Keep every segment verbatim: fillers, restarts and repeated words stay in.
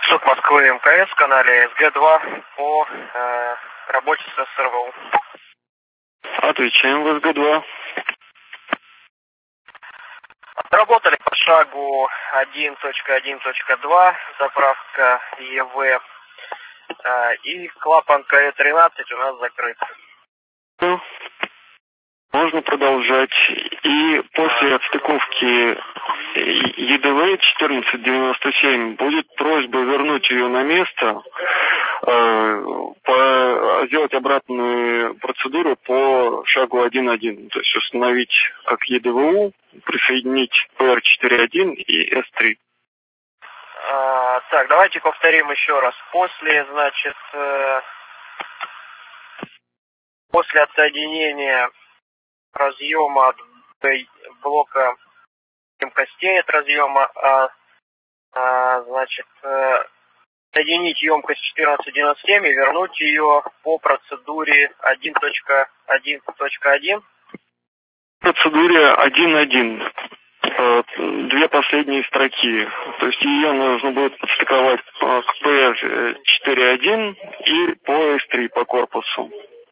Суд Москвы МКС в канале эс гэ два по э, работе с эс эр вэ у. Отвечаем в эс гэ два. Отработали по шагу один точка один точка два, заправка е вэ, э, и клапан ка э тринадцать у нас закрыт. Можно продолжать. И после отстыковки е дэ вэ четырнадцать девяносто семь будет просьба вернуть ее на место, э, по, сделать обратную процедуру по шагу один точка один, то есть установить как е дэ вэ у, присоединить пэ эр четыре один и эс три. А, так, давайте повторим еще раз. После, значит, э, после отсоединения разъема от блока емкостей от разъема, а, а, значит, э, соединить емкость четырнадцать девяносто семь и вернуть ее по процедуре один точка один точка один. Процедуре один точка один. Две последние строки. То есть ее нужно будет подстыковать к пэ эр четыре один и по эс три по корпусу.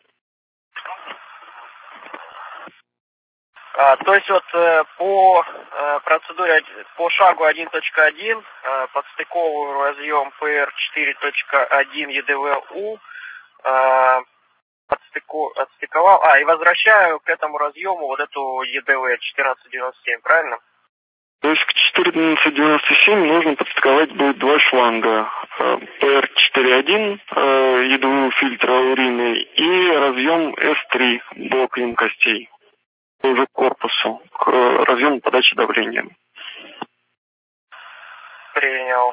А, то есть вот э, по э, процедуре, по шагу один точка один э, подстыковываю разъем пэ эр четыре точка один е дэ вэ у, э, подстыку, отстыковал, а, и возвращаю к этому разъему вот эту е дэ вэ четырнадцать девяносто семь, правильно? То есть к четырнадцать девяносто семь нужно подстыковать будет два шланга. пэ эр четыре один, е дэ вэ фильтр аурийный, и разъем эс три, блок емкостей, уже к корпусу, к разъему подачи давления. Принял.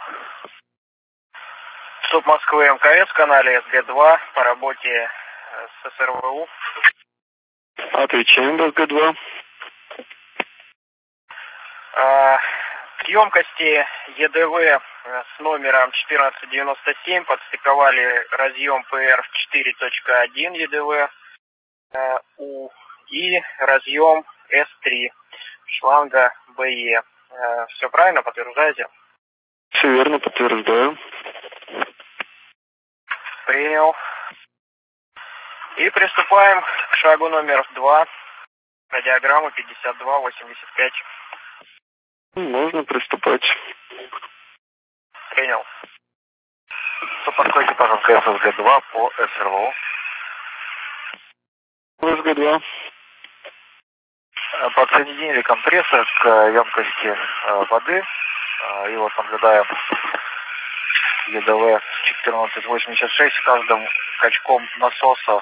Суд Москвы МКС в канале эс гэ два по работе с эс эр вэ у. Отвечаем в эс гэ два. А, к емкости е дэ вэ с номером четырнадцать девяносто семь подстыковали разъем пэ эр четыре точка один е дэ вэ э, у и разъем эс три шланга бэ е. Э, все правильно, подтверждаете? Все верно, подтверждаю. Принял. И приступаем к шагу номер два. Радиограмма пятьдесят два восемьдесят пять. Можно приступать. Принял. Сопоставьте, пожалуйста, эс гэ два по эс эр вэ у. эс гэ два. Подсоединили компрессор к емкости воды. И вот наблюдаем е дэ вэ четырнадцать восемьдесят шесть каждым качком насоса,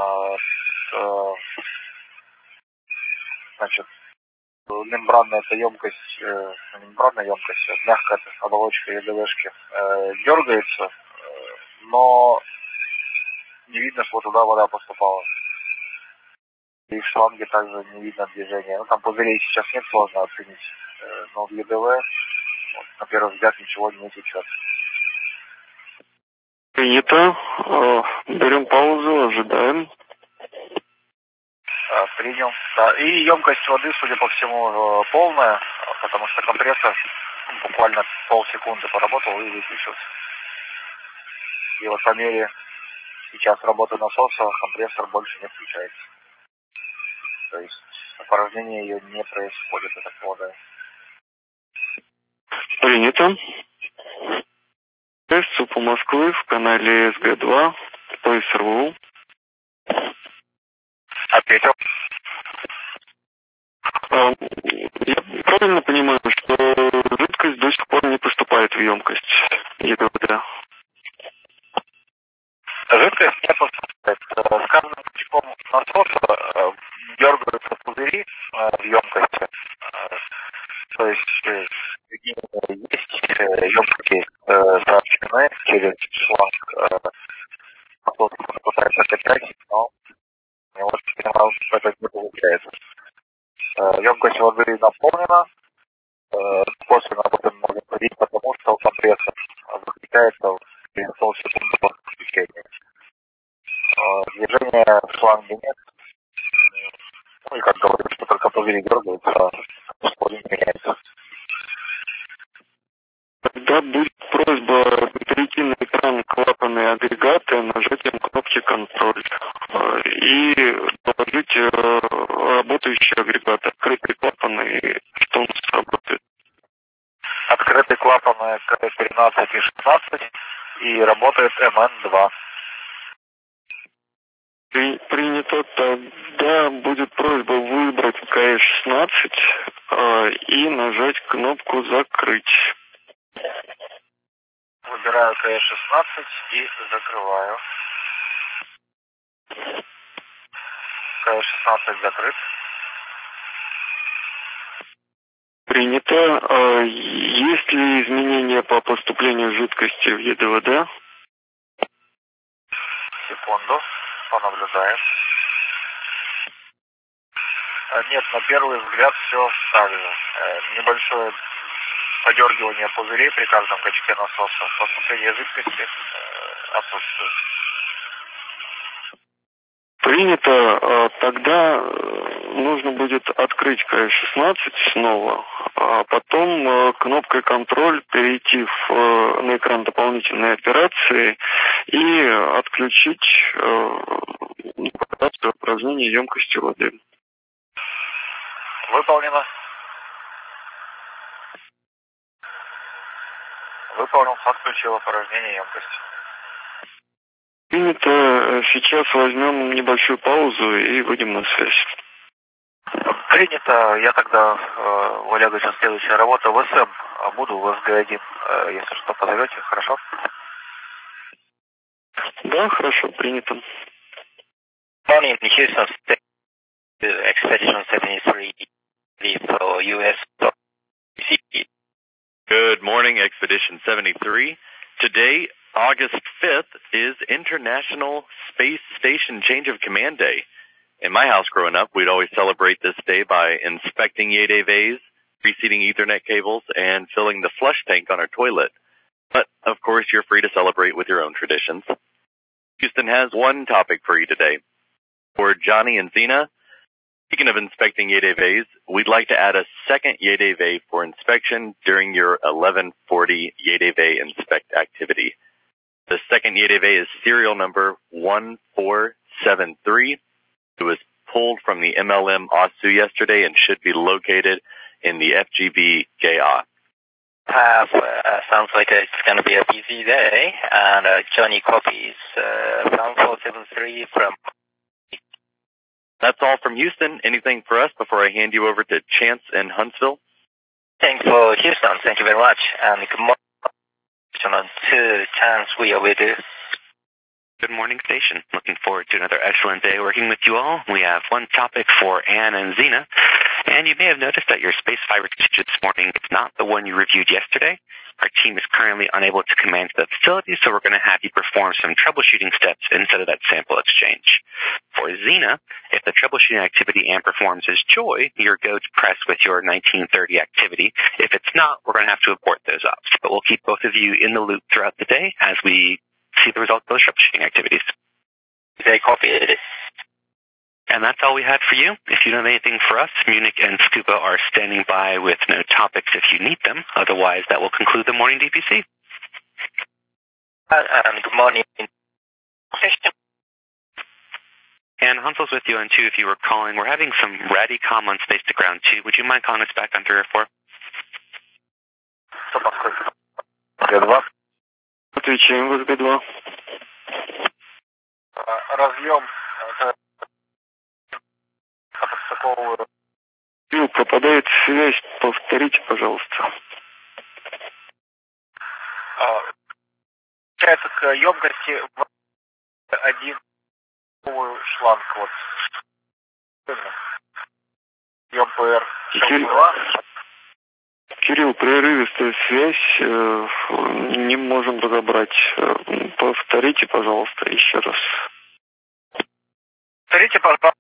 значит, мембранная эта емкость, мембранная емкость, мягкая оболочка е дэ вэ-шки дергается, но не видно, что туда вода поступала. И в шланге также не видно движения. Ну, там пузырей сейчас нет, сложно оценить. Но в е дэ вэ, вот, на первый взгляд, ничего не течет. Принято. Берем паузу, ожидаем. Принял. Да. И емкость воды, судя по всему, полная, потому что компрессор буквально полсекунды поработал и выключился. И вот по мере сейчас работы насоса компрессор больше не включается. То есть опорожнение ее не происходит, я так полагаю. Принято. СУП Москвы в канале эс гэ два по эс эр вэ у. Ответил. А, я правильно понимаю, что жидкость до сих пор не поступает в емкость е дэ вэ? Жидкость не поступает. С каждым крючком насоса дергаются пузыри в емкости. То есть есть емкости сообщены через шланг. Насос пытается качать, но вот это не получается. Емкость воды наполнена. После работы мы можем ходить, потому что компрессор выключается в полсекунды включения. Движения в шланге нет. Ну и как говорю, что только пузыри дергаются, что не меняется. Когда будет просьба перейти на экран клапаны и агрегаты нажатием кнопки «Контроль» и положить работающие агрегаты, открытые клапаны, и что у нас работает. Открытые клапаны К тринадцать и шестнадцать и работает эм эн два. При, принято. Тогда будет просьба выбрать К шестнадцать э, и нажать кнопку «Закрыть». Выбираю К шестнадцать и закрываю. К шестнадцать закрыт. Принято. Э, есть ли изменения по поступлению жидкости в Е Д В Д? Секунду. Понаблюдаем. Нет, на первый взгляд все так же. Небольшое подергивание пузырей при каждом качке насоса. Поступление жидкости отсутствует. Принято. Тогда нужно будет открыть К шестнадцать снова, а потом кнопкой «Контроль» перейти в, на экран дополнительной операции и отключить операцию упражнения емкостью воды. Выполнено. Выполнил, отключил упражнение емкости. Принято. Сейчас возьмем небольшую паузу и выйдем на связь. Принято. Я тогда, э, у Олега сейчас следующая работа в С М. Буду в С Г один. Э, если что, позовете, хорошо? Да, хорошо, принято. Morning, Houston, Expedition seventy-three for U S. Good morning, Expedition seventy-three. Today, August fifth, is International Space Station Change of Command Day. In my house growing up, we'd always celebrate this day by inspecting Y D Vs, reseating Ethernet cables, and filling the flush tank on our toilet. But, of course, you're free to celebrate with your own traditions. Houston has one topic for you today. For Johnny and Zena, speaking of inspecting Y D Vs, we'd like to add a second Y D V for inspection during your eleven forty Y D V inspect activity. The second Y D V is serial number one four seven three. It was pulled from the M L M O S U yesterday and should be located in the F G B G A A. Have, uh, sounds like it's going to be a busy day, and uh, Johnny copies uh, one four seven three from... That's all from Houston. Anything for us before I hand you over to Chance in Huntsville? Thanks for Houston. Thank you very much. And good morning to Chance. We are with you. Good morning, station. Looking forward to another excellent day working with you all. We have one topic for Ann and Zena. And you may have noticed that your space fiber usage this morning is not the one you reviewed yesterday. Our team is currently unable to command the facility, so we're going to have you perform some troubleshooting steps instead of that sample exchange. For Zena, if the troubleshooting activity Ann performs is Joy, your go to press with your nineteen thirty activity. If it's not, we're going to have to abort those ops. But we'll keep both of you in the loop throughout the day as we see the results of those troubleshooting activities. They copied it. And that's all we had for you. If you don't have anything for us, Munich and Scuba are standing by with no topics if you need them. Otherwise, that will conclude the morning D P C. Uh, um, good morning. And Hansel's with you on two if you were calling. We're having some ratty comm on Space to Ground two. Would you mind calling us back on three or four? Отвечаем в С Г два. Разъем. Пропадает связь. Повторите, пожалуйста. Получается, к емкости один шланг. Вот. Ем П Р. Кирилл, прерывистая связь. Не можем разобрать. Повторите, пожалуйста, еще раз. Повторите, пожалуйста.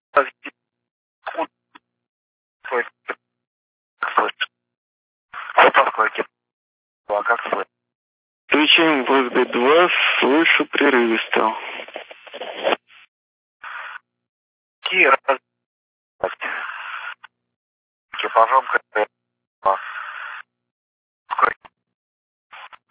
А как слышно? Отвечаем в С Г два, слышу прерывисто. Какие раз... Экипажом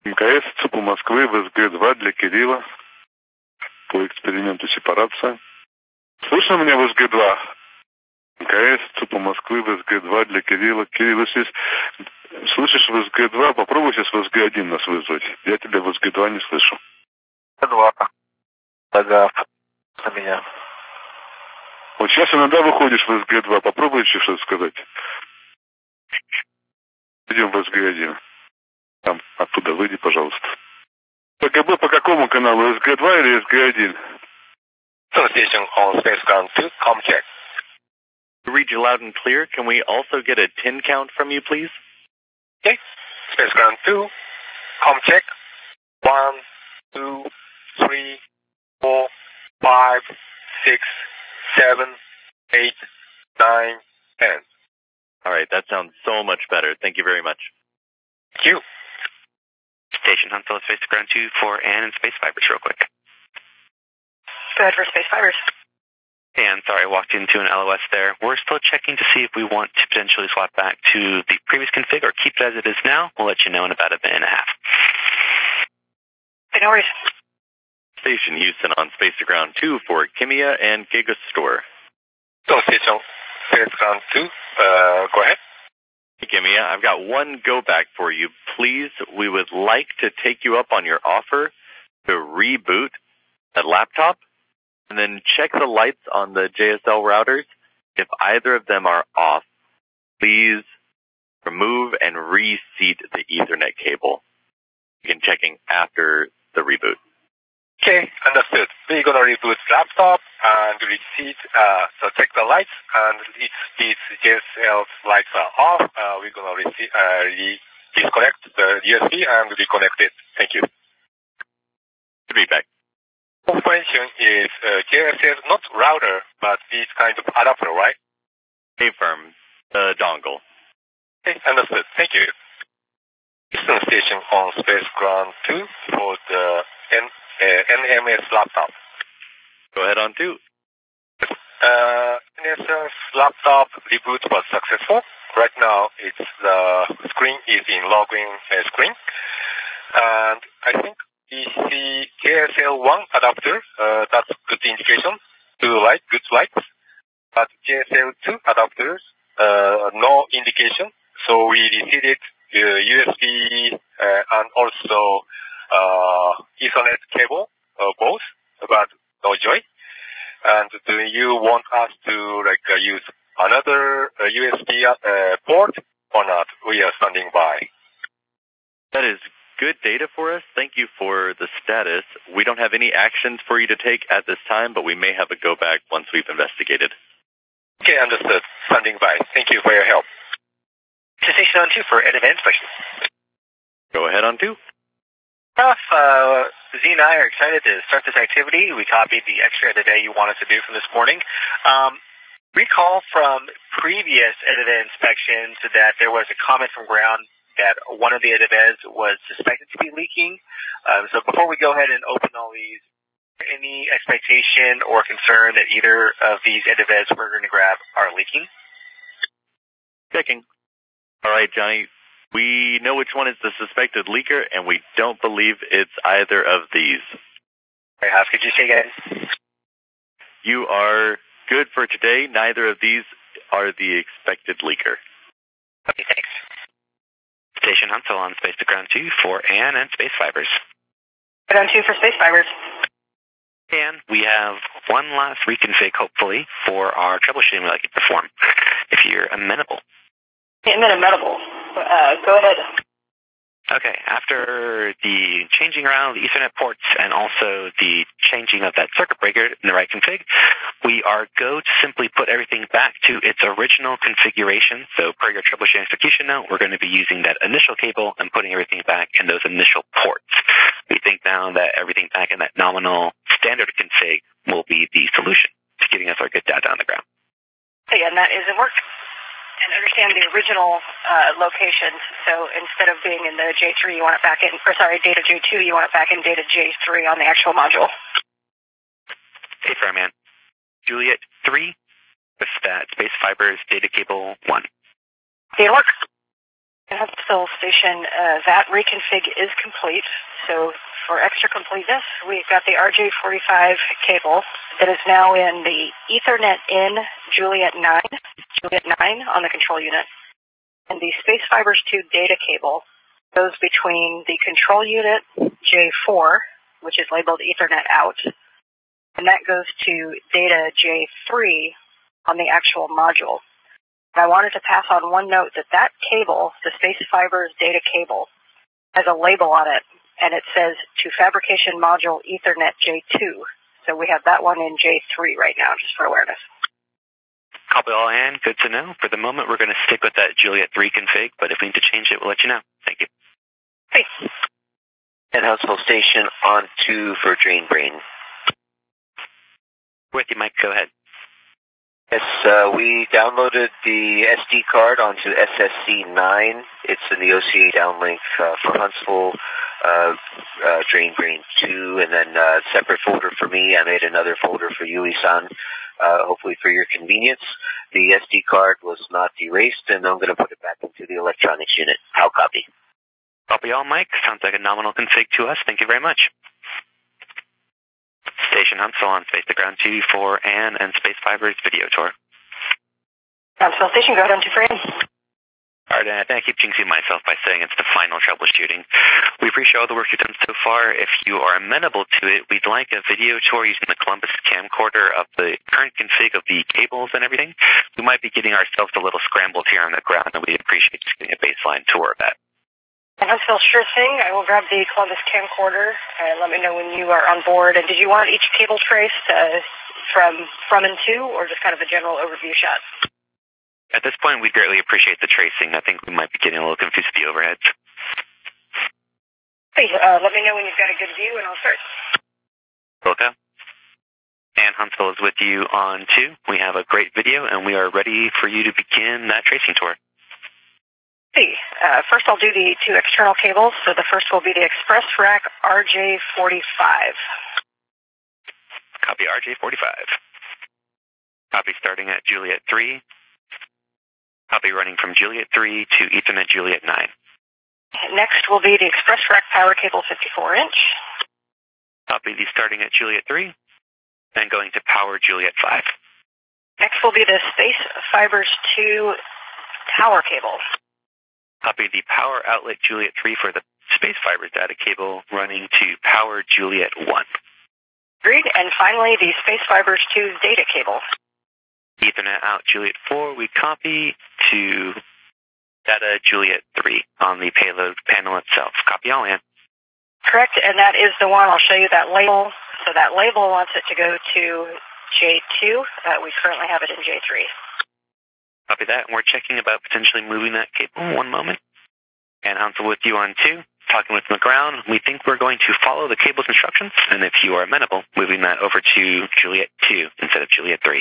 МКС, ЦУПу Москвы, ВСГ-два для Кирилла по эксперименту сепарация. Слышно меня, ВСГ-два? МКС, ЦУПу Москвы, ВСГ-два для Кирилла. Кирилл, если слышишь ВСГ-два, попробуй сейчас ВСГ-один нас вызвать. Я тебя ВСГ-два не слышу. два. Ага, на меня. Вот сейчас иногда выходишь в ВСГ-два, попробуй еще что-то сказать. Идем в ВСГ-один. Там, оттуда выйди, пожалуйста. ПКБ по какому каналу? ВСГ-два или ВСГ-один? Station on Space Ground two, com check. To read you loud and clear, can we also get a tin count from you, please? Okay. Space Ground two, com check. One, two, three, four, five, six, seven, eight, nine, ten. All right, that sounds so much better. Thank you very much. Thank you. Station Huntsville, Space Ground two for Ann and Space Fibers real quick. Go ahead for Space Fibers. And sorry, I walked into an L O S there. We're still checking to see if we want to potentially swap back to the previous config or keep it as it is now. We'll let you know in about a minute and a half. Okay, no worries. Station Houston on Space to Ground two for Kimia and Gigastore. So, Station Space Ground two, uh, go ahead. Hey, Kimia, I've got one go back for you. Please, we would like to take you up on your offer to reboot that laptop and then check the lights on the J S L routers. If either of them are off, please remove and reseat the Ethernet cable. Begin checking after the reboot. Okay, understood. We're gonna reboot laptop and reseat, uh, so check the lights, and if these J S L lights are off, uh, we're gonna reseat, uh, re- disconnect the U S B and reconnect it. Thank you. Good feedback. Operation is uh, J S L, not router, but this kind of adapter, right? A-firm, the dongle. Okay, understood. Thank you. Houston Station on Space Ground two for the N- uh, N M S laptop. Go ahead on two. Uh, N M S laptop reboot was successful. Right now, it's the screen is in login uh, screen, and I think we see J S L one adapter. Uh, that's good indication. Two light, good lights. But J S L two adapters, uh, no indication. So we received uh, U S B uh, and also uh, Ethernet cable, uh, both, but no joy. And do you want us to like uh, use another uh, U S B uh, port or not? We are standing by. That is good data for us. Thank you for the status. We don't have any actions for you to take at this time, but we may have a go back once we've investigated. Okay, understood. Standing by. Thank you for your help. Station on two for end of inspection. Go ahead on two. Ralph, uh, Z and I are excited to start this activity. We copied the extra edit you wanted to do from this morning. Um, recall from previous edit inspections that there was a comment from ground that one of the edit was suspected to be leaking. Um, so before we go ahead and open all these, any expectation or concern that either of these edit we're going to grab are leaking? Checking. All right, Johnny. We know which one is the suspected leaker, and we don't believe it's either of these. Hey, House, could you say again? You are good for today. Neither of these are the expected leaker. Okay, thanks. Station Huntsville on Space to Ground two for Ann and Space Fibers. Ground two for Space Fibers. And we have one last reconfig, hopefully, for our troubleshooting we'd like you to perform, if you're amenable. I'm amenable. Uh, go ahead. Okay, after the changing around the Ethernet ports and also the changing of that circuit breaker in the right config, we are go to simply put everything back to its original configuration. So per your troubleshooting execution note, we're going to be using that initial cable and putting everything back in those initial ports. We think now that everything back in that nominal standard config will be the solution to getting us our good data on the ground. Again, that isn't work. And understand the original uh, locations. So instead of being in the J three, you want it back in, or sorry, data J two, you want it back in data J three on the actual module. Hey, Fireman. Juliet three with that Space Fibers data cable one. Did it work? And Huntsville Station, uh, that reconfig is complete. So for extra completeness, we've got the R J forty-five cable that is now in the Ethernet in Juliet nine, Juliet nine on the control unit. And the Space Fibers two data cable goes between the control unit J four, which is labeled Ethernet out, and that goes to data J three on the actual module. And I wanted to pass on one note that that cable, the Space Fibers data cable, has a label on it, and it says to fabrication module Ethernet J two. So we have that one in J three right now, just for awareness. Copy all, Ann. Good to know. For the moment, we're going to stick with that Juliet three config, but if we need to change it, we'll let you know. Thank you. Hey. And Huntsville Station on two for Drain Brain. With you, Mike. Go ahead. Yes, uh, we downloaded the S D card onto S S C nine. It's in the O C A downlink uh, for Huntsville, uh, uh, Drain Brain two, and then a uh, separate folder for me. I made another folder for Yui-san, uh, hopefully for your convenience. The S D card was not erased, and I'm going to put it back into the electronics unit. How copy? Copy all, Mike. Sounds like a nominal config to us. Thank you very much. Station Huntsville on Space to Ground two for Ann and Space Fibers video tour. Huntsville Station, go ahead on two for Ann. All right, I keep jinxing myself by saying it's the final troubleshooting. We appreciate all the work you've done so far. If you are amenable to it, we'd like a video tour using the Columbus camcorder of the current config of the cables and everything. We might be getting ourselves a little scrambled here on the ground, and we'd appreciate just getting a baseline tour of that. Huntsville, sure thing. I will grab the Columbus camcorder and let me know when you are on board. And did you want each cable traced uh, from from and to, or just kind of a general overview shot? At this point, we'd greatly appreciate the tracing. I think we might be getting a little confused with the overheads. Hey, uh, let me know when you've got a good view, and I'll start. Okay. And Huntsville is with you on two. We have a great video, and we are ready for you to begin that tracing tour. Uh, first I'll do the two external cables. So the first will be the Express Rack R J forty-five. Copy R J forty-five. Copy starting at Juliet three. Copy running from Juliet three to Ethernet Juliet nine. Next will be the Express Rack Power Cable fifty-four inch. Copy the starting at Juliet three, then going to Power Juliet five. Next will be the Space Fibers two Tower Cable. Copy the Power Outlet Juliet three for the Space Fibers data cable running to Power Juliet one. Agreed. And finally, the Space Fibers two data cable. Ethernet out Juliet four, we copy to data Juliet three on the payload panel itself. Copy all, Ann. Correct, and that is the one. I'll show you that label. So that label wants it to go to J two. Uh, we currently have it in J three. Copy that, and we're checking about potentially moving that cable. One moment. And Huntsville with you on two, talking with McGround. We think we're going to follow the cable's instructions, and if you are amenable, moving that over to Juliet two instead of Juliet three.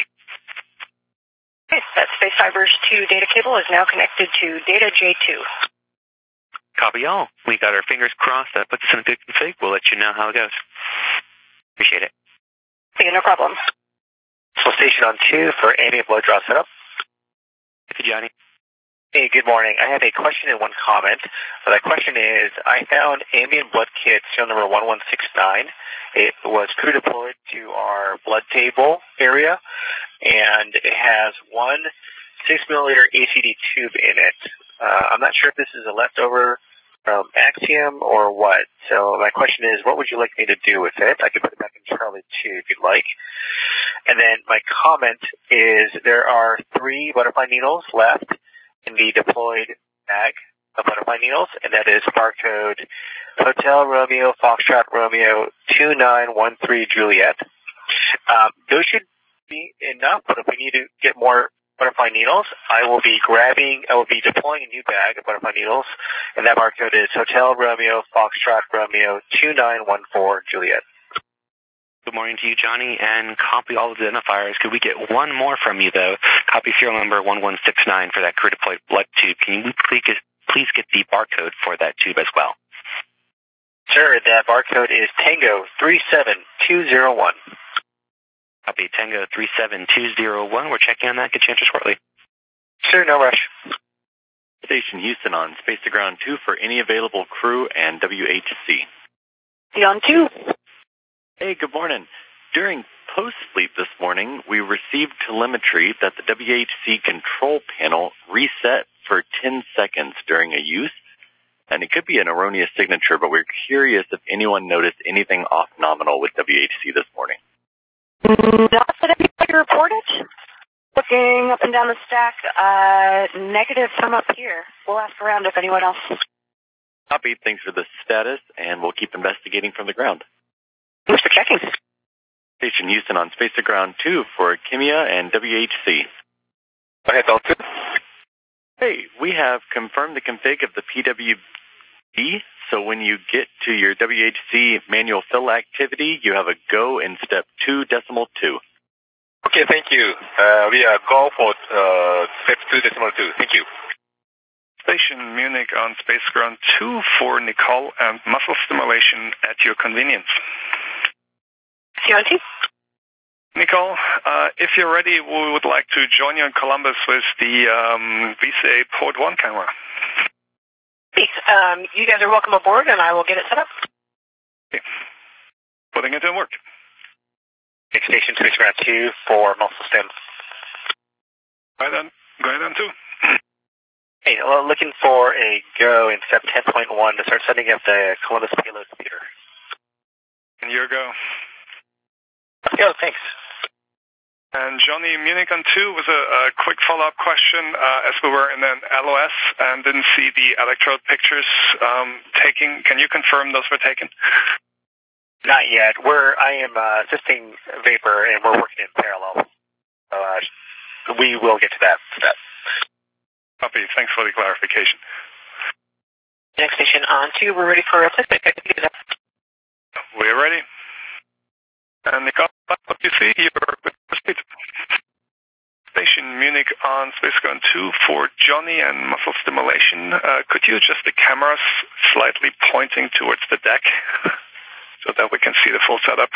Okay, that Space Fibers two data cable is now connected to data J two. Copy all. We got our fingers crossed. That puts us in a good config. We'll let you know how it goes. Appreciate it. Okay, no problem. So station on two for ambient blood draw setup. Thank you, Johnny. Hey, good morning. I have a question and one comment. So that question is, I found ambient blood kit serial number one one six nine. It was crew deployed to our blood table area, and it has one six milliliter A C D tube in it. Uh, I'm not sure if this is a leftover from Axiom or what. So my question is, what would you like me to do with it? I could put it back in Charlie two if you'd like. And then my comment is, there are three butterfly needles left in the deployed bag of butterfly needles, and that is barcode Hotel Romeo Foxtrot Romeo two nine one three Juliet. Um, those should be enough, but if we need to get more butterfly needles, I will be grabbing, I will be deploying a new bag of butterfly needles, and that barcode is Hotel Romeo Foxtrot Romeo two nine one four Juliet. Good morning to you, Johnny, and copy all the identifiers. Could we get one more from you, though? Copy serial number one one six nine for that crew deployed blood tube. Can you please get, please get the barcode for that tube as well? Sure, that barcode is Tango three seven two zero one. Copy Tango three seven two zero one. We're checking on that. Get you answer shortly. Sure, no rush. Station Houston on Space to Ground two for any available crew and W H C. Beyond two. Hey, good morning. During post-sleep this morning, we received telemetry that the W H C control panel reset for ten seconds during a use. And it could be an erroneous signature, but we're curious if anyone noticed anything off nominal with W H C this morning. Not that anybody reported. Looking up and down the stack, uh, negative from up here. We'll ask around if anyone else. Copy. Thanks for the status, and we'll keep investigating from the ground. Thanks for checking. Station Houston on Space to Ground two for Kimia and W H C. Go ahead, Dalton. Hey, we have confirmed the config of the P W D, so when you get to your W H C manual fill activity, you have a go in step two decimal two. Okay, thank you. Uh, we are go for uh, step two decimal two. Thank you. Station Munich on Space Ground two for Nicole and muscle stimulation at your convenience. Beyond two. Nicole, uh, if you're ready, we would like to join you in Columbus with the um, V C A Port one camera. Thanks. Um, you guys are welcome aboard, and I will get it set up. Okay. Putting it in work. Station Space Ground two for muscle stim. Go ahead on, go ahead on two. Hey, well, looking for a go in step ten point one to start setting up the Columbus payload computer. And your go. Let's go, thanks. And Johnny, Munich on two was a, a quick follow-up question uh, as we were in an L O S and didn't see the electrode pictures um, taking. Can you confirm those were taken? Not yet. We're I am uh, assisting Vapor, and we're working in parallel. So, uh, we will get to that step. Copy. Thanks for the clarification. Next station on two. We're ready for replacement. We're ready. And Nicole, what you see here, proceed. Station Munich on Space Ground two for Johnny and muscle stimulation. Uh, could you adjust the cameras slightly pointing towards the deck so that we can see the full setup?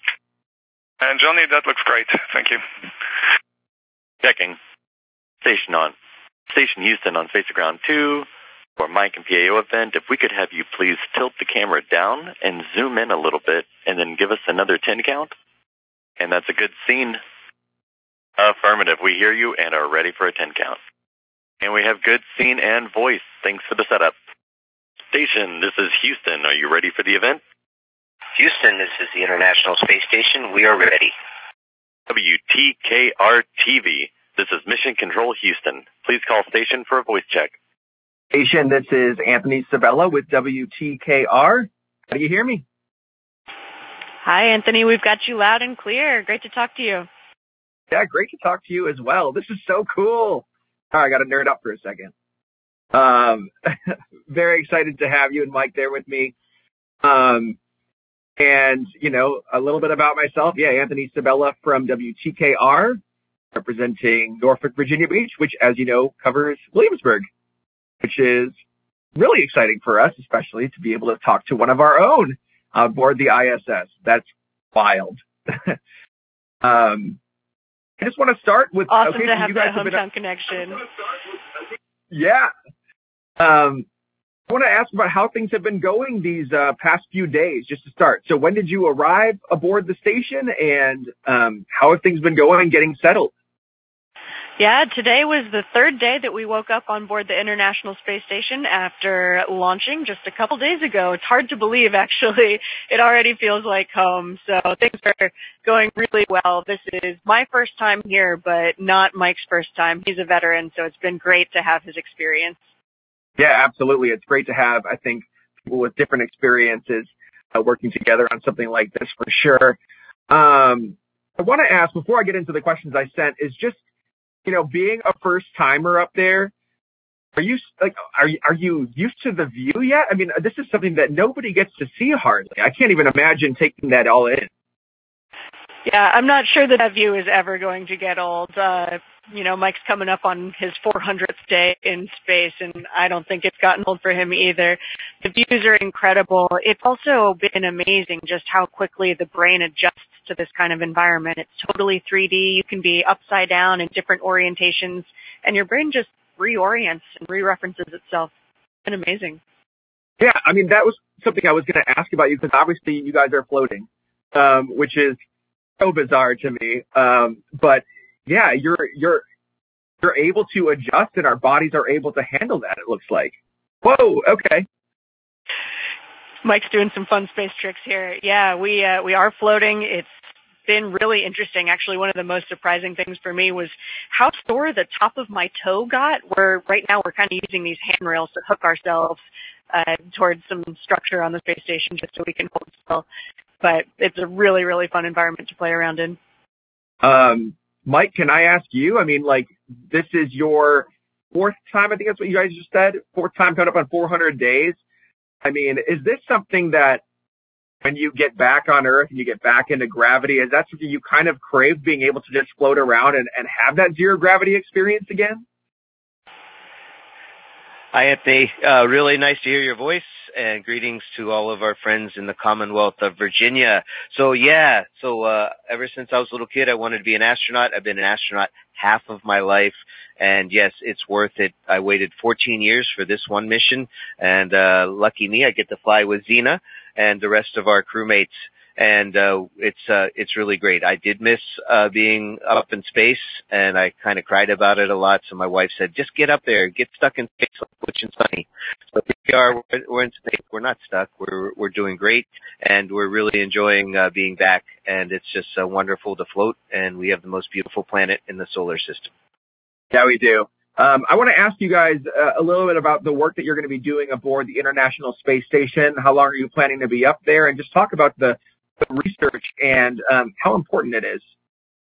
And Johnny, that looks great. Thank you. Checking. Station on. Station Houston on Space Ground two for Mike and P A O event. If we could have you please tilt the camera down and zoom in a little bit and then give us another ten count. And that's a good scene. Affirmative. We hear you and are ready for a ten count. And we have good scene and voice. Thanks for the setup. Station, this is Houston. Are you ready for the event? Houston, this is the International Space Station. We are ready. W T K R T V. This is Mission Control Houston. Please call station for a voice check. Station, this is Anthony Sabella with W T K R. How do you hear me? Hi, Anthony. We've got you loud and clear. Great to talk to you. Yeah, great to talk to you as well. This is so cool. All right, I got to nerd up for a second. Um, very excited to have you and Mike there with me. Um, and, you know, a little bit about myself. Yeah, Anthony Sabella from W T K R, representing Norfolk, Virginia Beach, which, as you know, covers Williamsburg, which is really exciting for us, especially to be able to talk to one of our own aboard the I S S. That's wild. um, I just want to start with... Awesome okay, to so have you guys that have hometown been, connection. Yeah. Um, I want to ask about how things have been going these uh, past few days, just to start. So when did you arrive aboard the station, and um, how have things been going getting settled? Yeah, today was the third day that we woke up on board the International Space Station after launching just a couple days ago. It's hard to believe, actually. It already feels like home. So things are going really well. This is my first time here, but not Mike's first time. He's a veteran, so it's been great to have his experience. Yeah, absolutely. It's great to have, I think, people with different experiences uh, working together on something like this for sure. Um, I want to ask, before I get into the questions I sent, is just, you know, being a first timer up there, are you like are you, are you used to the view yet? I mean, this is something that nobody gets to see hardly. I can't even imagine taking that all in. Yeah, I'm not sure that that view is ever going to get old. Uh, you know, Mike's coming up on his four hundredth day in space, and I don't think it's gotten old for him either. The views are incredible. It's also been amazing just how quickly the brain adjusts to this kind of environment. It's totally three D. You can be upside down in different orientations, and your brain just reorients and re-references itself. It's been amazing. Yeah, I mean, that was something I was going to ask about you, because obviously you guys are floating, um, which is so bizarre to me. Um, but yeah, you're, you're, you're able to adjust, and our bodies are able to handle that, it looks like. Whoa, okay. Mike's doing some fun space tricks here. Yeah, we, uh, we are floating. It's been really interesting. Actually, one of the most surprising things for me was how sore the top of my toe got, where right now we're kind of using these handrails to hook ourselves uh, towards some structure on the space station just so we can hold still. But it's a really, really fun environment to play around in. Um, Mike, can I ask you, I mean, like, this is your fourth time, I think that's what you guys just said, fourth time coming up on four hundred days. I mean, is this something that when you get back on Earth and you get back into gravity, is that something you kind of crave, being able to just float around and, and have that zero gravity experience again? Hi, Anthony. Uh, really nice to hear your voice, and greetings to all of our friends in the Commonwealth of Virginia. So, yeah, so uh, ever since I was a little kid, I wanted to be an astronaut. I've been an astronaut half of my life, and yes, it's worth it. I waited fourteen years for this one mission, and uh, lucky me, I get to fly with Zena and the rest of our crewmates. And uh, it's uh, it's really great. I did miss uh, being up in space, and I kind of cried about it a lot. So my wife said, "Just get up there, get stuck in space like Butch and Sunny." So here we are. We're, we're in space. We're not stuck. We're we're doing great, and we're really enjoying uh, being back. And it's just uh, wonderful to float. And we have the most beautiful planet in the solar system. Yeah, we do. Um, I want to ask you guys uh, a little bit about the work that you're going to be doing aboard the International Space Station. How long are you planning to be up there? And just talk about the research and um, how important it is.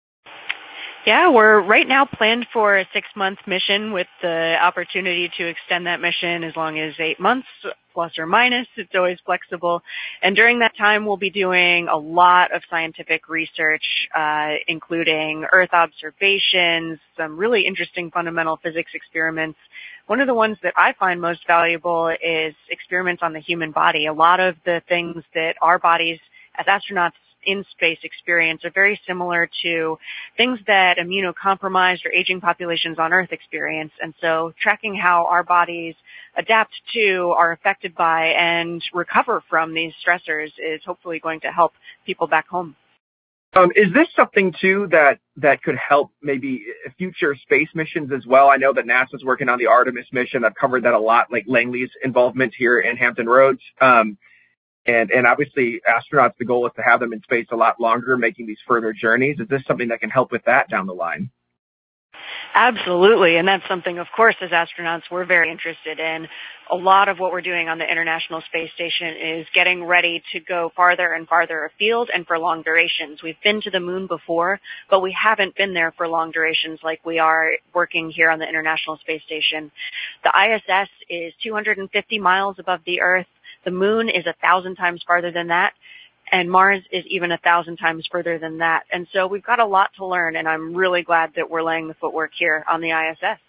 Yeah, we're right now planned for a six-month mission with the opportunity to extend that mission as long as eight months, plus or minus. It's always flexible. And during that time, we'll be doing a lot of scientific research, uh, including Earth observations, some really interesting fundamental physics experiments. One of the ones that I find most valuable is experiments on the human body. A lot of the things that our bodies as astronauts in space experience are very similar to things that immunocompromised or aging populations on Earth experience. And so tracking how our bodies adapt to, are affected by, and recover from these stressors is hopefully going to help people back home. Um, is this something, too, that, that could help maybe future space missions as well? I know that NASA's working on the Artemis mission. I've covered that a lot, like Langley's involvement here in Hampton Roads. Um, And, and obviously, astronauts, the goal is to have them in space a lot longer, making these further journeys. Is this something that can help with that down the line? Absolutely, and that's something, of course, as astronauts, we're very interested in. A lot of what we're doing on the International Space Station is getting ready to go farther and farther afield and for long durations. We've been to the moon before, but we haven't been there for long durations like we are working here on the International Space Station. The I S S is two hundred fifty miles above the Earth. The moon is a thousand times farther than that, and Mars is even a thousand times further than that. And so we've got a lot to learn, and I'm really glad that we're laying the footwork here on the I S S.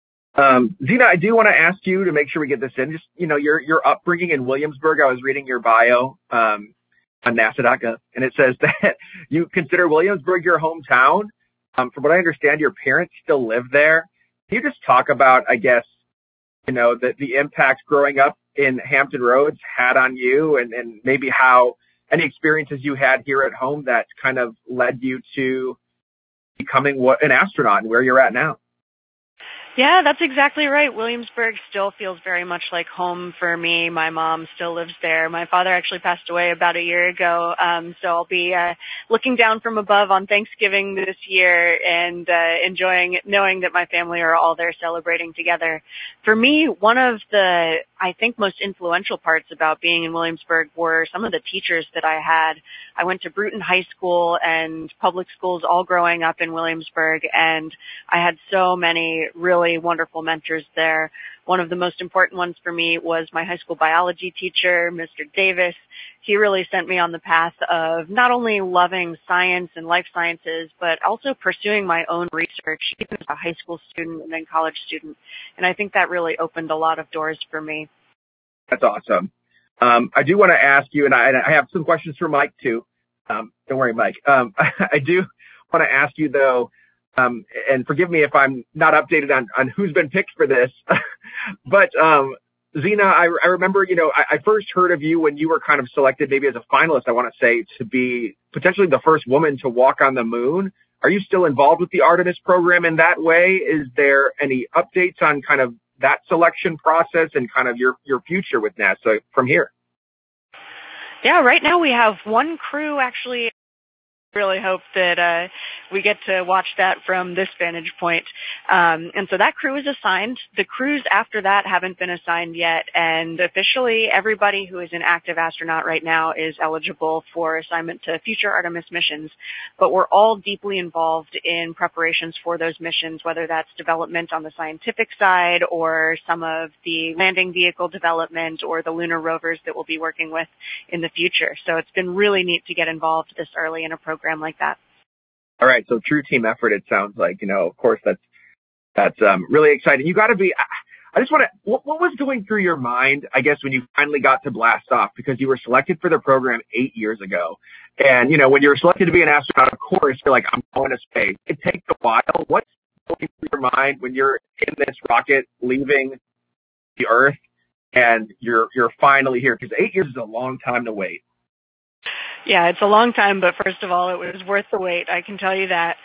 Um, Zena, I do want to ask you to make sure we get this in. Just, you know, your your upbringing in Williamsburg. I was reading your bio um, on NASA dot gov, and it says that you consider Williamsburg your hometown. Um, from what I understand, your parents still live there. Can you just talk about, I guess, you know, the, the impact growing up in Hampton Roads had on you, and, and maybe how any experiences you had here at home that kind of led you to becoming what an astronaut and where you're at now? Yeah, that's exactly right. Williamsburg still feels very much like home for me. My mom still lives there. My father actually passed away about a year ago, um, so I'll be uh, looking down from above on Thanksgiving this year and uh, enjoying knowing that my family are all there celebrating together. For me, one of the, I think, most influential parts about being in Williamsburg were some of the teachers that I had. I went to Bruton High School and public schools all growing up in Williamsburg, and I had so many really wonderful mentors there. One of the most important ones for me was my high school biology teacher, Mister Davis. He really sent me on the path of not only loving science and life sciences, but also pursuing my own research, even as a high school student and then college student. And I think that really opened a lot of doors for me. That's awesome. Um, I do want to ask you, and I, and I have some questions for Mike too. Um, don't worry, Mike. Um, I do want to ask you though, um, and forgive me if I'm not updated on, on who's been picked for this, but um, Zena, I, I remember, you know, I, I first heard of you when you were kind of selected maybe as a finalist, I want to say, to be potentially the first woman to walk on the moon. Are you still involved with the Artemis program in that way? Is there any updates on kind of that selection process and kind of your, your future with NASA from here? Yeah, right now we have one crew actually. Really hope that uh, we get to watch that from this vantage point. Um, and so that crew is assigned. The crews after that haven't been assigned yet, and officially everybody who is an active astronaut right now is eligible for assignment to future Artemis missions. But we're all deeply involved in preparations for those missions, whether that's development on the scientific side or some of the landing vehicle development or the lunar rovers that we'll be working with in the future. So it's been really neat to get involved this early in a program like that. All right, so true team effort, it sounds like. You know, of course, that's that's um, really exciting. You got to be, I just want to, what, what was going through your mind, I guess, when you finally got to blast off? Because you were selected for the program eight years ago. And, you know, when you're selected to be an astronaut, of course, you're like, I'm going to space. It takes a while. What's going through your mind when you're in this rocket leaving the Earth and you're you're finally here? Because eight years is a long time to wait. Yeah, it's a long time, but first of all, it was worth the wait. I can tell you that.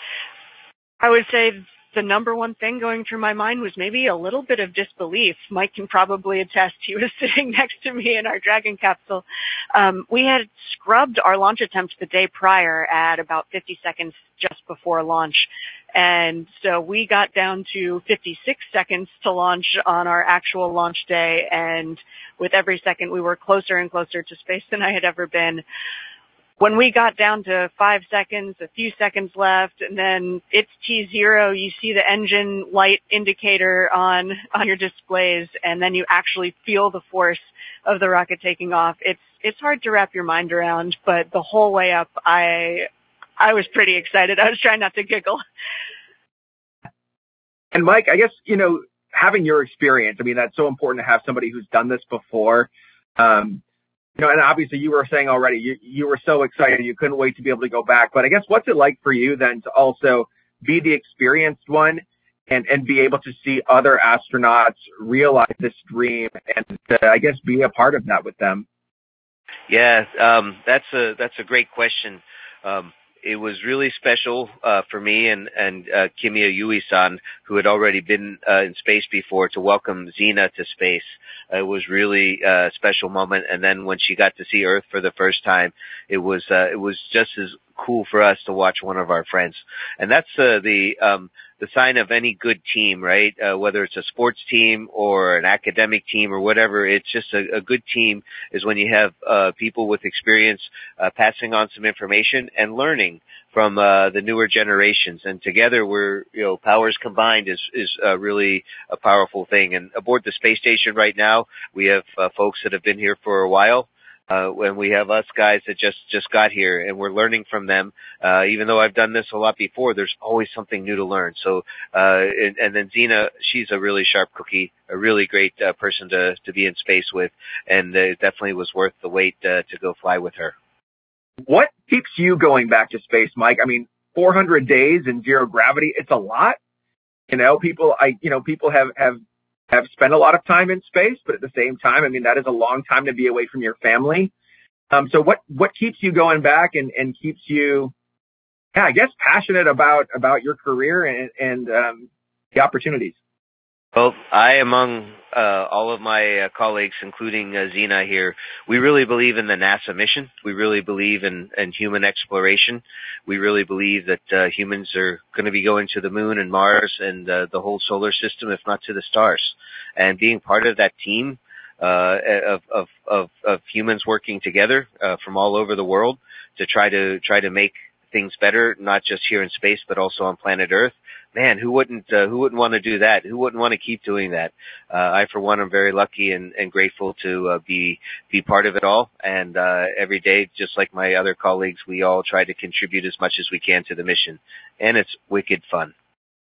I would say the number one thing going through my mind was maybe a little bit of disbelief. Mike can probably attest. He was sitting next to me in our Dragon capsule. Um, we had scrubbed our launch attempt the day prior at about fifty seconds just before launch. And so we got down to fifty-six seconds to launch on our actual launch day. And with every second, we were closer and closer to space than I had ever been. When we got down to five seconds, a few seconds left, and then it's T zero, you see the engine light indicator on, on your displays, and then you actually feel the force of the rocket taking off. It's, it's hard to wrap your mind around, but the whole way up, I, I was pretty excited. I was trying not to giggle. And Mike, I guess, you know, having your experience, I mean, that's so important to have somebody who's done this before. Um, You know, and obviously you were saying already, you, you were so excited, you couldn't wait to be able to go back. But I guess what's it like for you then to also be the experienced one and, and be able to see other astronauts realize this dream and to, I guess, be a part of that with them? Yeah, um, that's a that's a great question. Um, it was really special uh, for me and and uh, Kimiya Yui-san, who had already been uh, in space before, to welcome Zena to space. It was really a special moment. And then when she got to see Earth for the first time, it was uh, it was just as cool for us to watch one of our friends. And that's uh, the um, the sign of any good team, right? Uh, whether it's a sports team or an academic team or whatever, it's just a, a good team is when you have uh, people with experience uh, passing on some information and learning from uh, the newer generations. And together we're, you know, powers combined is, is uh, really a powerful thing. And aboard the space station right now, we have uh, folks that have been here for a while. Uh, when we have us guys that just, just got here and we're learning from them. Uh, even though I've done this a lot before, there's always something new to learn. So, uh, and, and then Zena, she's a really sharp cookie, a really great uh, person to, to be in space with. And uh, it definitely was worth the wait uh, to go fly with her. What keeps you going back to space, Mike? I mean, four hundred days in zero gravity, it's a lot. You know, people, I, you know, people have, have, have spent a lot of time in space, but at the same time, I mean, that is a long time to be away from your family. Um, so what, what keeps you going back and, and keeps you, yeah, I guess passionate about, about your career and, and, um, the opportunities? Well, I, among uh, all of my uh, colleagues, including uh, Zena here, we really believe in the NASA mission. We really believe in, in human exploration. We really believe that uh, humans are going to be going to the moon and Mars and uh, the whole solar system, if not to the stars. And being part of that team uh, of, of, of, of humans working together uh, from all over the world to try to try to make things better, not just here in space, but also on planet Earth. Man, who wouldn't uh, who wouldn't want to do that? Who wouldn't want to keep doing that? Uh, I, for one, am very lucky and, and grateful to uh, be be part of it all. And uh, every day, just like my other colleagues, we all try to contribute as much as we can to the mission, and it's wicked fun.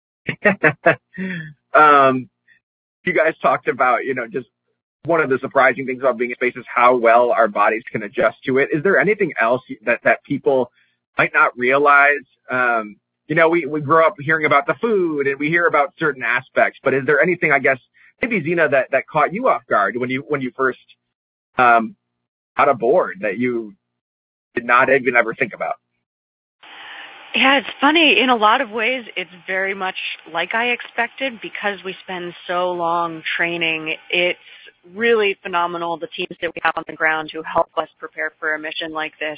um, you guys talked about, you know, just one of the surprising things about being in space is how well our bodies can adjust to it. Is there anything else that that people might not realize? Um, you know, we, we grow up hearing about the food and we hear about certain aspects, but is there anything, I guess, maybe Zena, that, that caught you off guard when you, when you first, um, got aboard that you did not even ever think about? Yeah, it's funny. In a lot of ways, it's very much like I expected because we spend so long training. It's really phenomenal, the teams that we have on the ground who help us prepare for a mission like this.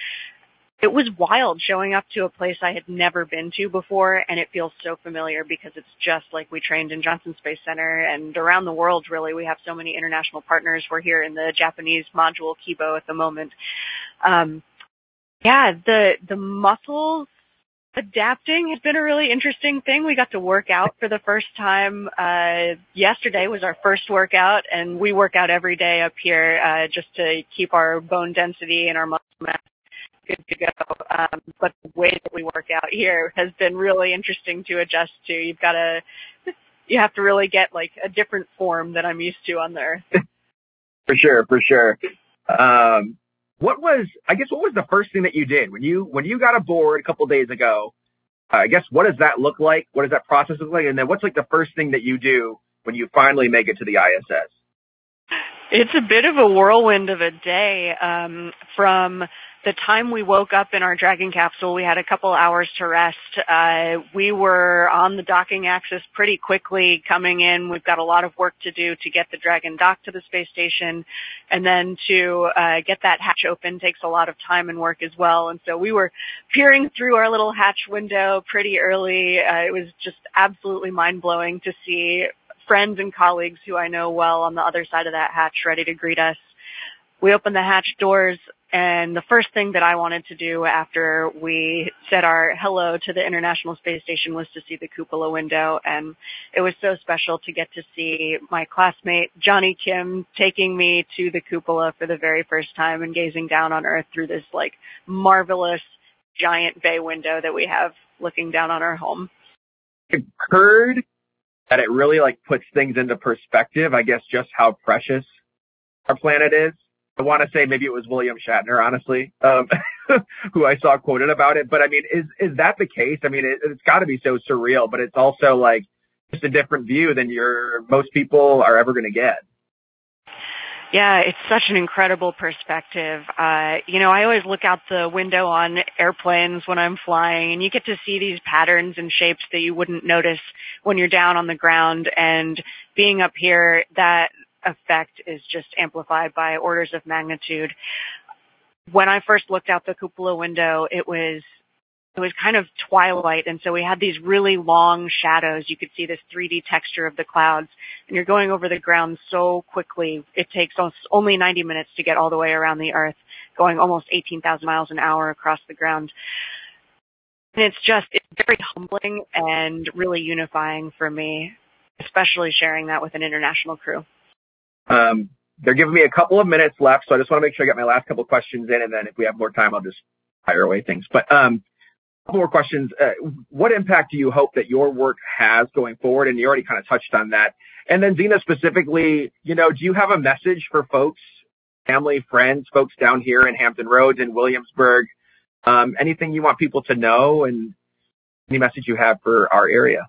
It was wild showing up to a place I had never been to before, and it feels so familiar because it's just like we trained in Johnson Space Center and around the world, really. We have so many international partners. We're here in the Japanese module Kibo at the moment. Um, yeah, the the muscles adapting has been a really interesting thing. We got to work out for the first time. Uh, yesterday was our first workout, and we work out every day up here uh, just to keep our bone density and our muscle mass good to go. Um, but the way that we work out here has been really interesting to adjust to. You've got to, you have to really get like a different form that I'm used to on the Earth. For sure, for sure. Um, what was, I guess, what was the first thing that you did when you, when you got aboard a couple of days ago? Uh, I guess, what does that look like? What does that process look like? And then what's like the first thing that you do when you finally make it to the I S S? It's a bit of a whirlwind of a day. Um, from the time we woke up in our Dragon capsule, we had a couple hours to rest. Uh, we were on the docking axis pretty quickly coming in. We've got a lot of work to do to get the Dragon docked to the space station. And then to uh, get that hatch open takes a lot of time and work as well. And so we were peering through our little hatch window pretty early. Uh, it was just absolutely mind-blowing to see friends and colleagues who I know well on the other side of that hatch ready to greet us. We opened the hatch doors, and the first thing that I wanted to do after we said our hello to the International Space Station was to see the cupola window, and it was so special to get to see my classmate Johnny Kim taking me to the cupola for the very first time and gazing down on Earth through this like marvelous giant bay window that we have looking down on our home. I've heard that it really like puts things into perspective, I guess, just how precious our planet is. I want to say maybe it was William Shatner, honestly, um, who I saw quoted about it. But I mean, is, is that the case? I mean, it, it's got to be so surreal, but it's also like just a different view than your, most people are ever going to get. Yeah, it's such an incredible perspective. Uh, you know, I always look out the window on airplanes when I'm flying, and you get to see these patterns and shapes that you wouldn't notice when you're down on the ground. And being up here, that effect is just amplified by orders of magnitude. When I first looked out the cupola window, it was it was kind of twilight, and so we had these really long shadows. You could see this three D texture of the clouds, and you're going over the ground so quickly. It takes only ninety minutes to get all the way around the Earth, going almost eighteen thousand miles an hour across the ground. And it's just, it's very humbling and really unifying for me, especially sharing that with an international crew. Um, they're giving me a couple of minutes left, so I just want to make sure I get my last couple of questions in, and then if we have more time, I'll just fire away things. But um, a couple more questions. Uh, what impact do you hope that your work has going forward? And you already kind of touched on that. And then Zena specifically, you know, do you have a message for folks, family, friends, folks down here in Hampton Roads and Williamsburg? Um, anything you want people to know, and any message you have for our area?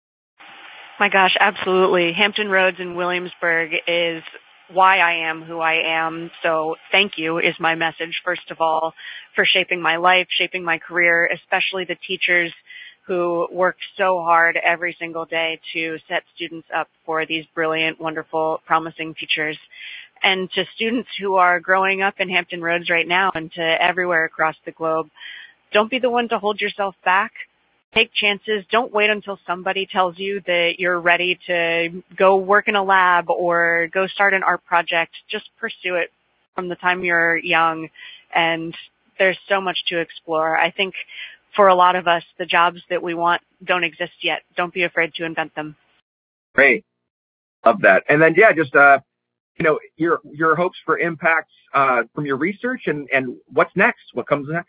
My gosh, absolutely. Hampton Roads in Williamsburg is why I am who I am. So thank you is my message, first of all, for shaping my life, shaping my career, especially the teachers who work so hard every single day to set students up for these brilliant, wonderful, promising teachers. And to students who are growing up in Hampton Roads right now and to everywhere across the globe, don't be the one to hold yourself back. Take chances. Don't wait until somebody tells you that you're ready to go work in a lab or go start an art project. Just pursue it from the time you're young, and there's so much to explore. I think for a lot of us, the jobs that we want don't exist yet. Don't be afraid to invent them. Great. Love that. And then, yeah, just, uh, you know, your, your hopes for impacts, uh, from your research and, and what's next? What comes next?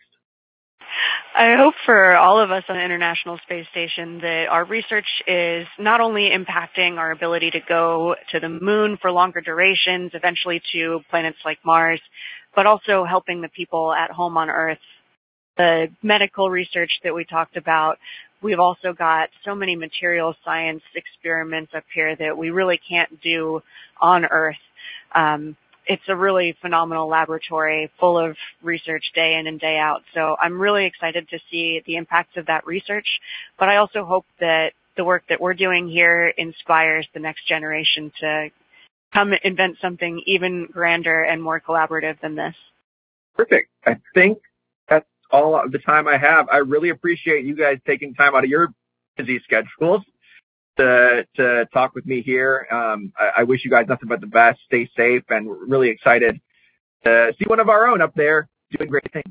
I hope for all of us on the International Space Station that our research is not only impacting our ability to go to the moon for longer durations, eventually to planets like Mars, but also helping the people at home on Earth. The medical research that we talked about, we've also got so many material science experiments up here that we really can't do on Earth. Um, it's a really phenomenal laboratory full of research day in and day out. So I'm really excited to see the impacts of that research, but I also hope that the work that we're doing here inspires the next generation to come invent something even grander and more collaborative than this. Perfect. I think that's all the time I have. I really appreciate you guys taking time out of your busy schedules to to talk with me here. Um, I, I wish you guys nothing but the best. Stay safe, and we're really excited to see one of our own up there doing great things.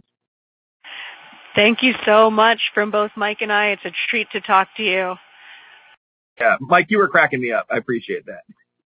Thank you so much from both Mike and I. It's a treat to talk to you. Yeah, Mike, you were cracking me up. I appreciate that.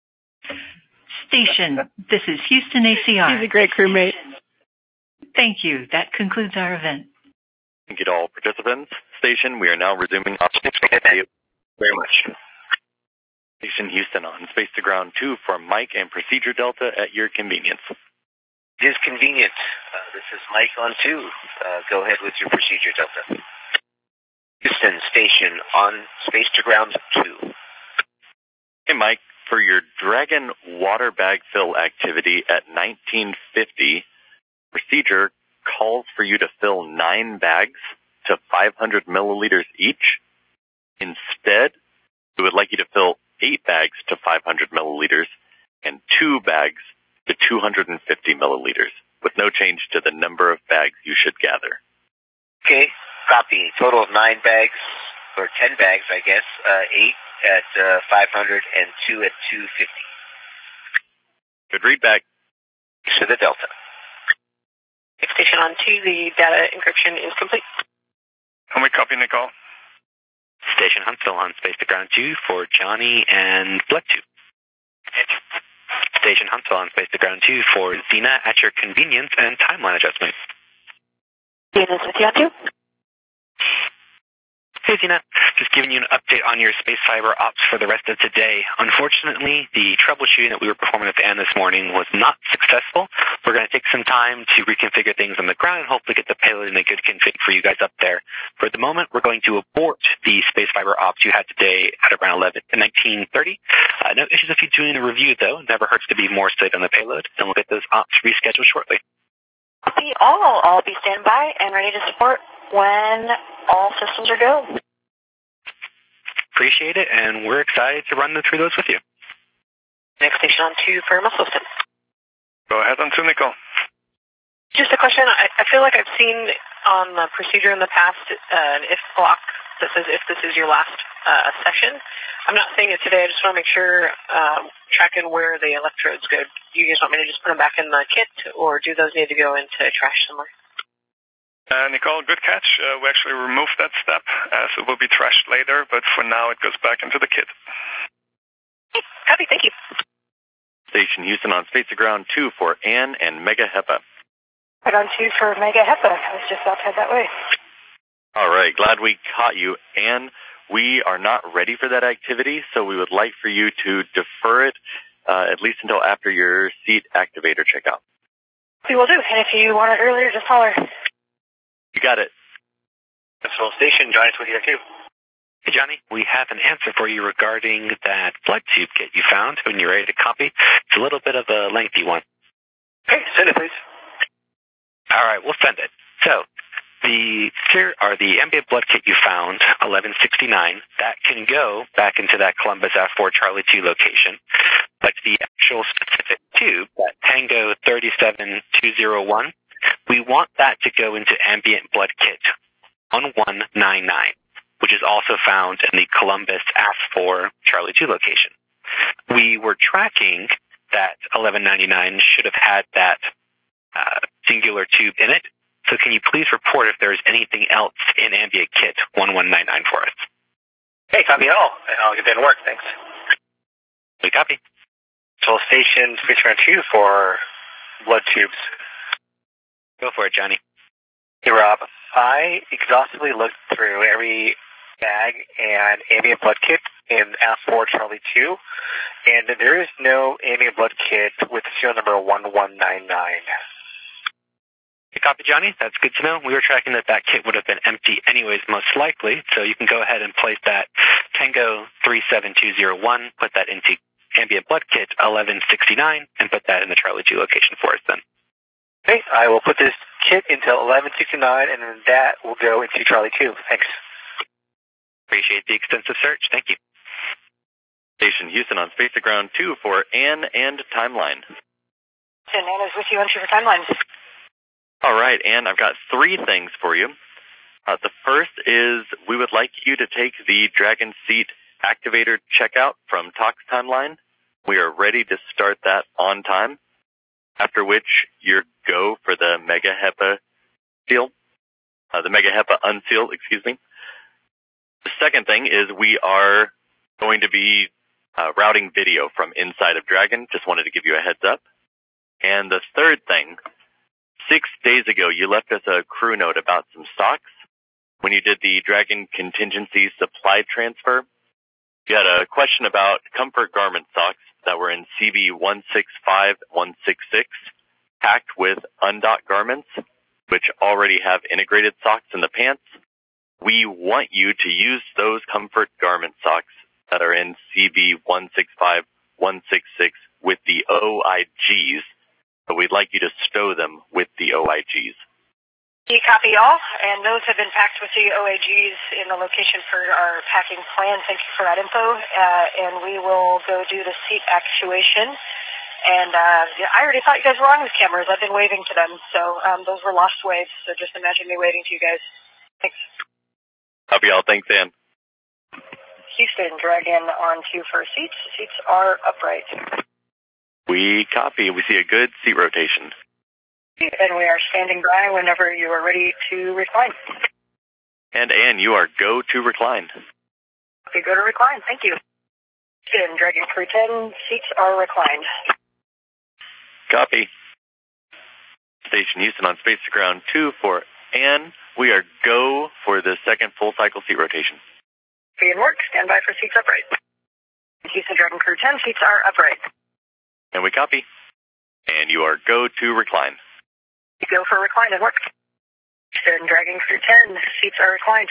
Station, this is Houston A C R. He's a great crewmate. Thank you. That concludes our event. Thank you to all participants. Station, we are now resuming operational. Thank you very much. Station Houston on Space to Ground two for Mike and Procedure Delta at your convenience. It is convenient. Uh, this is Mike on two. Uh, go ahead with your Procedure Delta. Houston Station on Space to Ground two. Hey, Mike, for your Dragon water bag fill activity at nineteen fifty, procedure calls for you to fill nine bags to five hundred milliliters each. Instead, we would like you to fill eight bags to five hundred milliliters and two bags to two hundred fifty milliliters, with no change to the number of bags you should gather. Okay, copy. Total of nine bags, or ten bags, I guess. Uh, eight at uh, five hundred and two at two fifty. Good read back. To the Delta. Station on two, the data encryption is complete. Can we copy, Nicole? Station Huntsville on Space to Ground two for Johnny and BloodTube. Station Huntsville on Space to Ground two for Xena at your convenience and timeline adjustment. Xena's with you on two. Hey Xena, just giving you an update on your space fiber ops for the rest of today. Unfortunately, the troubleshooting that we were performing at the end this morning was not successful. We're going to take some time to reconfigure things on the ground and hopefully get the payload in a good config for you guys up there. For the moment, we're going to abort the space fiber ops you had today at around eleven to nineteen thirty. Uh, no issues if you're doing a review though. Never hurts to be more straight on the payload, and we'll get those ops rescheduled shortly. Copy all. I'll be standby and ready to support when all systems are go. Appreciate it, and we're excited to run through those with you. Next station on two for muscle system. Go ahead on two, Nicole. Just a question. I, I feel like I've seen on the procedure in the past uh, an if block that says if this is your last uh, session. I'm not saying it today. I just want to make sure, uh, tracking where the electrodes go. Do you guys want me to just put them back in the kit, or do those need to go into trash somewhere? Uh, Nicole, good catch. Uh, we actually removed that step, uh, so it will be trashed later, but for now it goes back into the kit. Hey, copy, thank you. Station Houston on Space to Ground two for Ann and Mega HEPA. Right on two for Mega HEPA. I was just outside that way. All right, glad we caught you. Ann, we are not ready for that activity, so we would like for you to defer it uh, at least until after your seat activator checkout. We will do, and if you want it earlier, just holler. You got it. Central Station, Johnny's with you too. Hey Johnny, we have an answer for you regarding that blood tube kit you found when you're ready to copy. It's a little bit of a lengthy one. Okay, send it please. All right, we'll send it. So, the here are the ambient blood kit you found, eleven sixty-nine. That can go back into that Columbus F four Charlie two location. But the actual specific tube, that Tango thirty-seven two oh one, we want that to go into ambient blood kit one one nine nine, which is also found in the Columbus F four Charlie two location. We were tracking that eleven ninety-nine should have had that uh, singular tube in it. So can you please report if there's anything else in ambient kit one one nine nine for us? Hey, copy it all. I'll get that to work, thanks. We copy. Central Station, Space Ground two for blood tubes. Go for it, Johnny. Hey, Rob. I exhaustively looked through every bag and ambient blood kit in F four Charlie two, and there is no ambient blood kit with the serial number one one nine nine. Copy, Johnny. That's good to know. We were tracking that that kit would have been empty anyways, most likely. So you can go ahead and place that Tango three seven two zero one, put that into ambient blood kit eleven sixty-nine, and put that in the Charlie two location for us then. Okay, I will put this kit into eleven sixty-nine, and then that will go into Charlie two. Thanks. Appreciate the extensive search. Thank you. Station Houston on Space to Ground two for Ann and Timeline. And Ann is with you on Super Timeline. All right, Ann, I've got three things for you. Uh, the first is we would like you to take the Dragon Seat activator checkout from Tox Timeline. We are ready to start that on time, after which you're go for the Mega HEPA seal, uh, the Mega HEPA unseal, excuse me. The second thing is we are going to be uh, routing video from inside of Dragon. Just wanted to give you a heads up. And the third thing, six days ago you left us a crew note about some stocks. When you did the Dragon contingency supply transfer, you had a question about comfort garment socks that were in C B one six five one six six, packed with undocked garments, which already have integrated socks in the pants. We want you to use those comfort garment socks that are in C B one six five one six six with the O I Gs, but we'd like you to stow them with the O I Gs. You copy all, and those have been packed with the O A Gs in the location for our packing plan. Thank you for that info, uh, and we will go do the seat actuation. And uh, I already thought you guys were on with cameras. I've been waving to them, so um, those were lost waves, so just imagine me waving to you guys. Thanks. Copy all. Thanks, Ann. Houston, Dragon on two for seats. Seats are upright. We copy. We see a good seat rotation. And we are standing by whenever you are ready to recline. And Ann, you are go to recline. Okay, go to recline. Thank you. Houston, Dragon Crew ten, seats are reclined. Copy. Station Houston on Space to Ground two for Ann. We are go for the second full cycle seat rotation. Be in work. Stand by for seats upright. Houston, Dragon Crew ten, seats are upright. And we copy. And you are go to recline. Go for recline and work. Houston, Dragon Crew ten, seats are reclined.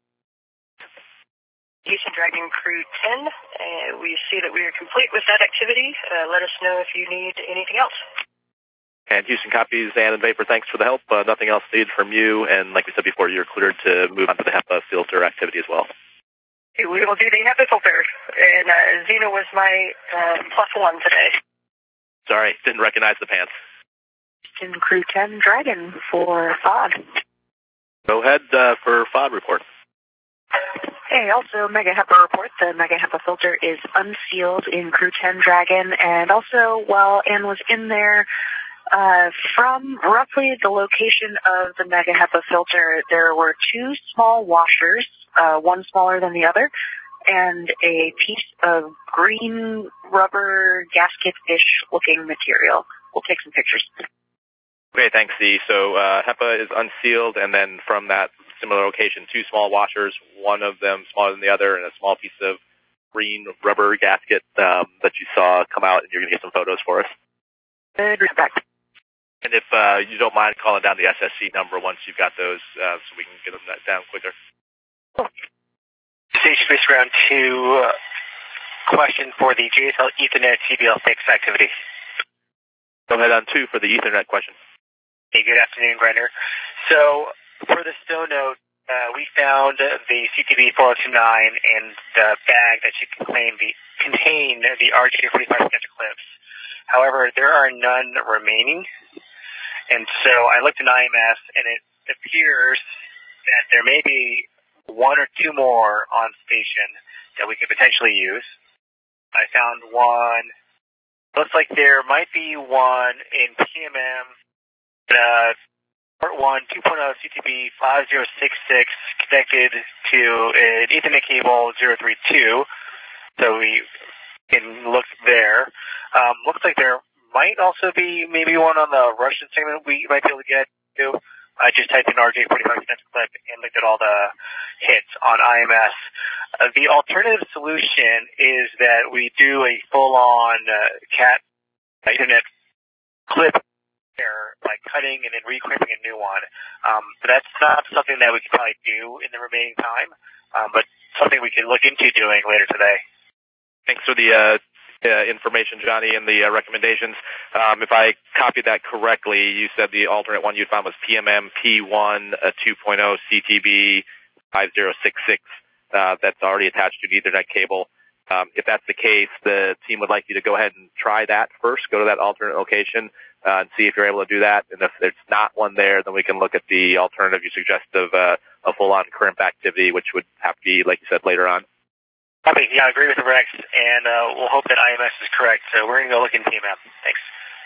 Houston, Dragon Crew ten, uh, we see that we are complete with that activity. Uh, let us know if you need anything else. And Houston copies, Ann and Vapor, thanks for the help. Uh, nothing else needed from you, and like we said before, you're cleared to move on to the HEPA filter activity as well. We will do the HEPA filter, and uh, Xena was my uh, plus one today. Sorry, didn't recognize the pants. Houston, Crew ten, Dragon for F O D. Go ahead uh, for F O D report. Hey, also Mega HEPA report. The Mega HEPA filter is unsealed in Crew ten Dragon, and also while Ann was in there, uh, from roughly the location of the Mega HEPA filter, there were two small washers, uh, one smaller than the other, and a piece of green rubber gasket-ish looking material. We'll take some pictures. Okay, thanks, Z. So uh, HEPA is unsealed, and then from that similar location, two small washers, one of them smaller than the other, and a small piece of green rubber gasket um, that you saw come out, and you're going to get some photos for us. Good, back. And if uh, you don't mind calling down the S S C number once you've got those, uh, so we can get them down quicker. Cool. Station Space Ground two, uh, question for the J S L Ethernet C B L fix activity. Go ahead on two for the Ethernet question. Hey, good afternoon, Grinder. So, for the stow note, uh, we found the C T B four oh two nine and the bag that should contain the, contain the R J forty-five connector clips. However, there are none remaining. And so I looked in I M S, and it appears that there may be one or two more on station that we could potentially use. I found one. Looks like there might be one in P M M, uh, port one two point oh C T B five zero six six connected to an Ethernet cable zero three two. So we can look there. Um, looks like there might also be maybe one on the Russian segment we might be able to get to. I just typed in R J forty-five connector clip and looked at all the hits on I M S. Uh, the alternative solution is that we do a full-on uh, cat Ethernet clip there, like cutting and then re-crimping a new one. Um, but that's not something that we can probably do in the remaining time, um, but something we can look into doing later today. Thanks for the uh, uh, information, Johnny, and the uh, recommendations. Um, if I copied that correctly, you said the alternate one you found was P M M P one uh, two point oh C T B five zero six six. Uh, that's already attached to an Ethernet cable. Um, if that's the case, the team would like you to go ahead and try that first. Go to that alternate location uh, and see if you're able to do that. And if there's not one there, then we can look at the alternative you suggest of uh, a full-on crimp activity, which would have to be, like you said, later on. Copy. Yeah, I agree with Rex, and uh, we'll hope that I M S is correct. So we're going to go look in P M M. Thanks.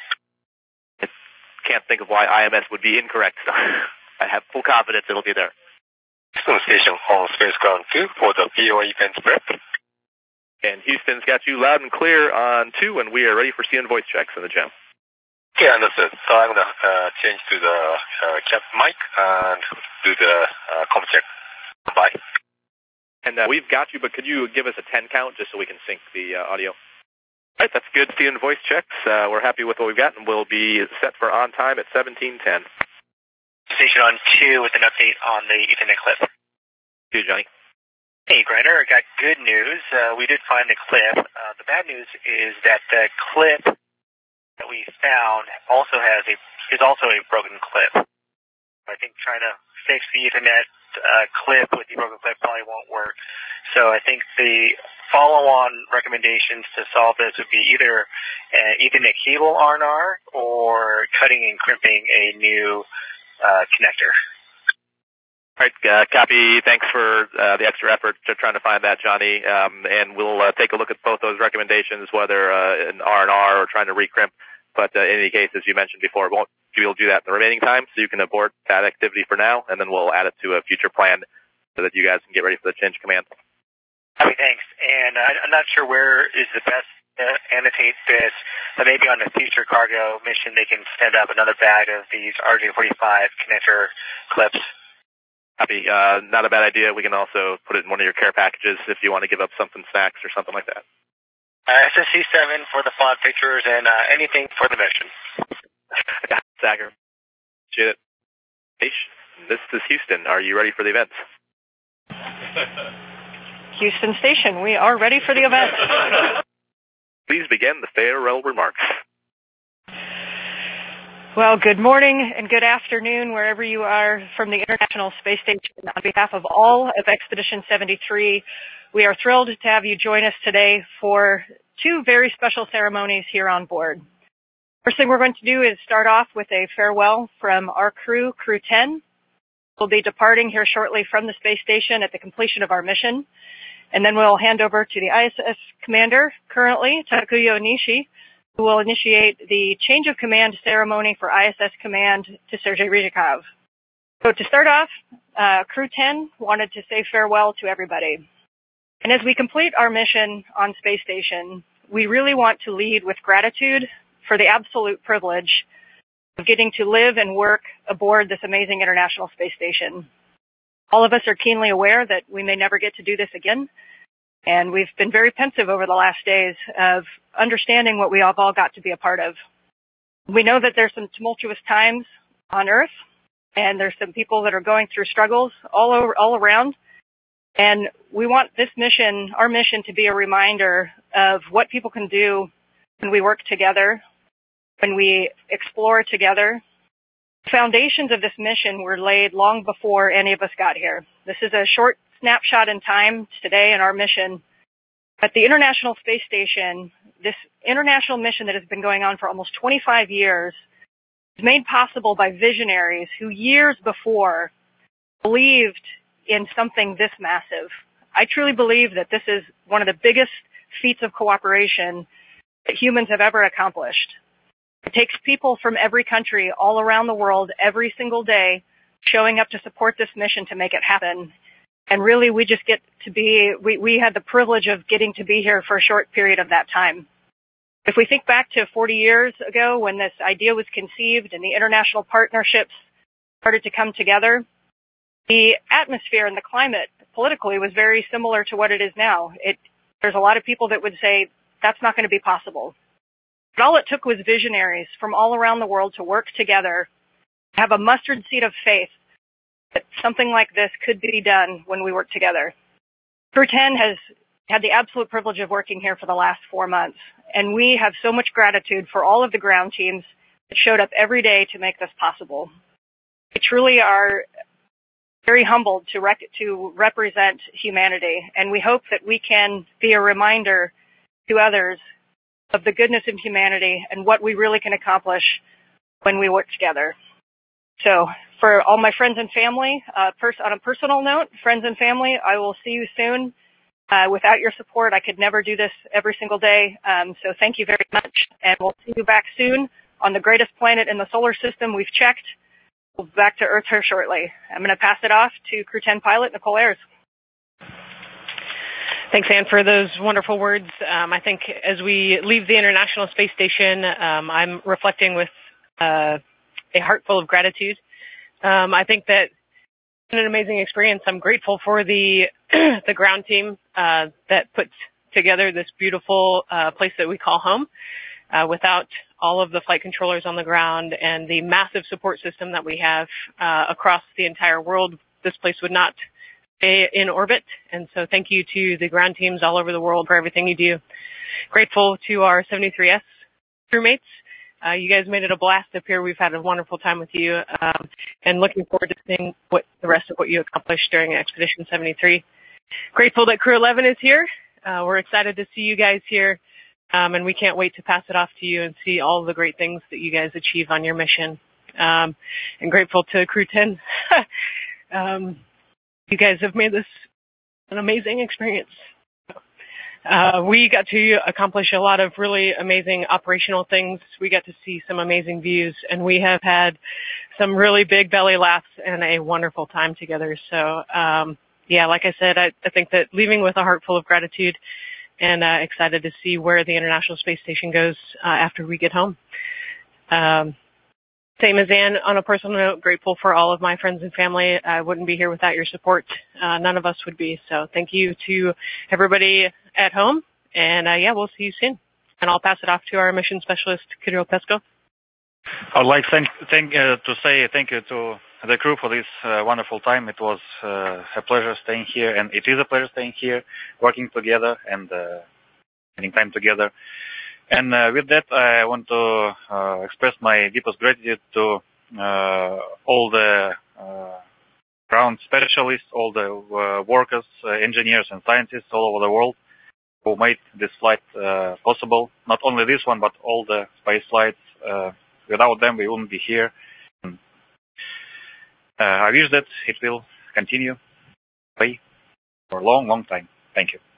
I can't think of why I M S would be incorrect, so I have full confidence it'll be there. Houston Station on Space Ground two for the P O A event prep. And Houston's got you loud and clear on two, and we are ready for C N voice checks in the gym. Okay, understood. So I'm going to uh, change to the uh, cap mic and do the uh, com check. Bye. And uh, we've got you, but could you give us a ten count just so we can sync the uh, audio? All right, that's good. C N voice checks. Uh, we're happy with what we've got, and we'll be set for on time at seventeen ten. Station on two with an update on the Ethernet clip. You, Johnny. Hey, Grinder, I got good news. Uh, we did find the clip. Uh, the bad news is that the clip that we found also has a is also a broken clip. I think trying to fix the Ethernet uh, clip with the broken clip probably won't work. So I think the follow-on recommendations to solve this would be either an Ethernet cable R and R or cutting and crimping a new uh, connector. All right, uh, copy. Thanks for uh, the extra effort to trying to find that, Johnny. Um, and we'll uh, take a look at both those recommendations, whether uh, an R and R or trying to recrimp. But uh, in any case, as you mentioned before, won't we'll do that in the remaining time, so you can abort that activity for now, and then we'll add it to a future plan so that you guys can get ready for the change command. Copy, thanks. And uh, I'm not sure where is the best to annotate this, but maybe on a future cargo mission they can send up another bag of these R J forty-five connector clips. Copy. Uh, not a bad idea. We can also put it in one of your care packages if you want to give up something, snacks or something like that. Uh, S S C seven for the font pictures and uh, anything for the mission. Sager. Appreciate it. This is Houston. Are you ready for the event? Houston Station, we are ready for the event. Please begin the farewell remarks. Well, good morning and good afternoon wherever you are from the International Space Station. On behalf of all of Expedition seventy-three, we are thrilled to have you join us today for two very special ceremonies here on board. First thing we're going to do is start off with a farewell from our crew, Crew ten. We'll be departing here shortly from the space station at the completion of our mission. And then we'll hand over to the I S S commander, currently, Takuya Nishi, who will initiate the change of command ceremony for I S S command to Sergei Ryzhikov. So to start off, uh, Crew ten wanted to say farewell to everybody. And as we complete our mission on space station, we really want to lead with gratitude for the absolute privilege of getting to live and work aboard this amazing International Space Station. All of us are keenly aware that we may never get to do this again, and we've been very pensive over the last days of understanding what we have all got to be a part of. We know that there's some tumultuous times on Earth, and there's some people that are going through struggles all over, all around, and we want this mission, our mission, to be a reminder of what people can do when we work together, when we explore together. The foundations of this mission were laid long before any of us got here. This is a short snapshot in time today in our mission. At the International Space Station, this international mission that has been going on for almost twenty-five years is made possible by visionaries who years before believed in something this massive. I truly believe that this is one of the biggest feats of cooperation that humans have ever accomplished. It takes people from every country all around the world every single day showing up to support this mission to make it happen. And really, we just get to be, we, we had the privilege of getting to be here for a short period of that time. If we think back to forty years ago when this idea was conceived and the international partnerships started to come together, the atmosphere and the climate politically was very similar to what it is now. It, there's a lot of people that would say that's not going to be possible. But all it took was visionaries from all around the world to work together have a mustard seed of faith that something like this could be done when we work together. Crew ten has had the absolute privilege of working here for the last four months, and we have so much gratitude for all of the ground teams that showed up every day to make this possible. We truly are very humbled to, rec- to represent humanity, and we hope that we can be a reminder to others of the goodness of humanity and what we really can accomplish when we work together. So for all my friends and family, uh, pers- on a personal note, friends and family, I will see you soon. Uh, without your support, I could never do this every single day. Um, so thank you very much, and we'll see you back soon on the greatest planet in the solar system we've checked. We'll be back to Earth here shortly. I'm going to pass it off to Crew ten pilot Nicole Ayers. Thanks, Anne, for those wonderful words. Um, I think as we leave the International Space Station, um, I'm reflecting with uh, a heart full of gratitude. Um, I think that it's been an amazing experience. I'm grateful for the the ground team uh, that puts together this beautiful uh, place that we call home. Uh, without all of the flight controllers on the ground and the massive support system that we have uh, across the entire world, this place would not stay in orbit. And so thank you to the ground teams all over the world for everything you do. Grateful to our seventy-three S crewmates. Uh, you guys made it a blast up here. We've had a wonderful time with you, um, and looking forward to seeing what the rest of what you accomplished during Expedition seventy-three. Grateful that Crew eleven is here. Uh, we're excited to see you guys here, um, and we can't wait to pass it off to you and see all the great things that you guys achieve on your mission. Um, and grateful to Crew ten. um, you guys have made this an amazing experience. Uh, we got to accomplish a lot of really amazing operational things. We got to see some amazing views, and we have had some really big belly laughs and a wonderful time together. So, um, yeah, like I said, I, I think that leaving with a heart full of gratitude and uh, excited to see where the International Space Station goes uh, after we get home. Um, Same as Anne, on a personal note, grateful for all of my friends and family. I wouldn't be here without your support. Uh, none of us would be. So thank you to everybody at home. And uh, yeah, we'll see you soon. And I'll pass it off to our mission specialist, Kirill Pesko. I would like thank, thank, uh, to say thank you to the crew for this uh, wonderful time. It was uh, a pleasure staying here, and it is a pleasure staying here, working together and uh, spending time together. And uh, with that, I want to uh, express my deepest gratitude to uh, all the uh, ground specialists, all the uh, workers, uh, engineers, and scientists all over the world who made this flight uh, possible. Not only this one, but all the space flights. Uh, without them, we wouldn't be here. Uh, I wish that it will continue for a long, long time. Thank you.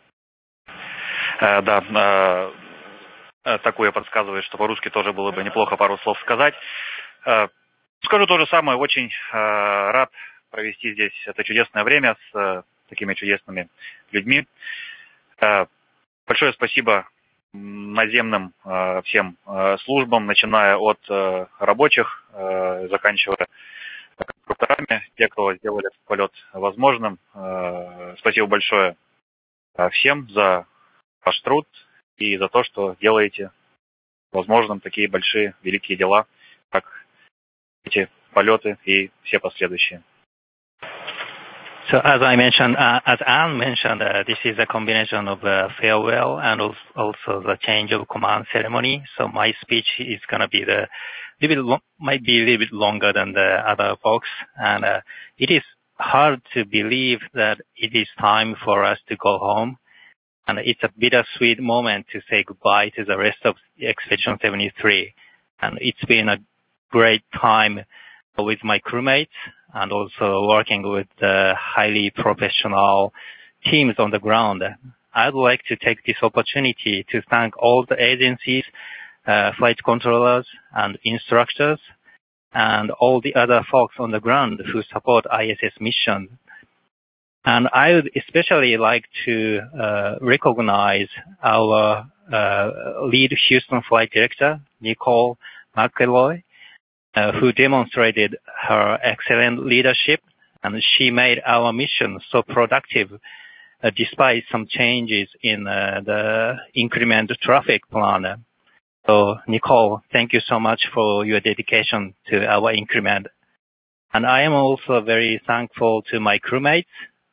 Uh, да, uh, такое подсказывает, что по-русски тоже было бы неплохо пару слов сказать. Скажу то же самое. Очень рад провести здесь это чудесное время с такими чудесными людьми. Большое спасибо наземным всем службам, начиная от рабочих, заканчивая конструкторами, те, кто сделали этот полет возможным. Спасибо большое всем за ваш труд и за то, что делаете возможным такие большие, великие дела, как эти полеты и все последующие. So as I mentioned, uh, as Anne mentioned, uh, this is a combination of uh, farewell and also the change of command ceremony. So my speech is going to be the little bit lo- might be a little bit longer than the other folks, and uh, it is hard to believe that it is time for us to go home. And it's a bittersweet moment to say goodbye to the rest of Expedition seventy-three. And it's been a great time with my crewmates and also working with the highly professional teams on the ground. I'd like to take this opportunity to thank all the agencies, uh, flight controllers and instructors, and all the other folks on the ground who support I S S mission. And I would especially like to uh, recognize our uh, lead Houston flight director, Nicole McElroy, uh, who demonstrated her excellent leadership, and she made our mission so productive uh, despite some changes in uh, the increment traffic plan. So, Nicole, thank you so much for your dedication to our increment And I am also very thankful to my crewmates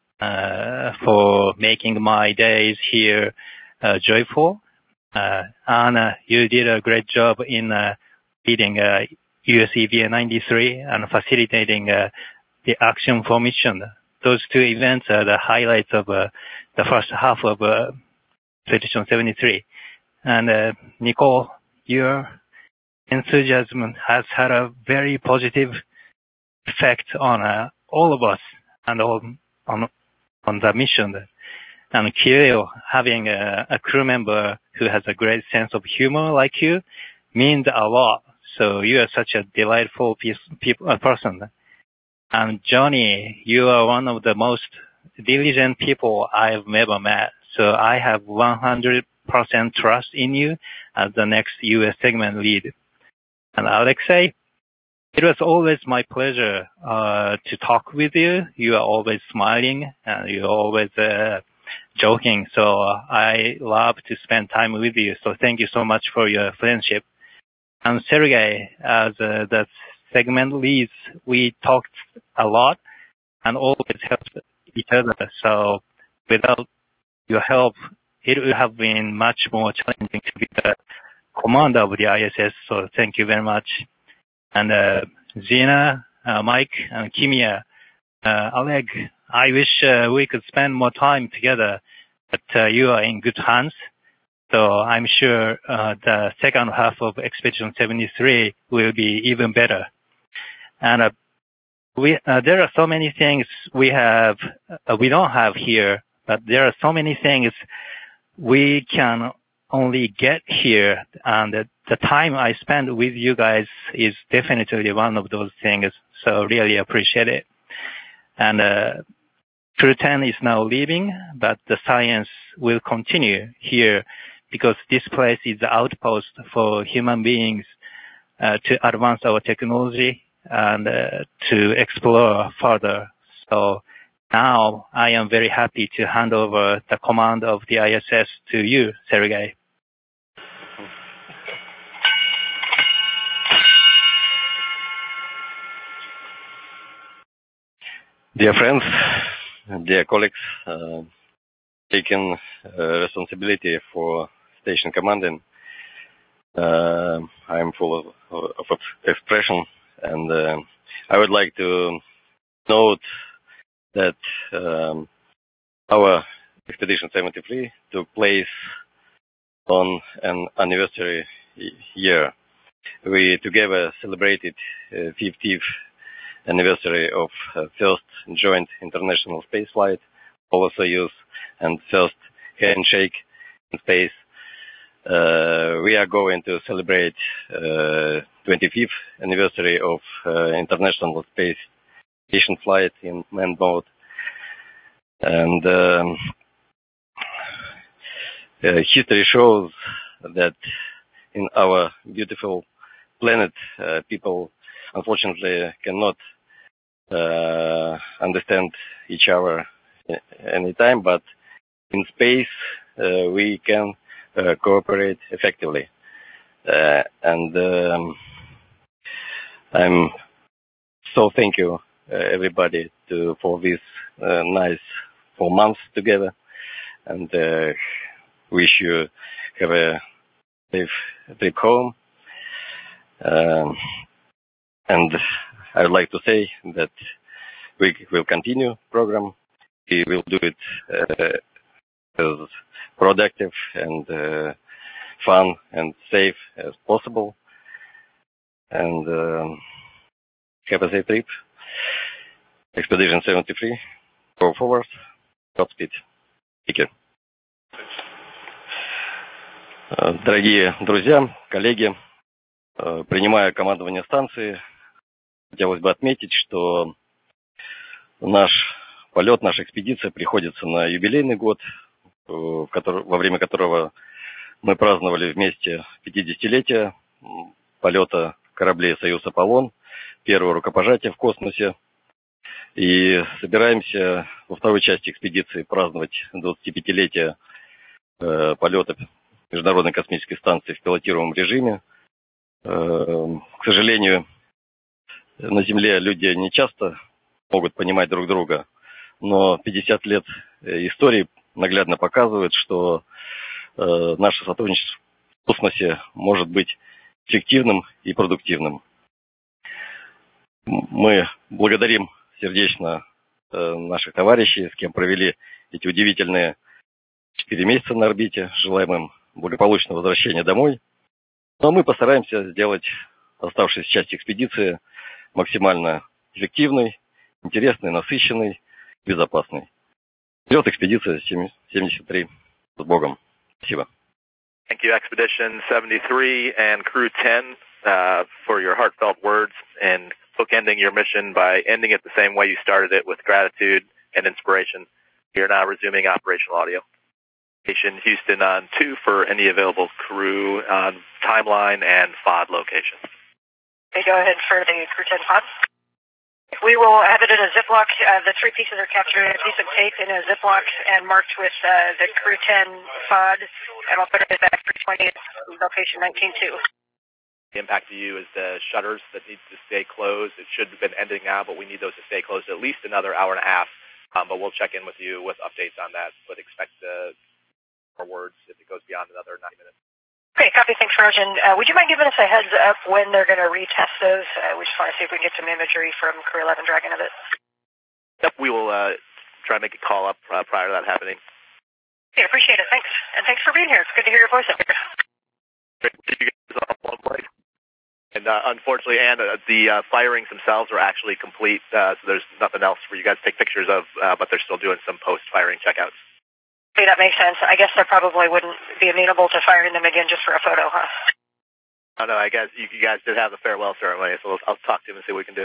uh, for making my days here uh, joyful. Uh, Anna, you did a great job in uh, leading uh, U S E V A ninety-three and facilitating uh, the action for mission. Those two events are the highlights of uh, the first half of uh, Expedition seventy-three. And uh, Nicole, your enthusiasm has had a very positive effect on uh, all of us and on on, on the mission. And Kirill, having a, a crew member who has a great sense of humor like you means a lot. So you are such a delightful piece, people, uh, person. And Johnny, you are one of the most diligent people I've ever met. So I have one hundred percent trust in you as the next U S segment lead. And Alexei, it was always my pleasure uh, to talk with you. You are always smiling and you're always uh, joking. So I love to spend time with you. So thank you so much for your friendship. And Sergey, as uh, the segment leads, we talked a lot and always helped each other. So without your help, it would have been much more challenging to be the commander of the I S S. So thank you very much. And uh, Zina, uh, Mike, and Kimia, uh, Oleg, I wish uh, we could spend more time together, but uh, you are in good hands. So I'm sure uh, the second half of Expedition seventy-three will be even better. And uh, we uh, there are so many things we have uh, we don't have here, but there are so many things we can only get here. And the, the time I spend with you guys is definitely one of those things. So really appreciate it. And uh, Crew ten is now leaving, but the science will continue here because this place is the outpost for human beings uh, to advance our technology and uh, to explore further. So now I am very happy to hand over the command of the I S S to you, Sergey. Dear friends, dear colleagues, uh, taking uh, responsibility for station commanding, uh, I'm full of, of expression, and uh, I would like to note that um, our Expedition seventy-three took place on an anniversary year. We together celebrated uh, fiftieth anniversary of uh, first joint international spaceflight, Apollo Soyuz, and first handshake in space. Uh, we are going to celebrate uh, twenty-fifth anniversary of uh, International Space Station flight in manned mode. And um, uh, history shows that in our beautiful planet, uh, people unfortunately cannot uh, understand each other anytime, but in space uh, we can uh, cooperate effectively. Uh, and um, I'm so thank you uh, everybody to, for this uh, nice four months together, and uh, wish you have a safe trip home. Um, and I would like to say that we will continue program. We will do it uh, as productive and uh, fun and safe as possible. And um, have a safe trip. Expedition seventy-three. Go forward. Godspeed. Take care. Дорогие друзья, коллеги, принимая командование станции, хотелось бы отметить, что наш полет, наша экспедиция приходится на юбилейный год, во время которого мы праздновали вместе пятидесятилетие полета кораблей «Союз Аполлон», первого рукопожатия в космосе. И собираемся во второй части экспедиции праздновать двадцатипятилетие э, полета Международной космической станции в пилотируемом режиме. Э, к сожалению, на Земле люди не часто могут понимать друг друга, но пятьдесят лет истории наглядно показывают, что э, наше сотрудничество в космосе может быть эффективным и продуктивным. Мы благодарим сердечно э, наших товарищей, с кем провели эти удивительные четыре месяца на орбите. Желаем им благополучного возвращения домой. Ну а мы постараемся сделать оставшуюся часть экспедиции максимально эффективной, интересной, насыщенной, безопасной. Вперед, экспедиция семьдесят три. С Богом. Спасибо. Thank you, Expedition seventy-three and Crew ten, uh, for your heartfelt words and bookending your mission by ending it the same way you started it, with gratitude and inspiration. We are now resuming operational audio. Station Houston on two for any available crew on timeline and F O D location. Okay, go ahead for the Crew ten F O D. We will have it in a Ziploc. Uh, the three pieces are captured in a piece of tape in a Ziploc and marked with uh, the Crew ten F O D, and I'll put it back for twentieth, location nineteen two. The impact to you is the shutters that need to stay closed. It should have been ending now, but we need those to stay closed at least another hour and a half. Um, but we'll check in with you with updates on that, but expect uh, more words if it goes beyond another ninety minutes. Okay, copy. Thanks, Rojan. Uh, would you mind giving us a heads up when they're going to retest those? Uh, we just want to see if we can get some imagery from Crew eleven Dragon of it. Yep, we will uh, try to make a call up uh, prior to that happening. Okay, appreciate it. Thanks. And thanks for being here. It's good to hear your voice up here. Great. You guys all one place. And uh, unfortunately, Anne, uh, the uh, firings themselves are actually complete, uh, so there's nothing else for you guys to take pictures of, uh, but they're still doing some post-firing checkouts. Okay, that makes sense. I guess they probably wouldn't be amenable to firing them again just for a photo, huh? Oh, no, I guess you, you guys did have the farewell ceremony, so we'll, I'll talk to him and see what we can do.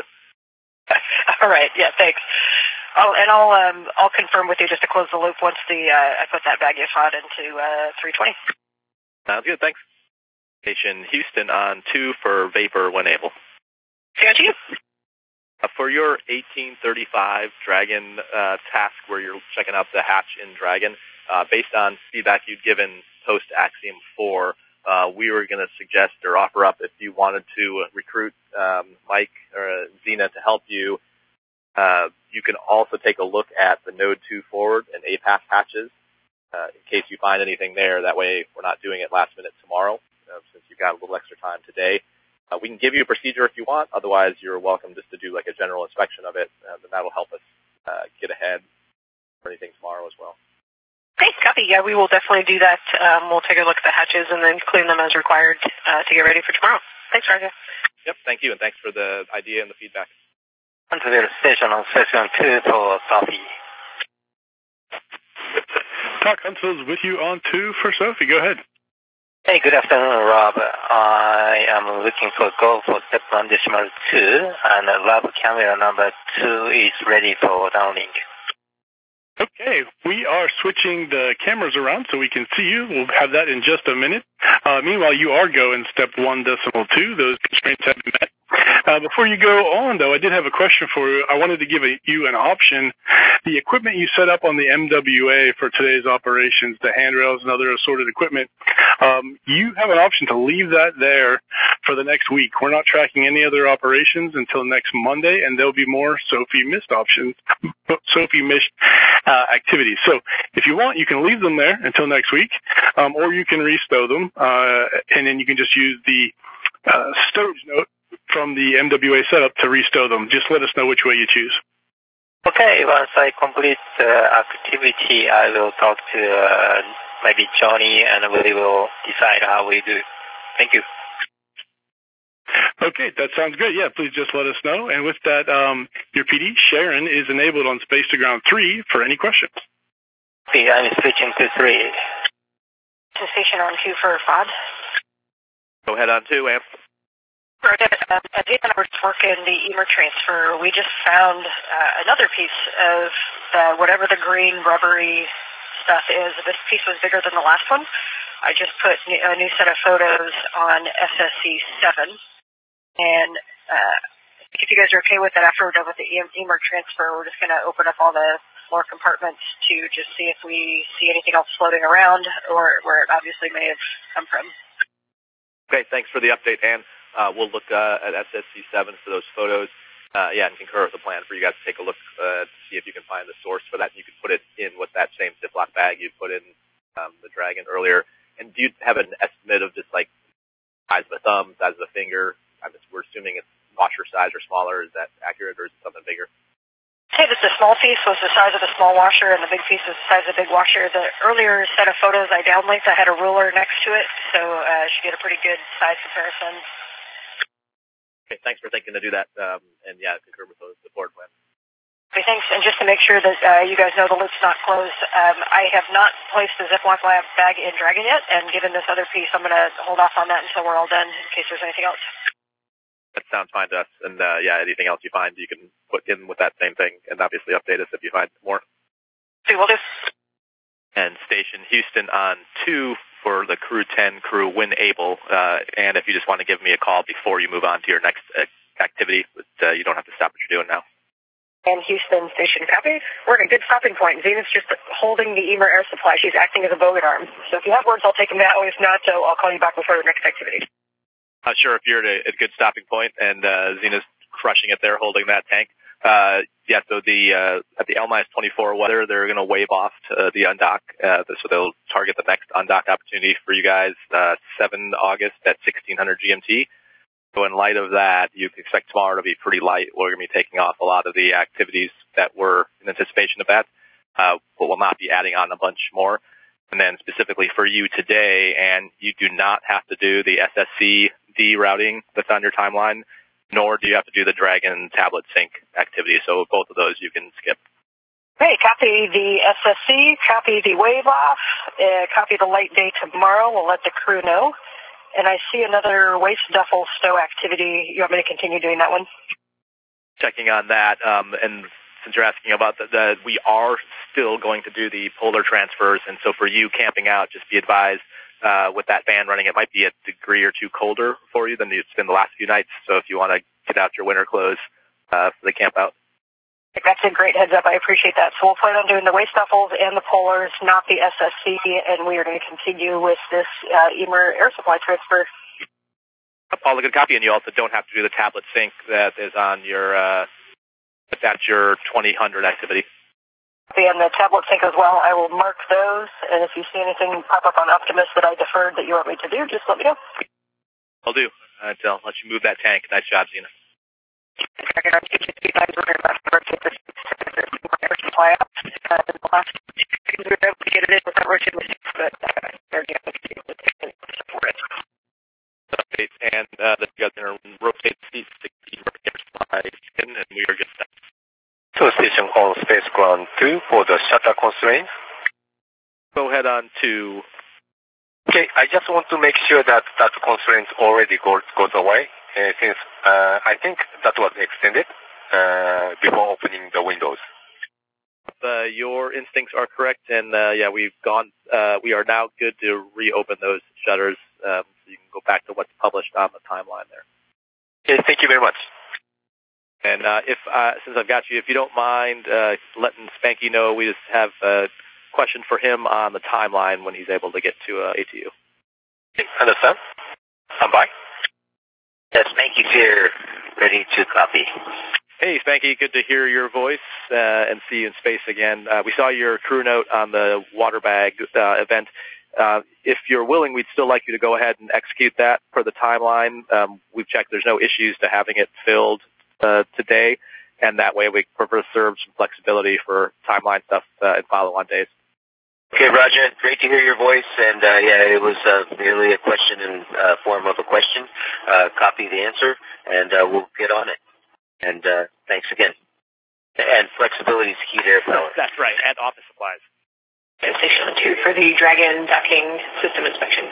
All right, yeah, thanks. Oh, and I'll um, I'll confirm with you just to close the loop once the uh, I put that bag of F O D into uh, three twenty. Sounds good, thanks. Station Houston on two for Vapor when able. Got you. Uh, for your eighteen thirty-five Dragon uh, task where you're checking out the hatch in Dragon, uh, based on feedback you'd given post Axiom four, uh, we were going to suggest or offer up if you wanted to recruit um, Mike or Xena to help you. Uh, you can also take a look at the Node two forward and A PAS hatches uh, in case you find anything there. That way we're not doing it last minute tomorrow, uh, since you've got a little extra time today. Uh, we can give you a procedure if you want. Otherwise, you're welcome just to do like a general inspection of it, uh, and that'll help us uh, get ahead for anything tomorrow as well. Okay, copy. Yeah, we will definitely do that. Um, we'll take a look at the hatches and then clean them as required uh, to get ready for tomorrow. Thanks, Roger. Yep, thank you, and thanks for the idea and the feedback. Onto the station on session two for Sophie. Talk Huntsville's with you on two for Sophie. Go ahead. Hey, good afternoon, Rob. I am looking for go for step one decimal two, and lab camera number two is ready for downlink. Okay, we are switching the cameras around so we can see you. We'll have that in just a minute. Uh, meanwhile, you are going step one decimal two. Those constraints have been met. Uh, before you go on, though, I did have a question for you. I wanted to give a, you an option. The equipment you set up on the M W A for today's operations, the handrails and other assorted equipment, um, you have an option to leave that there for the next week. We're not tracking any other operations until next Monday, and there'll be more Sophie missed options, Sophie missed uh, activities. So if you want, you can leave them there until next week, um, or you can restow them, uh, and then you can just use the uh, stowage note from the M W A setup to restow them. Just let us know which way you choose. Okay, once I complete the activity, I will talk to uh, maybe Johnny, and we will decide how we do. Thank you. Okay, that sounds good. Yeah, please just let us know. And with that, um, your P D, Sharon, is enabled on Space to Ground three for any questions. Okay, I'm switching to three. To station on two for F O D. Go ahead on two, Amp. Right, um, as Ethan and I were working the E M R transfer, we just found uh, another piece of the, whatever the green rubbery stuff is. This piece was bigger than the last one. I just put a new set of photos on S S C seven, and uh, if you guys are okay with that, after we're done with the E M R transfer, we're just going to open up all the floor compartments to just see if we see anything else floating around or where it obviously may have come from. Okay, thanks for the update, Ann. Uh, we'll look uh, at S S C seven for those photos. uh, yeah, and concur with the plan for you guys to take a look uh, to see if you can find the source for that. And you can put it in with that same Ziploc bag you put in um, the Dragon earlier. And do you have an estimate of just like size of a thumb, size of a finger? I'm just, we're assuming it's washer size or smaller. Is that accurate, or is it something bigger? Hey, this is the small piece was the size of a small washer, and the big piece is the size of a big washer. The earlier set of photos I downlinked, I had a ruler next to it, so uh, you get a pretty good size comparison. Okay, thanks for thinking to do that, um, and yeah, concur with the, the board plan. Okay, thanks. And just to make sure that uh, you guys know the loop's not closed, um, I have not placed the Ziploc bag in Dragon yet, and given this other piece, I'm going to hold off on that until we're all done in case there's anything else. That sounds fine to us. And uh, yeah, anything else you find, you can put in with that same thing, and obviously update us if you find more. Okay, will do. And Station Houston on two for the Crew ten crew when able. Uh, and if you just want to give me a call before you move on to your next uh, activity, but, uh, you don't have to stop what you're doing now. And Houston Station, copy. We're at a good stopping point. Zenith's just holding the Emer air supply. She's acting as a bogat arm. So if you have words, I'll take them that way. If not, so I'll call you back before the next activity. Not sure if you're at a, at a good stopping point, and uh, Zena's crushing it there, holding that tank. Uh, yeah, so the uh, at the L minus twenty-four weather, they're going to wave off to the undock, uh, so they'll target the next undock opportunity for you guys, uh, seventh of August at sixteen hundred G M T. So in light of that, you can expect tomorrow to be pretty light. We're going to be taking off a lot of the activities that were in anticipation of that, uh, but we'll not be adding on a bunch more. And then specifically for you today, and you do not have to do the S S C D routing that's on your timeline, nor do you have to do the Dragon tablet sync activity. So both of those you can skip. Hey, copy the S S C, copy the wave off, uh, copy the light day tomorrow. We'll let the crew know. And I see another waste duffel stow activity. You want me to continue doing that one? Checking on that, um, and since you're asking about the, the, we are still going to do the polar transfers, and so for you camping out, just be advised, uh, with that fan running, it might be a degree or two colder for you than it's been the last few nights, so if you want to get out your winter clothes, uh, for the camp out. That's a great heads up. I appreciate that. So we'll plan on doing the waste duffels and the polars, not the S S C, and we are going to continue with this, uh, Emer air supply transfer. All a good copy, and you also don't have to do the tablet sync that is on your, uh, that's your twenty hundred activity. And the tablet sync as well. I will mark those, and if you see anything pop up on Optimus that I deferred that you want me to do, just let me know. I'll do. Uh, I'll let you move that tank. Nice job, Zena. And uh, then you guys are going to rotate the seats to keep air supply in, and we are good. So station on Space Ground two for the shutter constraint. Go ahead on to... Okay, I just want to make sure that that constraint already goes, goes away, uh, since uh, I think that was extended uh, before opening the windows. Uh, your instincts are correct, and uh, yeah, we've gone, uh, we are now good to reopen those shutters, um, so you can go back to what's published on the timeline there. Okay, thank you very much. And uh, if uh, since I've got you, if you don't mind uh, letting Spanky know, we just have a question for him on the timeline when he's able to get to uh, A T U. Understand? I'm by. Yes, Spanky's here, ready to copy. Hey, Spanky, good to hear your voice uh, and see you in space again. Uh, we saw your crew note on the water bag uh, event. Uh, if you're willing, we'd still like you to go ahead and execute that for the timeline. Um, we've checked there's no issues to having it filled uh, today, and that way we preserve some flexibility for timeline stuff uh, in follow-on days. Okay, Roger. Great to hear your voice, and uh, yeah, it was uh, merely a question in uh, form of a question. Uh, copy the answer, and uh, we'll get on it. And uh, thanks again. And flexibility is key to air power. That's right, and office supplies. Station on two for the Dragon docking system inspection.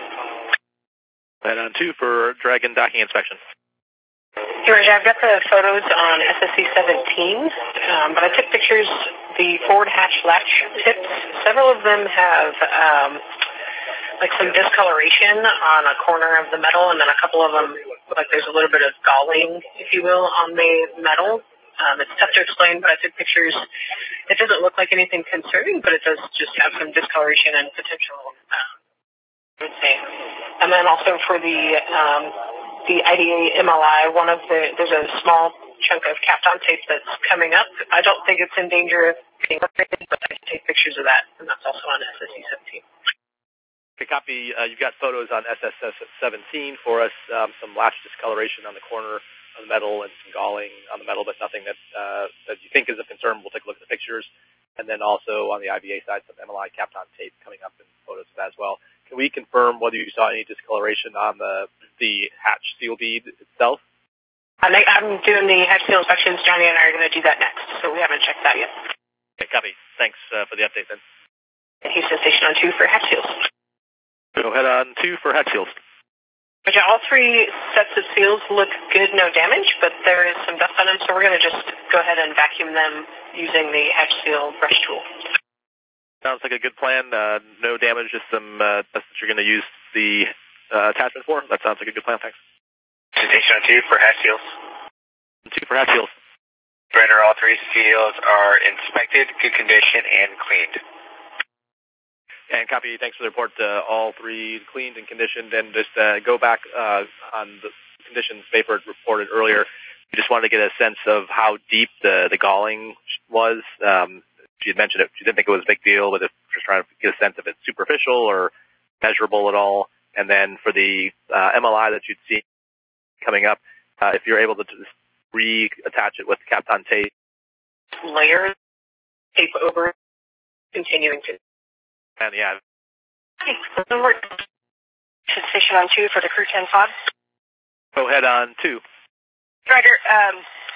And on two for Dragon docking inspection. Hey, Roger, I've got the photos on S S C seventeen, um, but I took pictures, the forward hatch latch tips. Several of them have um, like some discoloration on a corner of the metal, and then a couple of them, like there's a little bit of galling, if you will, on the metal. Um, it's tough to explain, but I took pictures. It doesn't look like anything concerning, but it does just have some discoloration and potential, um, I would say. And then also for the um, the I D A M L I, one of the, there's a small chunk of Kapton tape that's coming up. I don't think it's in danger of being upgraded, but I can take pictures of that, and that's also on S S C seventeen. Okay, copy. Uh, you've got photos on S S S seventeen for us, um, some latch discoloration on the corner of the metal and some galling on the metal, but nothing that uh, that you think is of concern. We'll take a look at the pictures. And then also on the I V A side, some M L I Kapton tape coming up in photos of that as well. Can we confirm whether you saw any discoloration on the the hatch seal bead itself? I'm doing the hatch seal inspections. Johnny and I are going to do that next, so we haven't checked that yet. Okay, copy. Thanks uh, for the update then. Houston Station on two for hatch seals. Go ahead on two for hatch seals. All three sets of seals look good, no damage, but there is some dust on them, so we're going to just go ahead and vacuum them using the hatch seal brush tool. Sounds like a good plan. Uh, no damage, just some uh, dust that you're going to use the uh, attachment for. That sounds like a good plan. Thanks. Station on two for hatch seals. Two for hatch seals. Brenner, all three seals are inspected, good condition, and cleaned. And copy, thanks for the report. Uh, all three cleaned and conditioned. And just uh, go back uh, on the conditions Vapor reported earlier. We just wanted to get a sense of how deep the, the galling was. Um, she had mentioned it. She didn't think it was a big deal, but just trying to get a sense if it's superficial or measurable at all. And then for the uh, M L I that you'd see coming up, uh, if you're able to just reattach it with Kapton tape. Layer tape over, continuing to. And yeah. Okay, station on two for the Crew ten pod. Go ahead on two. Ryder, um,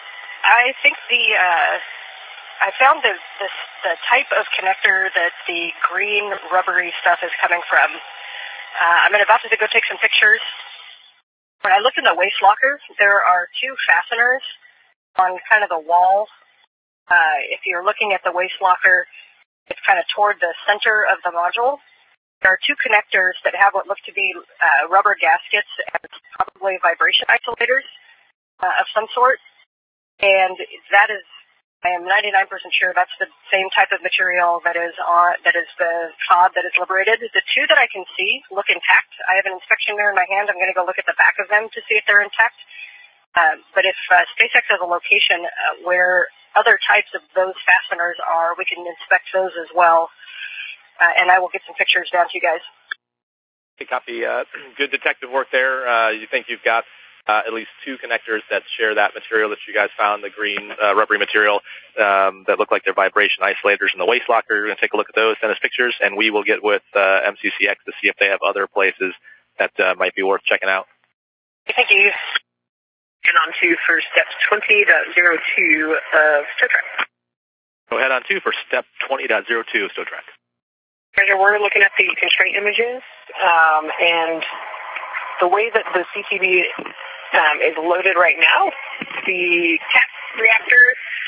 I think the, uh, I found the, the, the type of connector that the green rubbery stuff is coming from. Uh, I'm about to go take some pictures. When I look in the waste locker, there are two fasteners on kind of the wall. Uh, if you're looking at the waste locker, it's kind of toward the center of the module. There are two connectors that have what look to be uh, rubber gaskets and probably vibration isolators uh, of some sort. And that is, I am ninety-nine percent sure that's the same type of material that is on, that is the fob that is liberated. The two that I can see look intact. I have an inspection mirror in my hand. I'm going to go look at the back of them to see if they're intact. Uh, but if uh, SpaceX has a location uh, where other types of those fasteners are, we can inspect those as well. Uh, and I will get some pictures down to you guys. Okay, copy. Uh, good detective work there. Uh, you think you've got uh, at least two connectors that share that material that you guys found, the green uh, rubbery material um, that look like they're vibration isolators in the waste locker. You're going to take a look at those, send us pictures, and we will get with uh, M C C X to see if they have other places that uh, might be worth checking out. Thank you. And on two for step twenty point zero two of StoTrack. Go ahead on two for step twenty point zero two of StoTrack. We're looking at the constraint images, um, and the way that the C T B um, is loaded right now, the cat reactor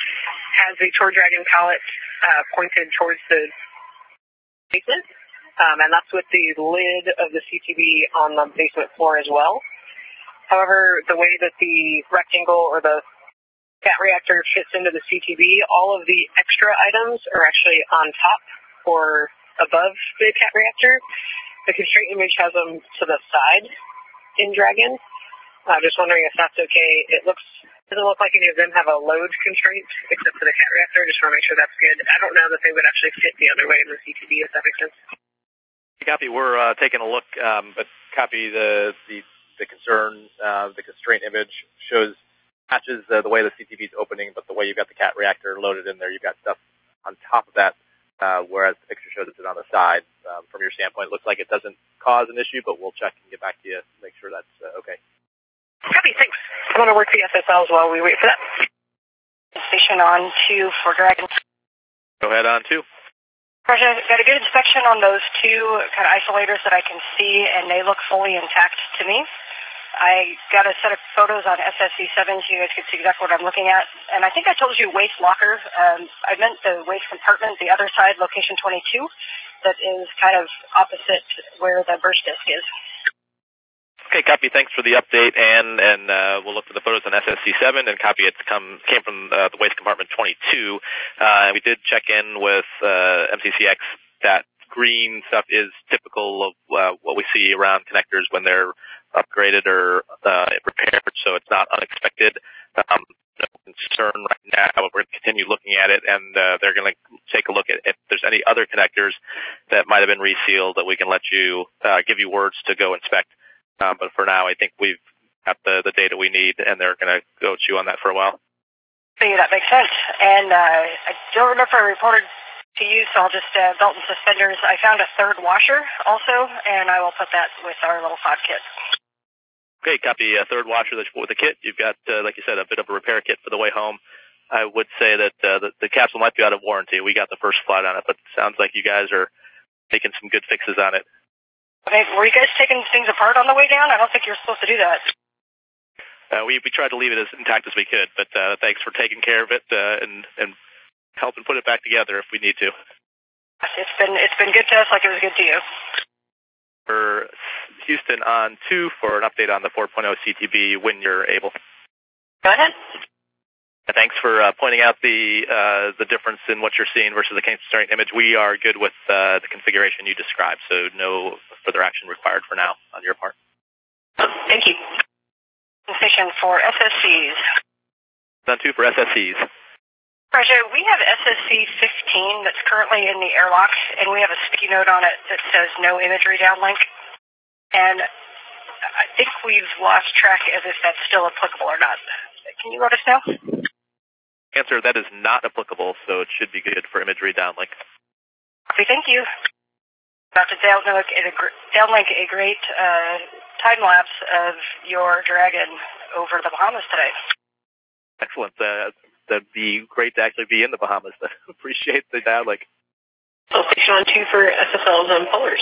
has the Tour Dragon pallet uh, pointed towards the basement, um, and that's with the lid of the C T B on the basement floor as well. However, the way that the rectangle or the cat reactor fits into the C T B, all of the extra items are actually on top or above the cat reactor. The constraint image has them to the side in Dragon. I'm just wondering if that's okay. It looks doesn't look like any of them have a load constraint except for the cat reactor. Just want to make sure that's good. I don't know that they would actually fit the other way in the C T B, if that makes sense. Copy. We're uh, taking a look, um, but copy the the, the concern. Uh, the constraint image shows matches uh, the way the C T B is opening, but the way you've got the cat reactor loaded in there, you've got stuff on top of that. Uh, whereas the picture shows it's on the side. Um, from your standpoint, it looks like it doesn't cause an issue, but we'll check and get back to you to make sure that's uh, okay. Copy, thanks. I'm going to work the S S Ls while we wait for that. Station on two for Dragon. Go ahead on two. Roger, got a good inspection on those two kind of isolators that I can see, and they look fully intact to me. I got a set of photos on S S C seven so you guys could see exactly what I'm looking at. And I think I told you waste locker. Um, I meant the waste compartment, the other side, location twenty-two, that is kind of opposite where the burst disc is. Okay, copy. Thanks for the update, and and uh, we'll look for the photos on S S C seven, and copy it's come came from uh, the waste compartment twenty-two. Uh, we did check in with uh, M C C X that green stuff is typical of uh, what we see around connectors when they're upgraded or uh, repaired, so it's not unexpected. Um, no concern right now, but we're going to continue looking at it, and uh, they're going to take a look at if there's any other connectors that might have been resealed that we can let you, uh, give you words to go inspect. Um, but for now, I think we've got the, the data we need, and they're going to go chew on that for a while. See, that makes sense. And uh, I don't remember if I reported to you, so I'll just uh, belt and suspenders. I found a third washer also, and I will put that with our little pod kit. Okay, copy a third washer that's with the kit. You've got, uh, like you said, a bit of a repair kit for the way home. I would say that uh, the, the capsule might be out of warranty. We got the first flight on it, but it sounds like you guys are making some good fixes on it. Okay, were you guys taking things apart on the way down? I don't think you're supposed to do that. Uh, we, we tried to leave it as intact as we could, but uh, thanks for taking care of it uh, and, and helping put it back together if we need to. It's been it's been good to us like it was good to you. For Houston on two for an update on the four point oh C T B when you're able. Go ahead. Thanks for uh, pointing out the uh, the difference in what you're seeing versus the constraint image. We are good with uh, the configuration you described, so no further action required for now on your part. Thank you. Station for S S Cs. On two for S S Cs. Roger, we have S S C fifteen that's currently in the airlock, and we have a sticky note on it that says no imagery downlink. And I think we've lost track as if that's still applicable or not. Can you let us know? Answer, that is not applicable, so it should be good for imagery downlink. Okay, thank you. About to downlink a, downlink a great uh, time-lapse of your Dragon over the Bahamas today. Excellent. Uh, that'd be great to actually be in the Bahamas. Appreciate the downlink. So station on two for S S Ls and polars.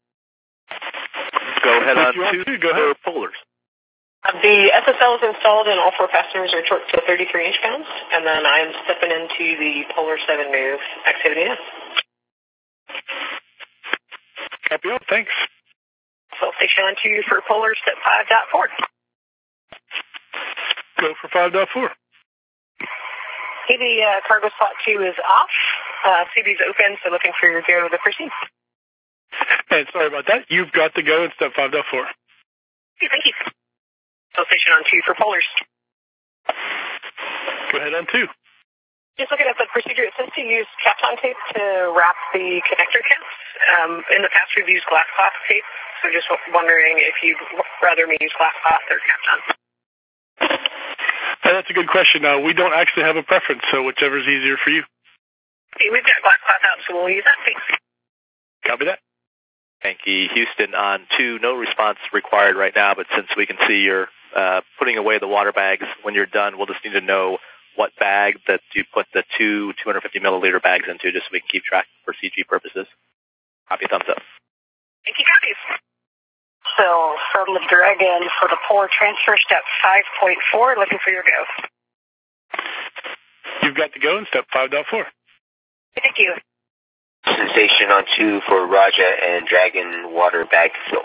Go ahead on two go ahead. for polars. The S S L is installed and all four fasteners are torqued to thirty-three inch pounds, and then I'm stepping into the Polar seven move activity now. Copy on, thanks. So station on two for Polar step five dot four. Go for five point four. Okay, the uh, cargo slot two is off. Uh, C B's open, so looking for your go to proceed. And sorry about that. You've got to go in step five point four. Okay, thank you. So station on two for polars. Go ahead on two. Just looking at the procedure, it says to use Kapton tape to wrap the connector caps. Um, in the past, we've used glass cloth tape, so just wondering if you'd rather me use glass cloth or Kapton. Uh, that's a good question. Uh, we don't actually have a preference, so whichever's easier for you. Okay, we've got glass cloth out, so we'll use that. Thanks. Copy that. Thank you, Houston on two. No response required right now, but since we can see you're uh, putting away the water bags when you're done, we'll just need to know what bag that you put the two two hundred fifty milliliter bags into, just so we can keep track for C G purposes. Copy, thumbs up. Thank you, copies. So from the Dragon for the Polar transfer step five point four, looking for your go. You've got to go in step five point four. Thank you. Sensation on two for Raja and Dragon water bag fill.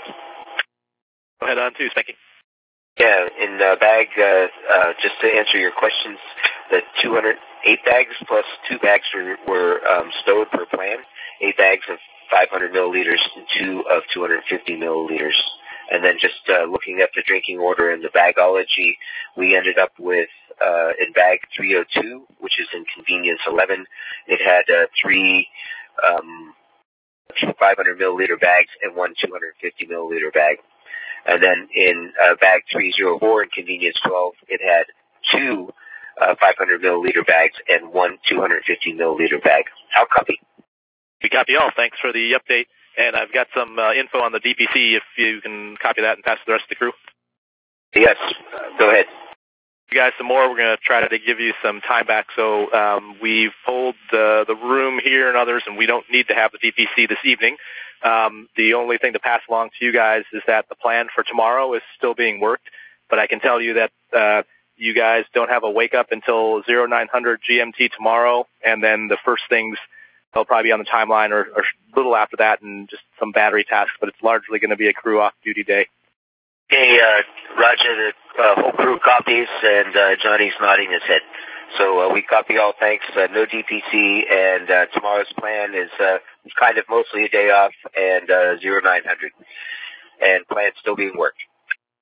Go ahead on two, Spanky. Yeah, in the bag, uh, uh, just to answer your questions, the two hundred eight bags plus two bags were, were um, stowed per plan. Eight bags of five hundred milliliters and two of two hundred fifty milliliters. And then just uh, looking at the drinking order and the bagology, we ended up with, uh, in bag three oh two, which is in convenience eleven, it had uh, three um, five hundred milliliter bags and one two hundred fifty milliliter bag. And then in uh, bag three oh four in convenience twelve, it had two uh, five hundred milliliter bags and one two hundred fifty milliliter bag. How copy? We copy all. Thanks for the update. And I've got some uh, info on the D P C if you can copy that and pass to the rest of the crew. Yes, uh, go ahead. You guys some more. We're going to try to give you some time back. So um, we've pulled the, the room here and others, and we don't need to have the D P C this evening. Um, the only thing to pass along to you guys is that the plan for tomorrow is still being worked, but I can tell you that uh, you guys don't have a wake-up until oh nine hundred G M T tomorrow, and then the first things they'll probably be on the timeline or, or a little after that and just some battery tasks, but it's largely going to be a crew off-duty day. Okay, uh, Roger, the uh, whole crew copies, and uh, Johnny's nodding his head. So uh, we copy all, thanks. Uh, no D P C, and uh, tomorrow's plan is uh, kind of mostly a day off and uh, oh nine hundred. And plan's still being worked.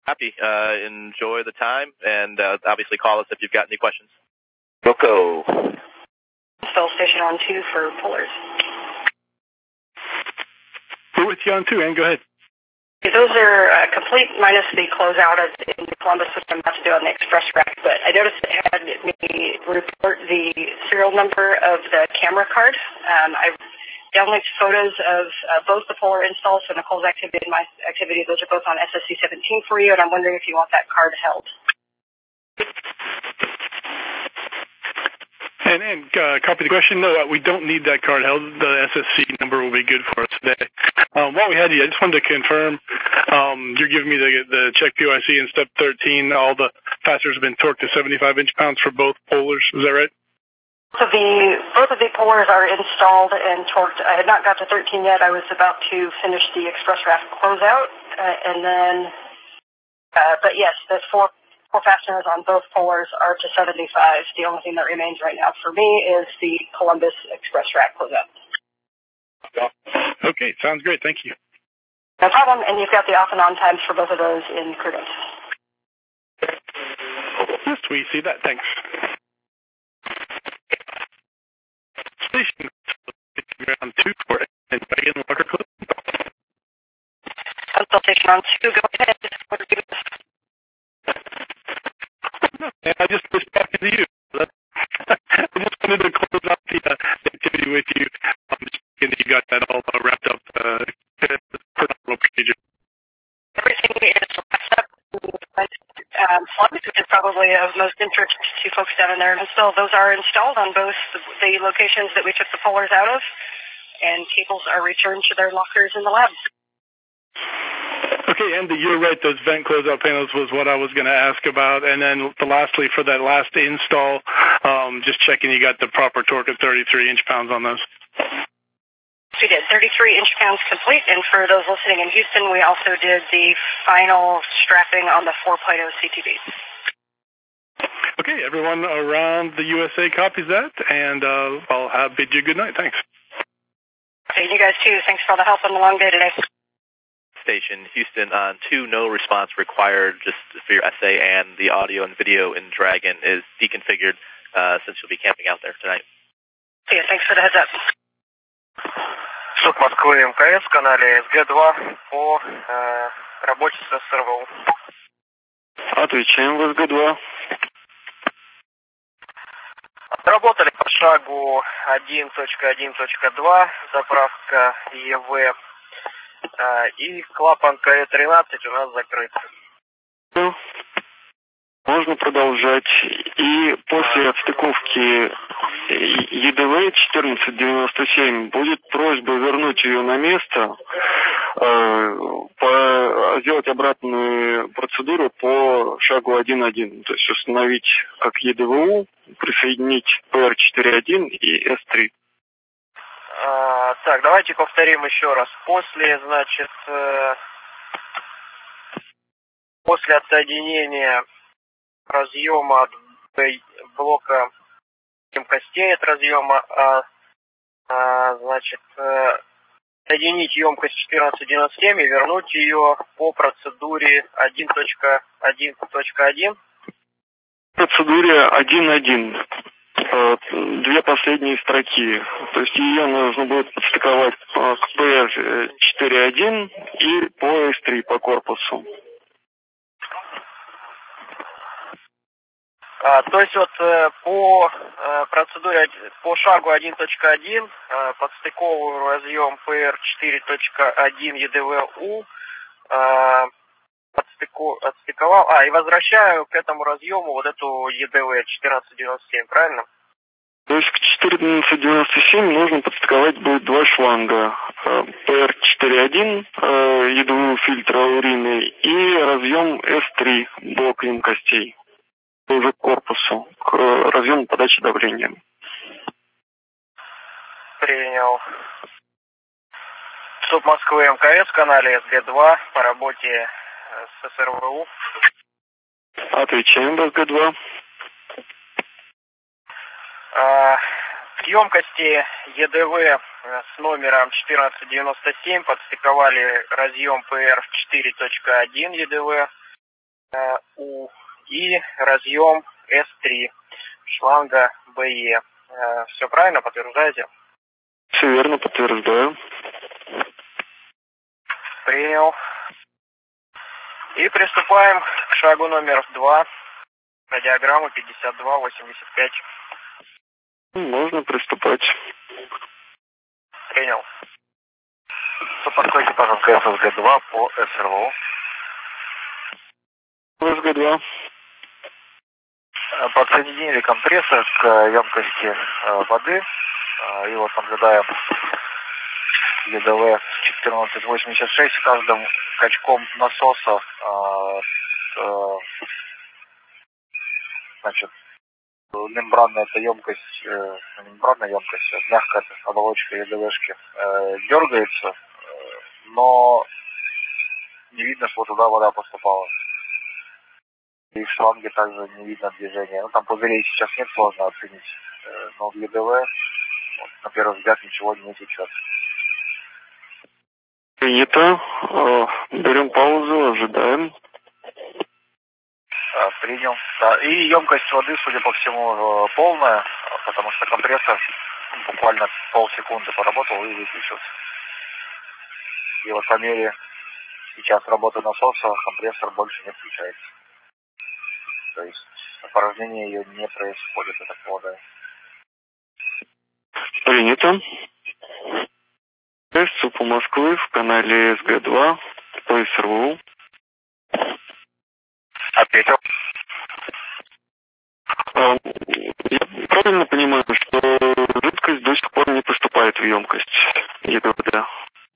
happy. Uh, enjoy the time, and uh, obviously call us if you've got any questions. Rocco. Install station on two for pullers. We're with you on two, Ann. Go ahead. Those are uh, complete minus the closeout of in Columbus, which I'm about to do on the Express Rack, but I noticed it had me report the serial number of the camera card. Um, I downlinked photos of uh, both the Polar installs, so Nicole's activity and my activity. Those are both on S S C seventeen for you, and I'm wondering if you want that card held. And, and uh, copy the question. No, uh, we don't need that card held. The S S C number will be good for us today. Um, while we had you, I just wanted to confirm, um, you're giving me the, the check P O I C in step thirteen. All the fasteners have been torqued to seventy-five inch pounds for both polars. Is that right? So the, both of the polars are installed and torqued. I had not got to thirteen yet. I was about to finish the Express Rack closeout. Uh, and then, uh, but yes, the four Four fasteners on both polars are to seventy-five. The only thing that remains right now for me is the Columbus Express Rack closeout. Okay, sounds great. Thank you. No problem, and you've got the off and on times for both of those in crew notes. Yes, we see that. Thanks. Station ground two for and Megan Walker Clip. Consultation on two, go ahead. What are you doing? And I just was talking to you. I just wanted to close out the, uh, the activity with you. Um, just thinking that you got that all uh, wrapped up uh, for procedure. Everything is wrapped up. Um, plugs, which is probably of most interest to folks down in there. And still, those are installed on both the, the locations that we took the polars out of, and cables are returned to their lockers in the lab. Okay, Andy, you're right. Those vent closeout panels was what I was going to ask about. And then lastly, for that last install, um, just checking you got the proper torque at thirty-three inch pounds on those. We did thirty-three inch pounds complete. And for those listening in Houston, we also did the final strapping on the four Plato C T Bs. Okay, everyone around the U S A copies that. And uh, I'll have, bid you good night. Thanks. Okay, you guys too. Thanks for all the help on the long day today. Station Houston on two, no response required just for your essay, and the audio and video in Dragon is deconfigured uh, since you'll be camping out there tonight. Yeah, thanks for the heads up. Суд Москвы МКС в канале эс гэ два по э, работе с эс эр вэ у. Отвечаем в эс гэ два. Отработали по шагу один точка один точка два, заправка е вэ. И клапан ка э тринадцать у нас закрыт. Можно продолжать. И после отстыковки е дэ вэ четырнадцать девяносто семь будет просьба вернуть ее на место, э, по, сделать обратную процедуру по шагу один точка один. То есть установить как е дэ вэ у, присоединить пэ эр четыре один и эс три. А, так, давайте повторим еще раз. После, значит, э, после отсоединения разъема от блока емкостей от разъема, а, а, значит, э, соединить емкость четырнадцать девяносто семь и вернуть ее по процедуре один точка один точка один. Процедуре один точка один. Две последние строки. То есть ее нужно будет подстыковать к пэ эр четыре один и по эс три по корпусу. А, то есть вот э, по э, процедуре, по шагу один точка один э, подстыковываю разъем пэ эр четыре точка один е дэ вэ у, э, подстыку, отстыковал, а, и возвращаю к этому разъему вот эту е дэ вэ четырнадцать девяносто семь, правильно? То есть к четырнадцать девяносто семь нужно подстыковать будет два шланга. пэ эр четыре один е дэ вэ фильтра урины и разъем эс три блок емкостей. Уже к корпусу, к разъему подачи давления. Принял. Суд Москвы МКС в канале эс гэ два по работе с эс эр вэ у. Отвечаем в эс гэ два. А, к емкости е дэ вэ с номером четырнадцать девяносто семь подстыковали разъем пэ эр четыре точка один е дэ вэ. У и разъем эс три, шланга бэ е. Все правильно, подтверждаете? Все верно, подтверждаю. Принял. И приступаем к шагу номер два. Радиограмма пятьдесят два восемьдесят пять. Можно приступать. Принял. Сопоставьте, пожалуйста, эс эс гэ два по эс эр вэ. эс гэ два. Подсоединили компрессор к емкости воды. И вот наблюдаем е дэ вэ четырнадцать восемьдесят шесть. Каждым качком насоса значит, мембранная эта емкость, мембранная емкость, мягкая оболочка е дэ вэ-шки дергается, но не видно, что туда вода поступала. И в шланге также не видно движения. Ну, там пузырей сейчас нет, сложно оценить. Но в е дэ вэ, вот, на первый взгляд, ничего не течет. Принято. Берем паузу, ожидаем. Принял. Да. И емкость воды, судя по всему, полная, потому что компрессор буквально полсекунды поработал и выключился. И вот по мере сейчас работы насоса компрессор больше не включается. То есть опорожнение ее не происходит, я так полагаю. Принято. СУПу Москвы в канале эс гэ два по эс эр вэ. Ответил. Я правильно понимаю, что жидкость до сих пор не поступает в емкость е дэ вэ, да?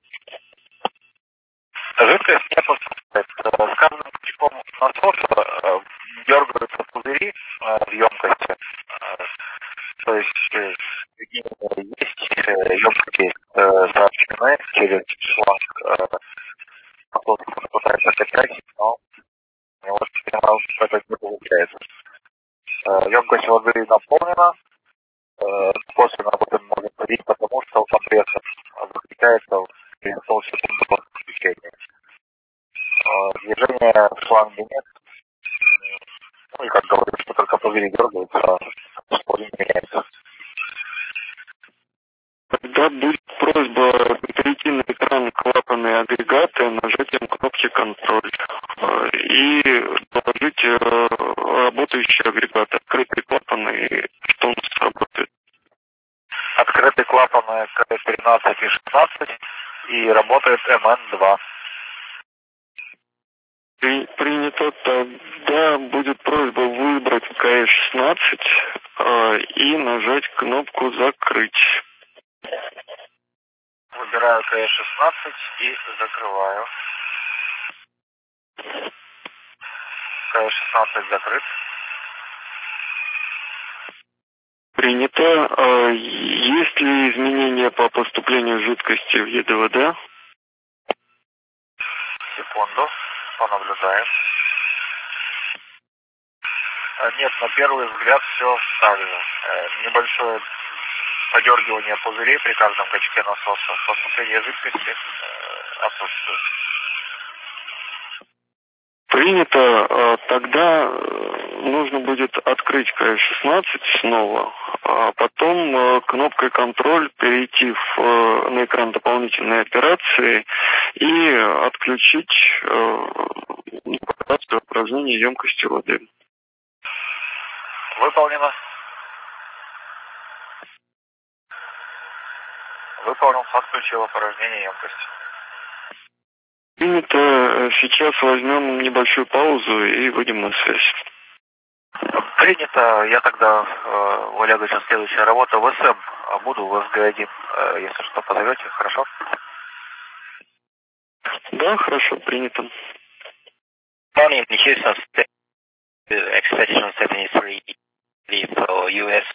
Жидкость не поступает. С каждым крючком насоса дергаются пузыри в емкости. То есть есть емкости сообщены через шланг. Насос пытается качать, но вот это не получается. Емкость воды наполнена. После работы мы можем ходить, потому что компрессор выключается в полсекунды включения. Движения в шланге нет. Ну и как говорю, что только пузыри дергаются, что не меняется. Тогда будет просьба перейти на экран клапанные агрегаты, нажатием кнопки контроль и положить работающий агрегат, открытые клапаны, что у нас работает. Открытые клапаны К тринадцать и шестнадцать и работает эм эн два. Принято. Тогда будет просьба выбрать К шестнадцать э, и нажать кнопку «Закрыть». Выбираю К шестнадцать и закрываю. К шестнадцать закрыт. Принято. Э, есть ли изменения по поступлению жидкости в е дэ вэ дэ? Секунду. Понаблюдаем. Нет, на первый взгляд все так же. Небольшое подергивание пузырей при каждом качке насоса. Поступление жидкости отсутствует. Принято. Тогда нужно будет открыть К шестнадцать снова, а потом кнопкой контроль перейти в, на экран дополнительной операции и отключить операцию упражнения емкости воды. Выполнено. Выполнил, отключил опорожнение емкости. Принято. Сейчас возьмем небольшую паузу и выйдем на связь. Принято. Я тогда, э, у Олега сейчас следующая работа в эс эм, а буду в эс гэ один. Э, если что, позовете, хорошо? Да, хорошо, принято. Morning, Houston State, expression seventy-three for ю эс.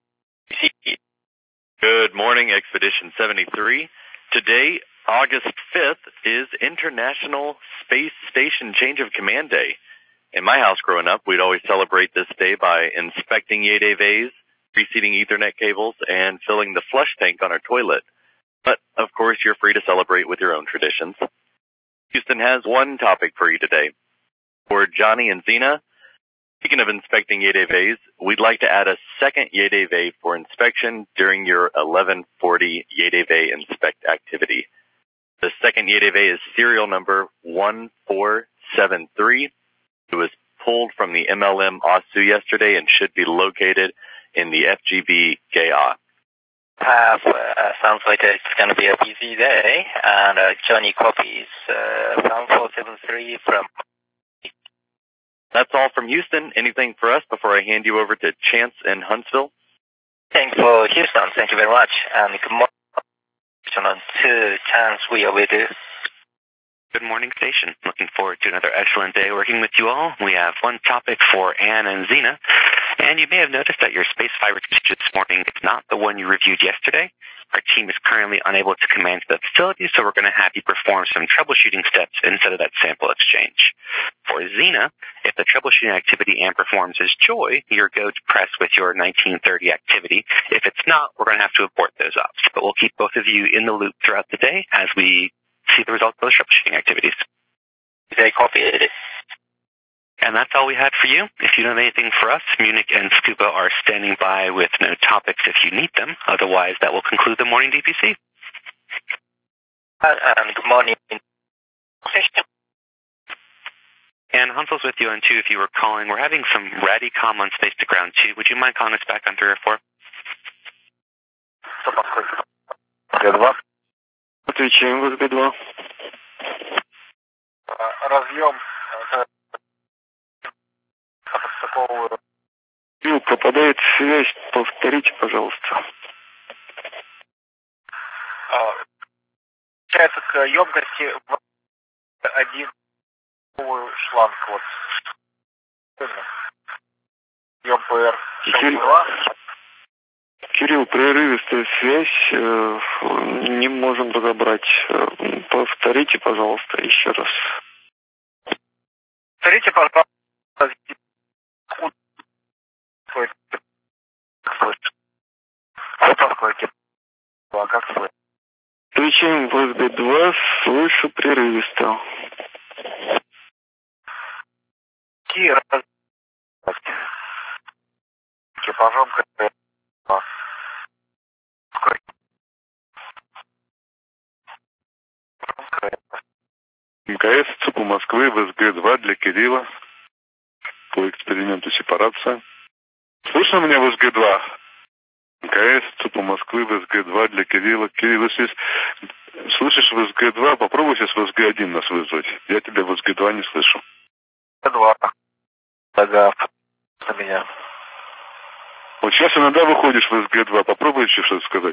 Good morning, Expedition seventy-three. Today, August fifth, is International Space Station Change of Command Day. In my house growing up, we'd always celebrate this day by inspecting Y D Vs, reseating Ethernet cables, and filling the flush tank on our toilet. But, of course, you're free to celebrate with your own traditions. Houston has one topic for you today. For Johnny and Zena, speaking of inspecting Y D Vs, we'd like to add a second Y D V for inspection during your eleven forty Y D V inspect activity. The second Y D V is serial number one four seven three. It was pulled from the M L M Osu yesterday and should be located in the F G B G A. Have, uh, sounds like it's going to be a busy day, and uh, Johnny copies uh, one four seven three from... That's all from Houston. Anything for us before I hand you over to Chance in Huntsville? Thanks for Houston. Thank you very much. And good morning to Chance. We are with you. Good morning, station. Looking forward to another excellent day working with you all. We have one topic for Anne and Zena. And you may have noticed that your space fiber usage this morning is not the one you reviewed yesterday. Our team is currently unable to command the facility, so we're going to have you perform some troubleshooting steps instead of that sample exchange. For Zena, if the troubleshooting activity Anne performs is Joy, you're go to press with your nineteen thirty activity. If it's not, we're going to have to abort those ops. But we'll keep both of you in the loop throughout the day as we see the results of those troubleshooting activities. They copied it. And that's all we had for you. If you don't have anything for us, Munich and Scuba are standing by with no topics if you need them. Otherwise, that will conclude the morning D P C. Uh, um, good morning. And Hunsel's with you on two if you were calling. We're having some ratty comm on Space to Ground two. Would you mind calling us back on three or four? Отвечаем, вас Г два. Разъем. Ну, пропадает связь. Повторите, пожалуйста. Получается, к емкости один шланг. Вот. ЕМПР. Кирилл, прерывистая связь. Э, не можем разобрать. Повторите, пожалуйста, еще раз. Повторите, пожалуйста. А как слышно? Отвечаем в Г два, слышу прерывисто. Кира. Экипажом МКС ЦУПу Москвы в СГ два для Кирилла по эксперименту сепарация. Слышно меня в СГ два? МКС ЦУПу Москвы в СГ два для Кирилла. Кирилл, если слышишь в СГ два, попробуй сейчас в СГ один нас вызвать. Я тебя в СГ два не слышу. СГ два. Ага, на меня. Вот сейчас иногда выходишь в СГ два, попробуй еще что-то сказать.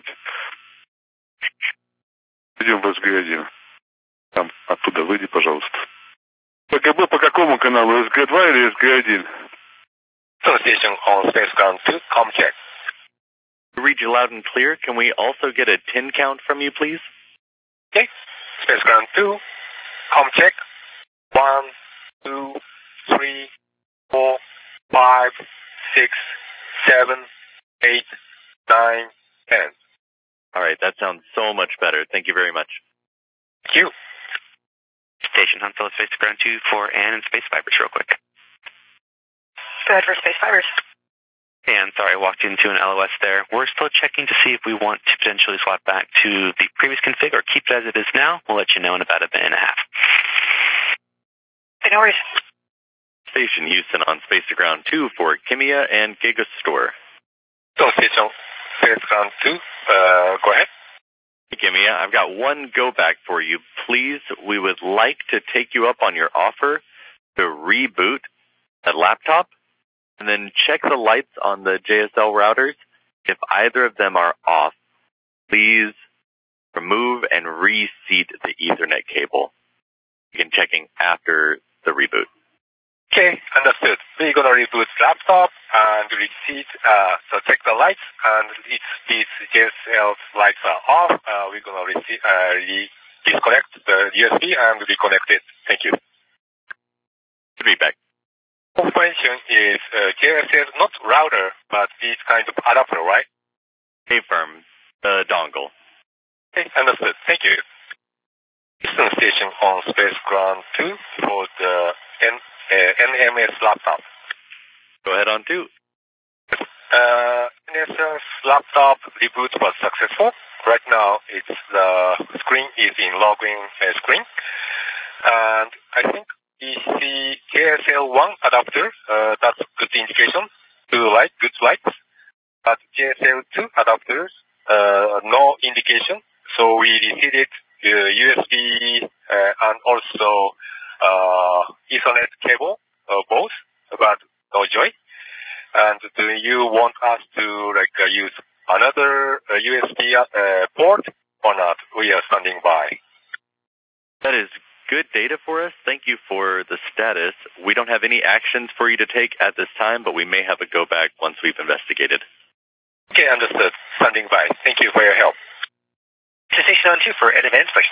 Идем в СГ один. Там, оттуда выйди, пожалуйста. ПКБ по какому каналу? СГ два или СГ один? Station on Space Ground two, com check. To read you loud and clear, can we also get a tin count from you, please? Okay. Space Ground two, com check. One, two, three, four, five, six, seven, eight, nine, ten. All right, that sounds so much better. Thank you very much. Thank you. Station Huntsville, Space to Ground two for Ann and Space Fibers real quick. Go ahead for Space Fibers. And sorry, I walked into an L O S there. We're still checking to see if we want to potentially swap back to the previous config or keep it as it is now. We'll let you know in about a minute and a half. No worries. Station Houston on Space to Ground two for Kimia and Gigastore. So, Station Space Ground two, uh, go ahead. Hey, Kimia, I've got one go back for you. Please, we would like to take you up on your offer to reboot that laptop and then check the lights on the J S L routers. If either of them are off, please remove and reseat the Ethernet cable. Begin checking after the reboot. Okay, understood. We're going to reboot laptop and reseat, uh, so check the lights, and if these J S L lights are off, uh, we're going to rece- uh, re- disconnect the U S B and reconnect it. Thank you. Good feedback. Confirmation is uh, J S L, not router, but this kind of adapter, right? A-firm, the dongle. Okay, understood. Thank you. Eastern Station on Space Ground two for the N uh, N M S laptop. Go ahead on two. Uh, N M S laptop reboot was successful. Right now, it's the screen is in login uh, screen, and I think we see J S L one adapter. Uh, that's good indication. To light, good light. But J S L two adapters, uh, no indication. So we received uh, U S B uh, and also uh, Ethernet cable, uh, both, but no joy. And do you want us to like uh, use another uh, U S B uh, port or not? We are standing by. That is good data for us. Thank you for the status. We don't have any actions for you to take at this time, but we may have a go back once we've investigated. Okay, understood. Standing by. Thank you for your help. Station on two for end of inspection.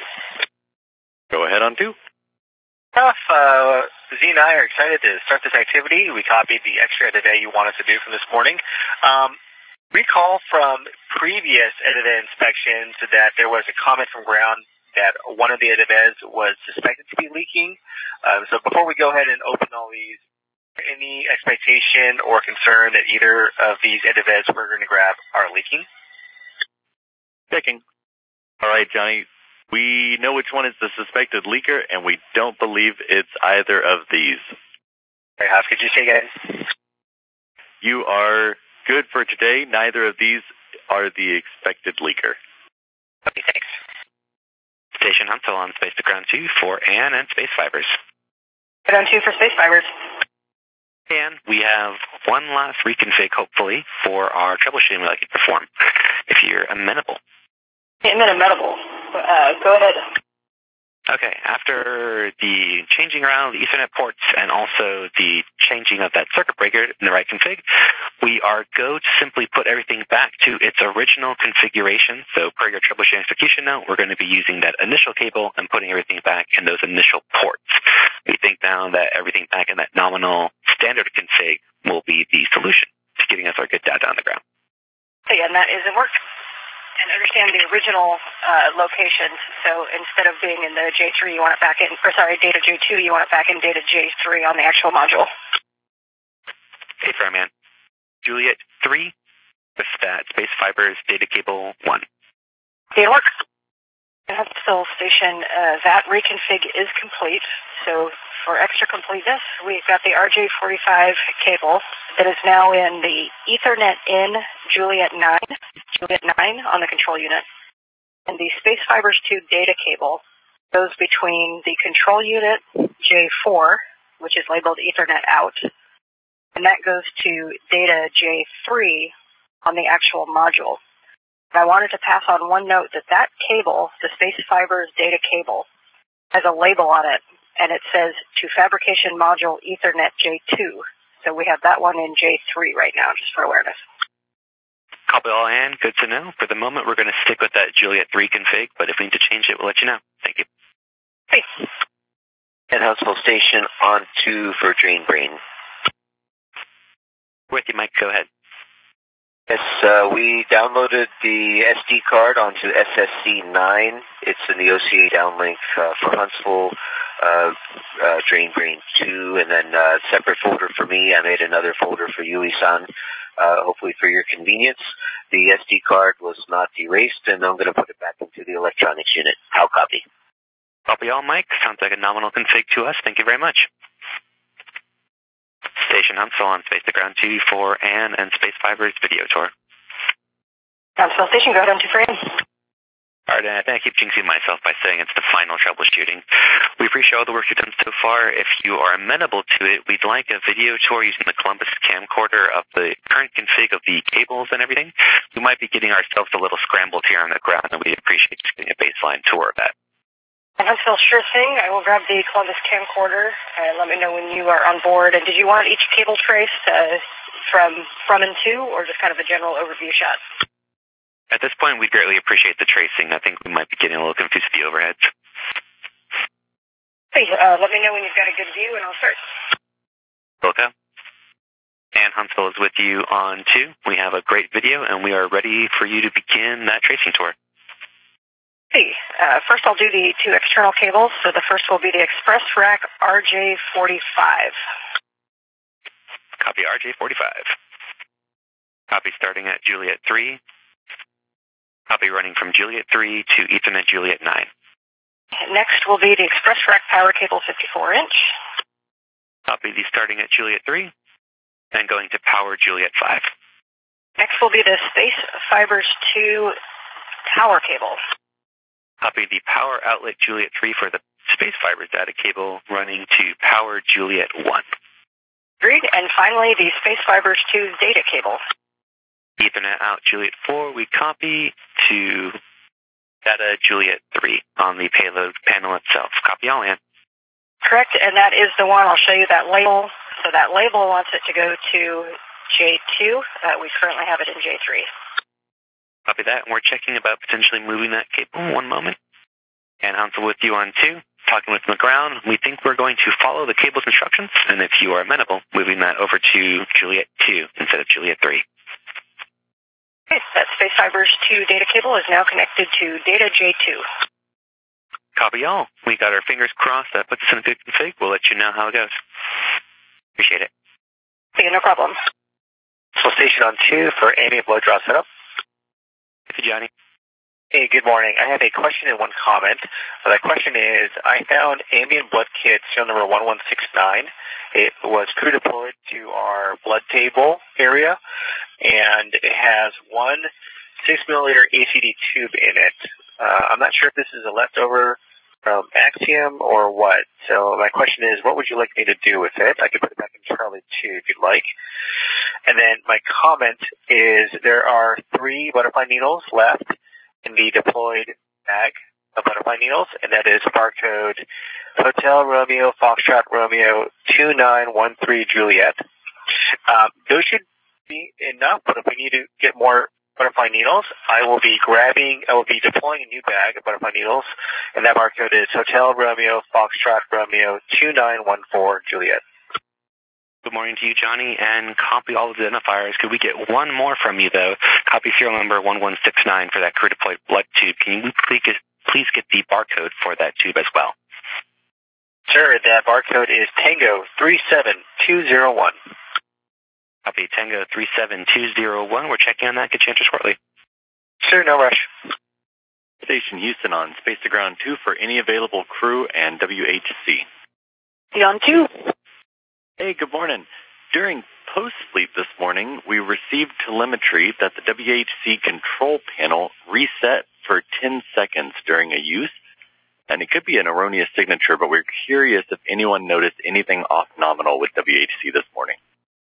Go ahead on two. Enough, uh, Z and I are excited to start this activity. We copied the extra edit you want us to do from this morning. Um, recall from previous edit inspections that there was a comment from ground that one of the edit was suspected to be leaking. Um, so before we go ahead and open all these, any expectation or concern that either of these edit we're going to grab are leaking? Checking. All right, Johnny. We know which one is the suspected leaker, and we don't believe it's either of these. Hey, Huff, could you say again? You are good for today. Neither of these are the expected leaker. Okay, thanks. Station Huntsville on Space to Ground two for Ann and Space Fibers. Ground two for Space Fibers. And we have one last reconfig, hopefully, for our troubleshooting we'd like you to perform, if you're amenable. I'm amenable. Uh, go ahead. Okay, after the changing around the Ethernet ports and also the changing of that circuit breaker in the right config, we are go to simply put everything back to its original configuration. So per your troubleshooting execution note, we're going to be using that initial cable and putting everything back in those initial ports. We think now that everything back in that nominal standard config will be the solution to getting us our good data on the ground. Hey, and that isn't working. And understand the original uh, locations. So instead of being in the J three, you want it back in, or sorry, data J two, you want it back in data J three on the actual module. Hey, Fireman. Juliet three with that Space Fibers data cable one. Data work. Huntsville Station, uh, that reconfig is complete. So for extra completeness, we've got the R J forty-five cable that is now in the Ethernet in Juliet nine, Juliet nine on the control unit. And the Space Fibers two data cable goes between the control unit J four, which is labeled Ethernet out, and that goes to data J three on the actual module. And I wanted to pass on one note that that cable, the Space Fibers data cable, has a label on it, and it says to fabrication module Ethernet J two. So we have that one in J three right now, just for awareness. Copy all, Ann. Good to know. For the moment, we're going to stick with that Juliet three config, but if we need to change it, we'll let you know. Thank you. Hey. And Huntsville Station on two for Drain Brain. With you, Mike. Go ahead. Yes, uh, we downloaded the S D card onto S S C nine. It's in the O C A downlink uh, for Huntsville, uh, uh, Drain Brain two, and then a uh, separate folder for me. I made another folder for Yui-san, uh, hopefully for your convenience. The S D card was not erased, and I'm going to put it back into the electronics unit. How copy? Copy all, Mike. Sounds like a nominal config to us. Thank you very much. Station Huntsville on Space to Ground two for Ann and Space Fibers video tour. Huntsville Station, go ahead on two for Ann. All right, and I keep jinxing myself by saying it's the final troubleshooting. We appreciate all the work you've done so far. If you are amenable to it, we'd like a video tour using the Columbus camcorder of the current config of the cables and everything. We might be getting ourselves a little scrambled here on the ground, and we'd appreciate just getting a baseline tour of that. Huntsville, sure thing. I will grab the Columbus camcorder and let me know when you are on board. And did you want each cable trace uh, from from and to, or just kind of a general overview shot? At this point, we'd greatly appreciate the tracing. I think we might be getting a little confused with the overheads. Hey, uh, let me know when you've got a good view, and I'll start. Okay. And Huntsville is with you on two. We have a great video, and we are ready for you to begin that tracing tour. See, uh, first I'll do the two external cables. So the first will be the Express Rack R J forty-five. Copy R J forty-five. Copy starting at Juliet three. Copy running from Juliet three to Ethernet Juliet nine. Next will be the Express Rack Power Cable fifty-four inch. Copy the starting at Juliet three and going to Power Juliet five. Next will be the Space Fibers two Tower Cable. Copy the Power Outlet Juliet three for the Space Fibers data cable running to Power Juliet one. Agreed. And finally, the Space Fibers two data cable. Ethernet out Juliet four, we copy to data Juliet three on the payload panel itself. Copy all in. Correct, and that is the one. I'll show you that label. So that label wants it to go to J two. Uh, we currently have it in J three. Copy that, and we're checking about potentially moving that cable. One moment. And Hansel with you on two. Talking with McGround, we think we're going to follow the cable's instructions, and if you are amenable, moving that over to Juliet two instead of Juliet three. Okay, that Space Fibers two data cable is now connected to data J two. Copy all. We got our fingers crossed. That puts us in a good config. We'll let you know how it goes. Appreciate it. Okay, no problem. So station on two for ambient blood draw setup. Thank you, Johnny. Hey, good morning. I have a question and one comment. Uh, that question is, I found ambient blood kit serial number one one six nine. It was crew deployed to our blood table area, and it has one six milliliter A C D tube in it. Uh, I'm not sure if this is a leftover from Axiom or what. So my question is, what would you like me to do with it? I could put it back in Charlie two if you'd like. And then my comment is, there are three butterfly needles left in the deployed bag of butterfly needles, and that is barcode Hotel Romeo Foxtrot Romeo two nine one three Juliet. Um, those should be enough, but if we need to get more butterfly needles, I will be grabbing, I will be deploying a new bag of butterfly needles, and that barcode is Hotel Romeo Foxtrot Romeo two nine one four Juliet. Good morning to you, Johnny, and copy all of the identifiers. Could we get one more from you, though? Copy serial number one one six nine for that crew deployed blood tube. Can you please get, please get the barcode for that tube as well? Sure, that barcode is Tango three seven two zero one. Copy Tango three seven two zero one. We're checking on that. Get you answer shortly. Sure, no rush. Station Houston on Space to Ground two for any available crew and W H C. On two. Hey, good morning. During post-sleep this morning, we received telemetry that the W H C control panel reset for ten seconds during a use, and it could be an erroneous signature, but we're curious if anyone noticed anything off nominal with W H C this morning.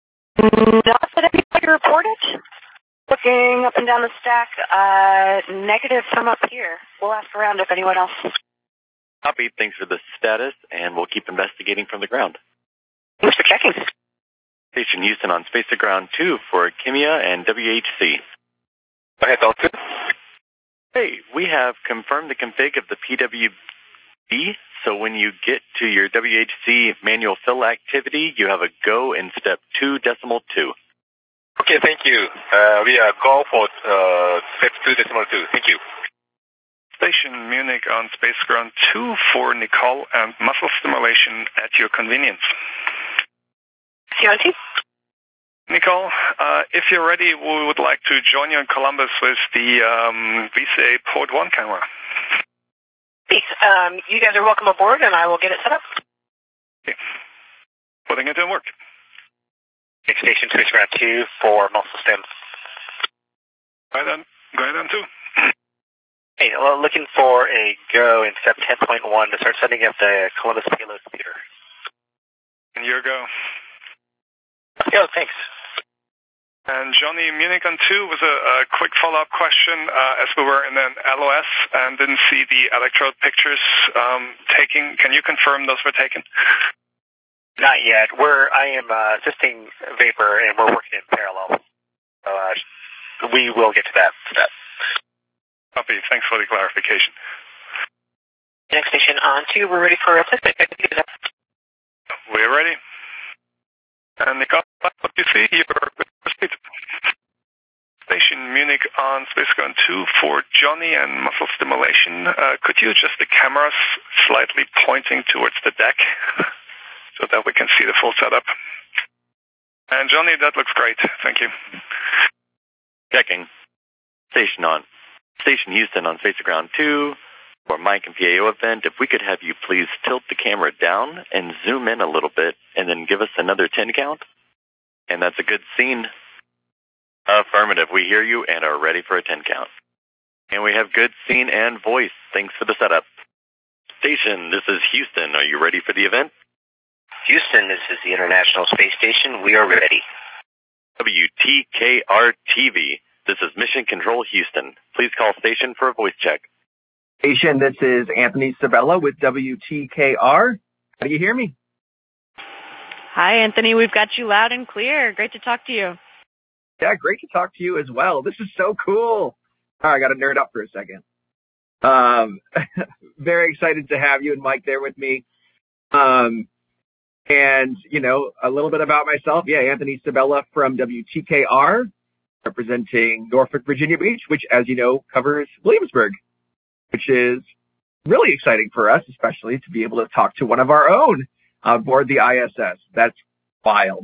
Not that anybody reported. Looking up and down the stack, uh, negative from up here. We'll ask around if anyone else. Copy. Thanks for the status, and we'll keep investigating from the ground. Thanks for checking. Station Houston on Space to Ground two for Kimia and W H C. Go ahead, Dalton. Hey, we have confirmed the config of the P W B, so when you get to your W H C manual fill activity, you have a go in step two decimal two. Okay, thank you. Uh, we are go for uh, step two decimal two. Thank you. Station Munich on Space Ground two for Nicole and muscle stimulation at your convenience. C O T? Nicole, uh, if you're ready, we would like to join you in Columbus with the um, V C A Port one camera. Please, um, you guys are welcome aboard, and I will get it set up. Okay. Putting it in work. Next station, Space Ground two for muscle stim. Go ahead on, go ahead on two. Hey, well, looking for a go in step ten point one to start setting up the Columbus payload computer. And your go. Go, thanks. And Johnny, Munich on two was a, a quick follow-up question uh, as we were in an L O S and didn't see the electrode pictures um, taking. Can you confirm those were taken? Not yet. We're I am uh, assisting Vapor, and we're working in parallel. So, uh, we will get to that step. Copy. Thanks for the clarification. Next station on two. We're ready for replacement. We're ready. And Nicole, what you see here, station station, Munich on Spaceground two for Johnny and muscle stimulation. Uh, could you adjust the cameras slightly pointing towards the deck so that we can see the full setup? And Johnny, that looks great. Thank you. Checking. Station on. Station Houston on Spaceground two for Mike and P A O event. If we could have you please tilt the camera down and zoom in a little bit and then give us another ten count. And that's a good scene. Affirmative. We hear you and are ready for a ten count. And we have good scene and voice. Thanks for the setup. Station, this is Houston. Are you ready for the event? Houston, this is the International Space Station. We are ready. W T K R T V. This is Mission Control Houston. Please call station for a voice check. Station, this is Anthony Sabella with W T K R. How do you hear me? Hi, Anthony. We've got you loud and clear. Great to talk to you. Yeah, great to talk to you as well. This is so cool. All right, I got to nerd up for a second. Um, very excited to have you and Mike there with me. Um, and, you know, a little bit about myself. Yeah, Anthony Sabella from W T K R, representing Norfolk, Virginia Beach, which, as you know, covers Williamsburg, which is really exciting for us, especially to be able to talk to one of our own on board the I S S. That's wild.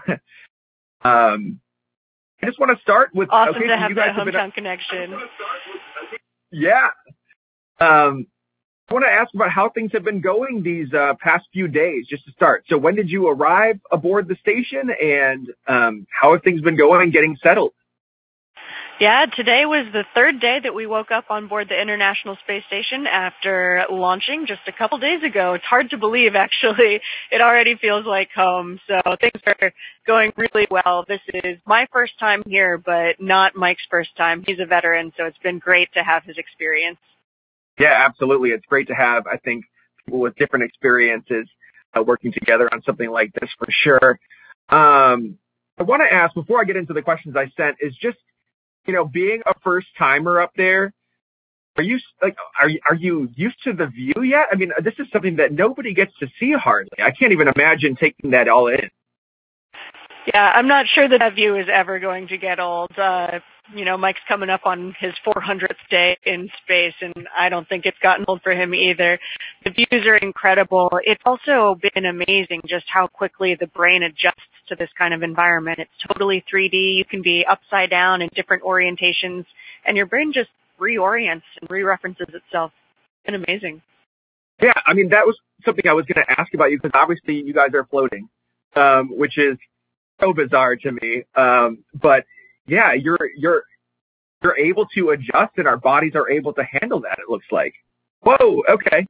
um, I just want to start with awesome okay, to so have you guys that have been, hometown connection. Yeah. Um, I want to ask about how things have been going these uh, past few days, just to start. So when did you arrive aboard the station, and um, how have things been going getting settled? Yeah, today was the third day that we woke up on board the International Space Station after launching just a couple days ago. It's hard to believe, actually. It already feels like home. So things are going really well. This is my first time here, but not Mike's first time. He's a veteran, so it's been great to have his experience. Yeah, absolutely. It's great to have, I think, people with different experiences uh, working together on something like this for sure. Um, I want to ask, before I get into the questions I sent, is just, you know, being a first timer up there, are you like are you, are you used to the view yet? I mean, this is something that nobody gets to see hardly. I can't even imagine taking that all in. Yeah, I'm not sure that that view is ever going to get old. Uh, you know, Mike's coming up on his four hundredth day in space, and I don't think it's gotten old for him either. The views are incredible. It's also been amazing just how quickly the brain adjusts to this kind of environment. It's totally three D. You can be upside down in different orientations, and your brain just reorients and re-references itself. It's been amazing. Yeah, I mean, that was something I was going to ask about you, because obviously you guys are floating, um, which is so bizarre to me. Um, but yeah, you're, you're, you're able to adjust, and our bodies are able to handle that, it looks like. Whoa, okay.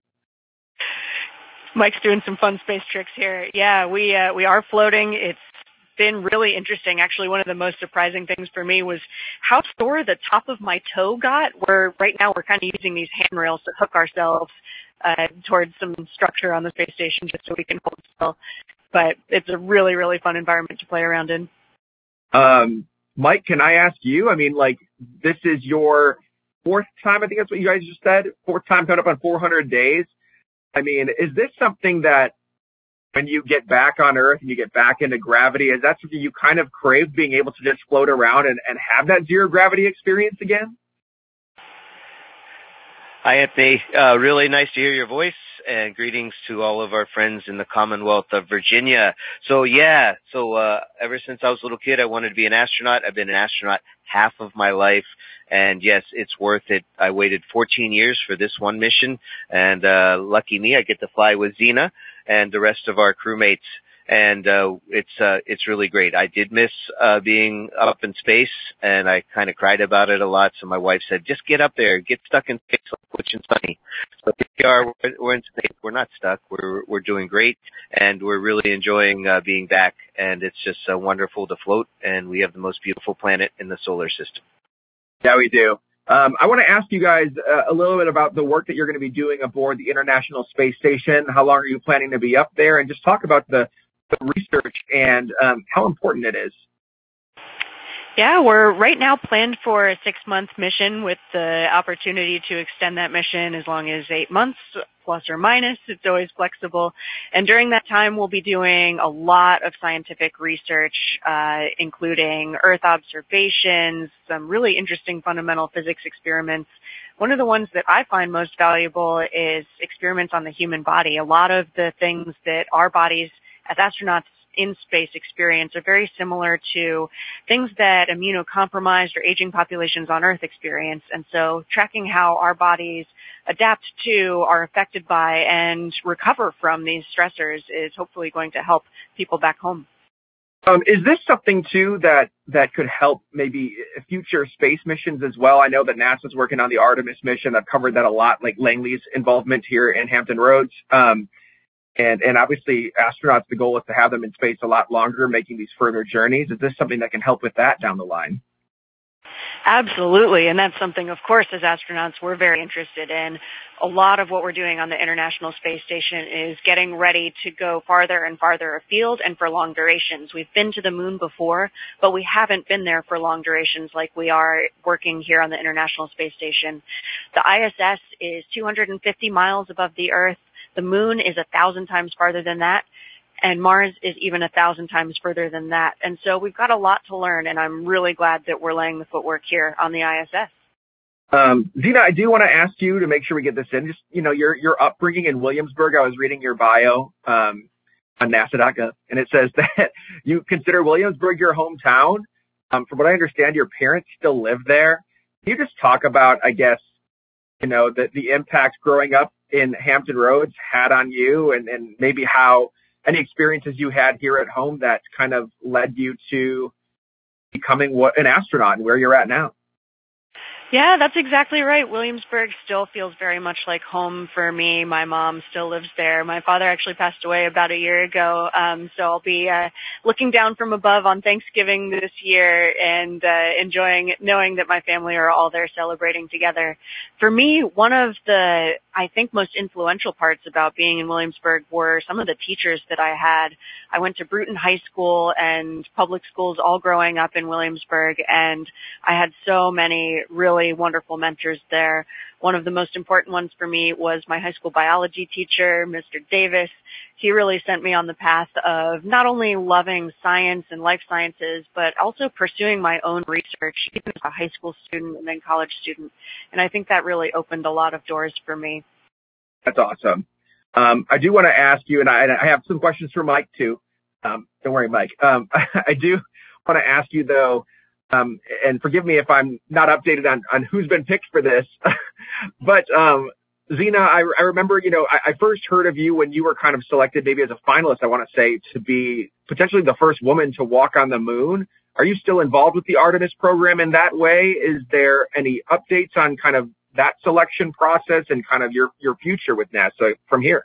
Mike's doing some fun space tricks here. Yeah, we, uh, we are floating. It's been really interesting. Actually, one of the most surprising things for me was how sore the top of my toe got, where right now we're kind of using these handrails to hook ourselves uh, towards some structure on the space station just so we can hold still. But it's a really, really fun environment to play around in. Um, Mike, can I ask you, I mean, like, this is your fourth time, I think that's what you guys just said, fourth time coming up on four hundred days. I mean, is this something that when you get back on Earth and you get back into gravity, is that something you kind of crave, being able to just float around and, and have that zero gravity experience again? Hi, Anthony. Uh, really nice to hear your voice, and greetings to all of our friends in the Commonwealth of Virginia. So, yeah, so uh, ever since I was a little kid, I wanted to be an astronaut. I've been an astronaut half of my life, and yes, it's worth it. I waited fourteen years for this one mission, and uh, lucky me, I get to fly with Zena and the rest of our crewmates. And uh, it's uh, it's really great. I did miss uh, being up in space, and I kind of cried about it a lot. So my wife said, "Just get up there, get stuck in space like Butch and Sunny." So here we are. We're, we're in space. We're not stuck. We're we're doing great, and we're really enjoying uh, being back. And it's just uh, wonderful to float. And we have the most beautiful planet in the solar system. Yeah, we do. Um, I want to ask you guys uh, a little bit about the work that you're going to be doing aboard the International Space Station. How long are you planning to be up there? And just talk about the the research and um, how important it is. Yeah, we're right now planned for a six-month mission with the opportunity to extend that mission as long as eight months, plus or minus. It's always flexible. And during that time, we'll be doing a lot of scientific research, uh, including Earth observations, some really interesting fundamental physics experiments. One of the ones that I find most valuable is experiments on the human body. A lot of the things that our bodies as astronauts in space experience are very similar to things that immunocompromised or aging populations on Earth experience. And so tracking how our bodies adapt to, are affected by, and recover from these stressors is hopefully going to help people back home. Um, is this something, too, that, that could help maybe future space missions as well? I know that NASA's working on the Artemis mission. I've covered that a lot, like Langley's involvement here in Hampton Roads. Um, And, and obviously, astronauts, the goal is to have them in space a lot longer, making these further journeys. Is this something that can help with that down the line? Absolutely, and that's something, of course, as astronauts, we're very interested in. A lot of what we're doing on the International Space Station is getting ready to go farther and farther afield and for long durations. We've been to the moon before, but we haven't been there for long durations like we are working here on the International Space Station. The I S S is two hundred fifty miles above the Earth. The moon is a thousand times farther than that, and Mars is even a thousand times further than that. And so we've got a lot to learn, and I'm really glad that we're laying the footwork here on the I S S. Um, Zena, I do want to ask you to make sure we get this in. Just, you know, your your upbringing in Williamsburg. I was reading your bio um, on NASA dot gov, and it says that you consider Williamsburg your hometown. Um, from what I understand, your parents still live there. Can you just talk about, I guess, you know, the, the impact growing up in Hampton Roads had on you, and, and maybe how any experiences you had here at home that kind of led you to becoming what, an astronaut and where you're at now? Yeah, that's exactly right. Williamsburg still feels very much like home for me. My mom still lives there. My father actually passed away about a year ago, um, so I'll be uh, looking down from above on Thanksgiving this year and uh, enjoying knowing that my family are all there celebrating together. For me, one of the, I think, most influential parts about being in Williamsburg were some of the teachers that I had. I went to Bruton High School and public schools all growing up in Williamsburg, and I had so many really wonderful mentors there. One of the most important ones for me was my high school biology teacher, Mister Davis. He really sent me on the path of not only loving science and life sciences, but also pursuing my own research, even as a high school student and then college student. And I think that really opened a lot of doors for me. That's awesome. Um, I do want to ask you, and I, and I have some questions for Mike, too. Um, don't worry, Mike. Um, I do want to ask you, though, Um, and forgive me if I'm not updated on, on who's been picked for this, but um, Zena, I, I remember, you know, I, I first heard of you when you were kind of selected maybe as a finalist, I want to say, to be potentially the first woman to walk on the moon. Are you still involved with the Artemis program in that way? Is there any updates on kind of that selection process and kind of your, your future with NASA from here?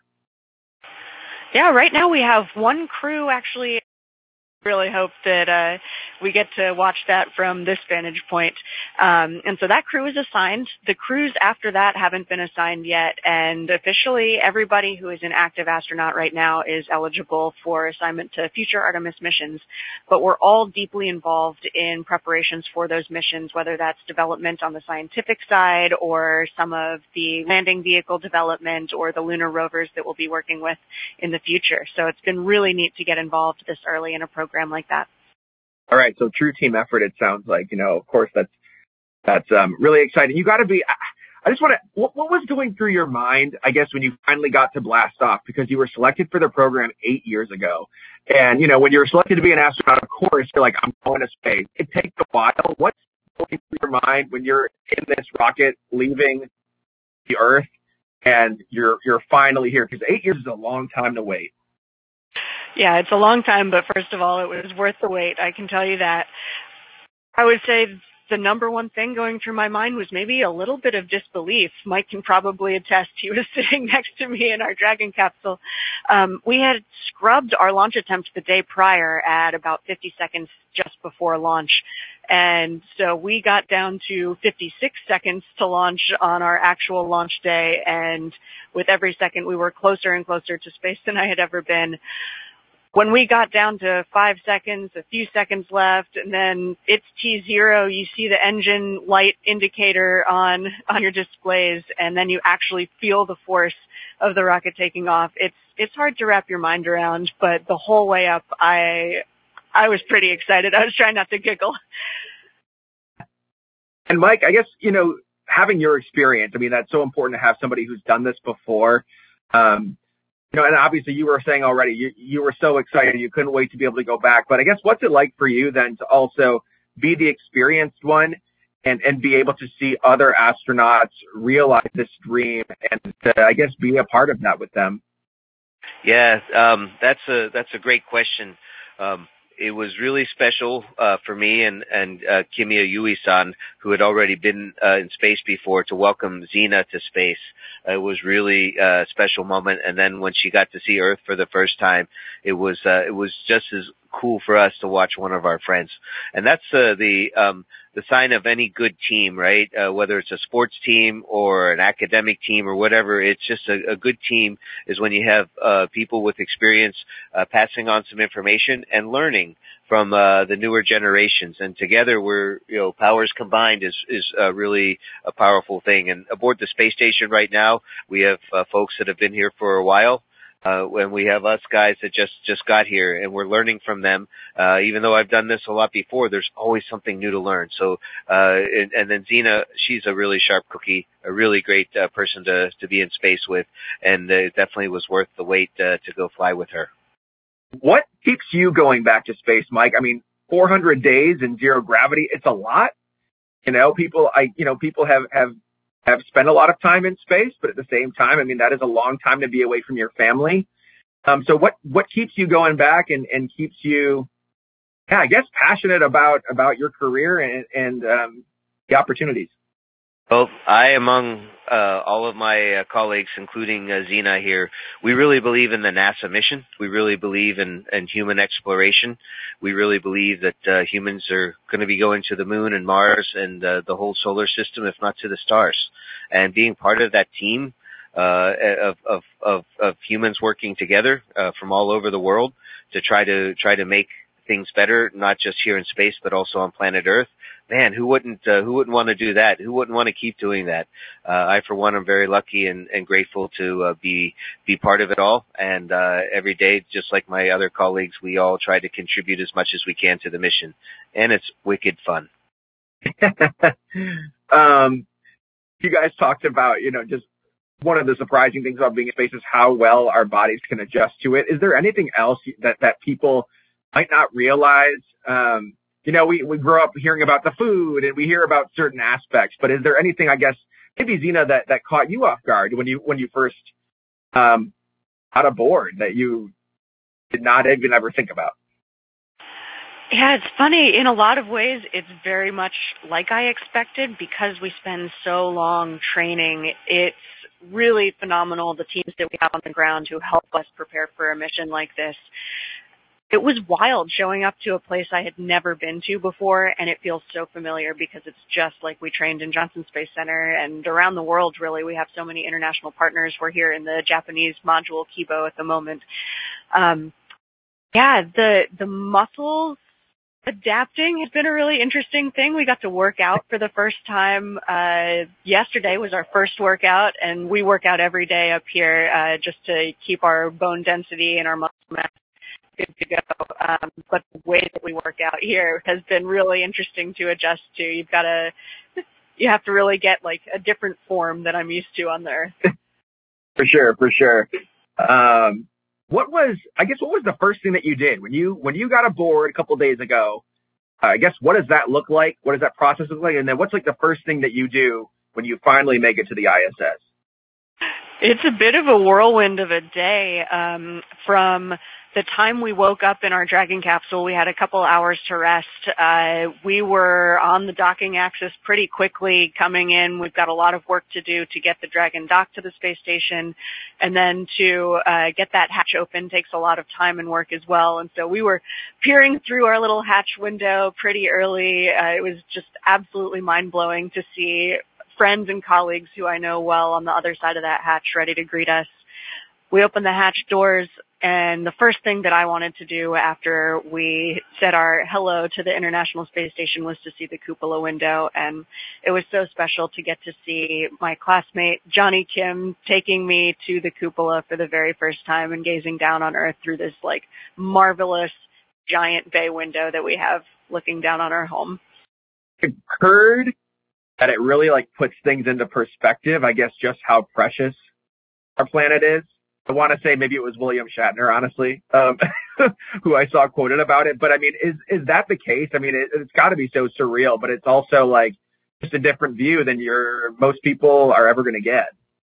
Yeah, right now we have one crew actually. Really hope that uh, we get to watch that from this vantage point. Um, and so that crew is assigned. The crews after that haven't been assigned yet, and officially everybody who is an active astronaut right now is eligible for assignment to future Artemis missions. But we're all deeply involved in preparations for those missions, whether that's development on the scientific side or some of the landing vehicle development or the lunar rovers that we'll be working with in the future. So it's been really neat to get involved this early in a program like that. All right, so true team effort, it sounds like. You know, of course, that's that's um, really exciting. You got to be. I just want to. What, what was going through your mind, I guess, when you finally got to blast off? Because you were selected for the program eight years ago, and you know, when you're selected to be an astronaut, of course, you're like, I'm going to space. It takes a while. What's going through your mind when you're in this rocket leaving the Earth and you're you're finally here? Because eight years is a long time to wait. Yeah, it's a long time, but first of all, it was worth the wait. I can tell you that. I would say the number one thing going through my mind was maybe a little bit of disbelief. Mike can probably attest. He was sitting next to me in our Dragon capsule. Um, we had scrubbed our launch attempt the day prior at about fifty seconds just before launch. And so we got down to fifty-six seconds to launch on our actual launch day. And with every second, we were closer and closer to space than I had ever been. when we got down to five seconds, a few seconds left, and then it's T zero, you see the engine light indicator on, on your displays, and then you actually feel the force of the rocket taking off. It's, it's hard to wrap your mind around, but the whole way up, I, I was pretty excited. I was trying not to giggle. And Mike, I guess, you know, having your experience, I mean, that's so important to have somebody who's done this before. Um, you know, and obviously you were saying already, you, you were so excited, you couldn't wait to be able to go back. But I guess what's it like for you then to also be the experienced one and, and be able to see other astronauts realize this dream and to, I guess, be a part of that with them? Yeah, um, that's a, that's a great question. Um, It was really special uh, for me and, and uh, Kimiya Yui-san, who had already been uh, in space before, to welcome Xena to space. Uh, it was really uh, a special moment. And then when she got to see Earth for the first time, it was uh, it was just as cool for us to watch one of our friends. And that's uh, the um, the sign of any good team, right? Uh, whether it's a sports team or an academic team or whatever, it's just a, a good team is when you have uh, people with experience uh, passing on some information and learning from uh, the newer generations. And together we're, you know, powers combined is, is uh, really a powerful thing. And aboard the space station right now, we have uh, folks that have been here for a while. Uh, when we have us guys that just, just got here and we're learning from them. Uh, even though I've done this a lot before, there's always something new to learn. So, uh, and, and then Xena, she's a really sharp cookie, a really great uh, person to, to be in space with. And uh, it definitely was worth the wait uh, to go fly with her. What keeps you going back to space, Mike? I mean, four hundred days in zero gravity, it's a lot. You know, people, I, you know, people have, have, have spent a lot of time in space, but at the same time, I mean, that is a long time to be away from your family. Um, so what, what keeps you going back and, and keeps you, yeah, I guess passionate about, about your career and, and, um, the opportunities? Well, I, among uh, all of my uh, colleagues, including uh, Xena here, we really believe in the NASA mission. We really believe in, in human exploration. We really believe that uh, humans are going to be going to the moon and Mars and uh, the whole solar system, if not to the stars. And being part of that team uh, of, of, of, of humans working together uh, from all over the world to try to try to make things better, not just here in space, but also on planet Earth. Man, who wouldn't uh, who wouldn't want to do that? Who wouldn't want to keep doing that? Uh, I, for one, am very lucky and, and grateful to uh, be be part of it all. And uh, every day, just like my other colleagues, we all try to contribute as much as we can to the mission, and it's wicked fun. um, you guys talked about, you know, just one of the surprising things about being in space is how well our bodies can adjust to it. Is there anything else that that people might not realize? Um, You know, we, we grow up hearing about the food and we hear about certain aspects, but is there anything, I guess, maybe Xena, that, that caught you off guard when you, when you first, um, got aboard that you did not even ever think about? Yeah, it's funny. In a lot of ways, it's very much like I expected because we spend so long training. It's really phenomenal, the teams that we have on the ground who help us prepare for a mission like this. It was wild showing up to a place I had never been to before, and it feels so familiar because it's just like we trained in Johnson Space Center and around the world, really. We have so many international partners. We're here in the Japanese module Kibo at the moment. Um, yeah, the the muscles adapting has been a really interesting thing. We got to work out for the first time. Uh, yesterday was our first workout, and we work out every day up here uh, just to keep our bone density and our muscle mass good to go. Um, but the way that we work out here has been really interesting to adjust to. You've got to, you have to really get like a different form that I'm used to on there. For sure, for sure. Um, what was, I guess, what was the first thing that you did when you, when you got aboard a couple of days ago? Uh, I guess, what does that look like? What does that process look like? And then what's like the first thing that you do when you finally make it to the I S S? It's a bit of a whirlwind of a day. Um, from the time we woke up in our Dragon capsule, we had a couple hours to rest. Uh, we were on the docking axis pretty quickly coming in. We've got a lot of work to do to get the Dragon docked to the space station. And then to uh, get that hatch open takes a lot of time and work as well. And so we were peering through our little hatch window pretty early. Uh, it was just absolutely mind-blowing to see friends and colleagues who I know well on the other side of that hatch ready to greet us. We opened the hatch doors, And the first thing that I wanted to do after we said our hello to the International Space Station was to see the cupola window. And it was so special to get to see my classmate, Johnny Kim, taking me to the cupola for the very first time and gazing down on Earth through this, like, marvelous giant bay window that we have looking down on our home. I've heard that it really, like, puts things into perspective, I guess, just how precious our planet is. I want to say maybe it was William Shatner, honestly, um, who I saw quoted about it. But I mean, is is that the case? I mean, it, it's got to be so surreal, but it's also like just a different view than your most people are ever going to get.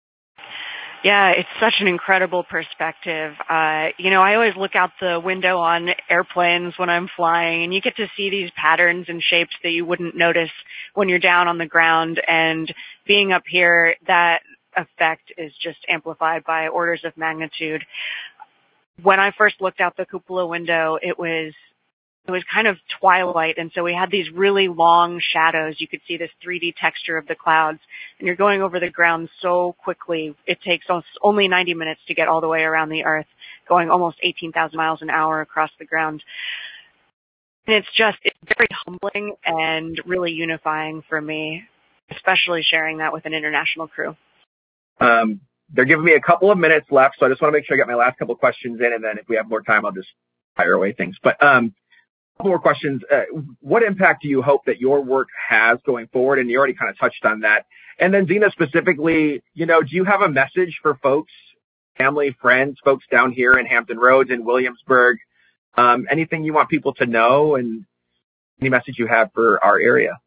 Yeah, it's such an incredible perspective. Uh, you know, I always look out the window on airplanes when I'm flying, and you get to see these patterns and shapes that you wouldn't notice when you're down on the ground. And being up here, that effect is just amplified by orders of magnitude. When I first looked out the cupola window, it was it was kind of twilight, and so we had these really long shadows. You could see this three D texture of the clouds, and you're going over the ground so quickly. It takes only ninety minutes to get all the way around the Earth, going almost eighteen thousand miles an hour across the ground. And it's just, it's very humbling and really unifying for me, especially sharing that with an international crew. Um, they're giving me a couple of minutes left, so I just want to make sure I get my last couple of questions in, and then if we have more time, I'll just fire away things. But um, a couple more questions. Uh, what impact do you hope that your work has going forward? And you already kind of touched on that. And then, Zena, specifically, you know, do you have a message for folks, family, friends, folks down here in Hampton Roads and Williamsburg? Um, anything you want people to know, and any message you have for our area?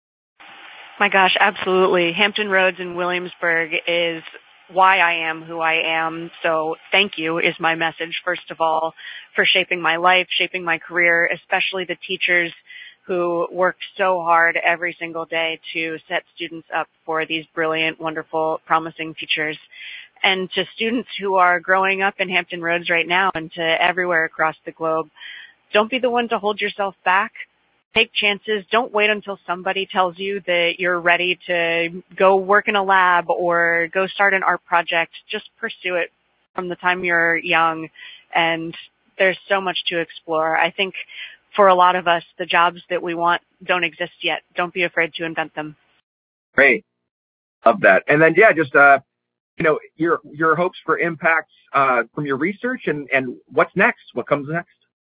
My gosh, absolutely. Hampton Roads in Williamsburg is why I am who I am. So thank you is my message, first of all, for shaping my life, shaping my career, especially the teachers who work so hard every single day to set students up for these brilliant, wonderful, promising teachers. And to students who are growing up in Hampton Roads right now and to everywhere across the globe, don't be the one to hold yourself back. Take chances. Don't wait until somebody tells you that you're ready to go work in a lab or go start an art project. Just pursue it from the time you're young, and there's so much to explore. I think for a lot of us, the jobs that we want don't exist yet. Don't be afraid to invent them. Great. Love that. And then, yeah, just, uh, you know, your your hopes for impacts uh, from your research, and, and what's next? What comes next?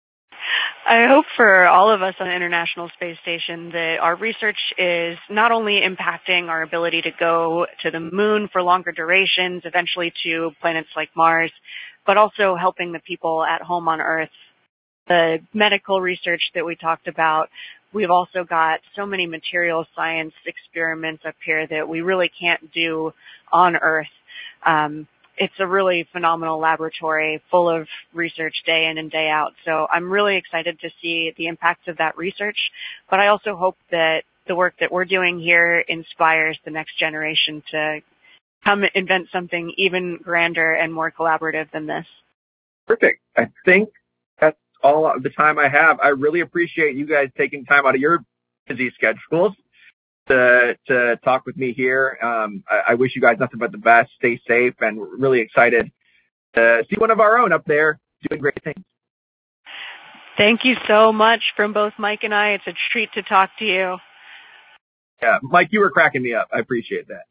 I hope for all of us on the International Space Station that our research is not only impacting our ability to go to the moon for longer durations, eventually to planets like Mars, but also helping the people at home on Earth. The medical research that we talked about, we've also got so many material science experiments up here that we really can't do on Earth. Um, It's a really phenomenal laboratory full of research day in and day out. So I'm really excited to see the impacts of that research. But I also hope that the work that we're doing here inspires the next generation to come invent something even grander and more collaborative than this. Perfect. I think that's all the time I have. I really appreciate you guys taking time out of your busy schedules to to talk with me here. Um, I, I wish you guys nothing but the best. Stay safe, and we're really excited to see one of our own up there doing great things. Thank you so much from both Mike and I. It's a treat to talk to you. Yeah, Mike, you were cracking me up. I appreciate that.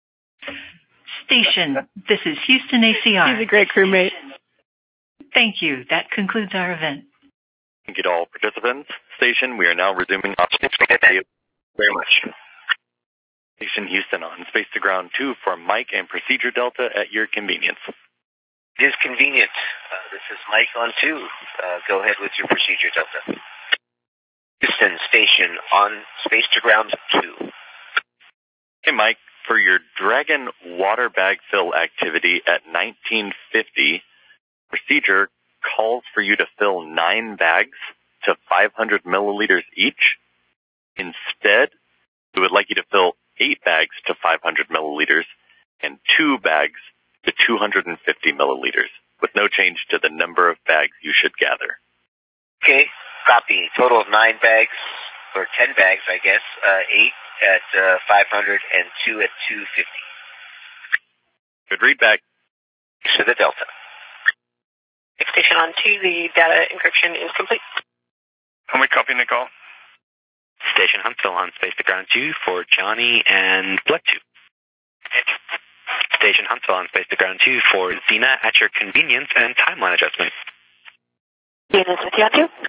Station, this is Houston A C R. He's a great crewmate. Thank you. That concludes our event. Thank you to all participants. Station, we are now resuming operational. Very much. Station Houston on Space to Ground two for Mike and Procedure Delta at your convenience. It is convenient. Uh, this is Mike on two. Uh, go ahead with your Procedure Delta. Houston Station on Space to Ground two. Hey Mike, for your Dragon water bag fill activity at nineteen fifty, procedure calls for you to fill nine bags to five hundred milliliters each. Instead, we would like you to fill eight bags to five hundred milliliters and two bags to two hundred fifty milliliters, with no change to the number of bags you should gather. Okay, copy. Total of nine bags, or ten bags, I guess. Uh, eight at uh, five hundred and two at two fifty. Good read back. To the Delta. Next station on two, the data encryption is complete. And we copy, Nicole. Station Huntsville on Space to Ground two for Johnny and Blood two. Station Huntsville on Space to Ground two for Xena at your convenience and timeline adjustment. Xena's with you on two.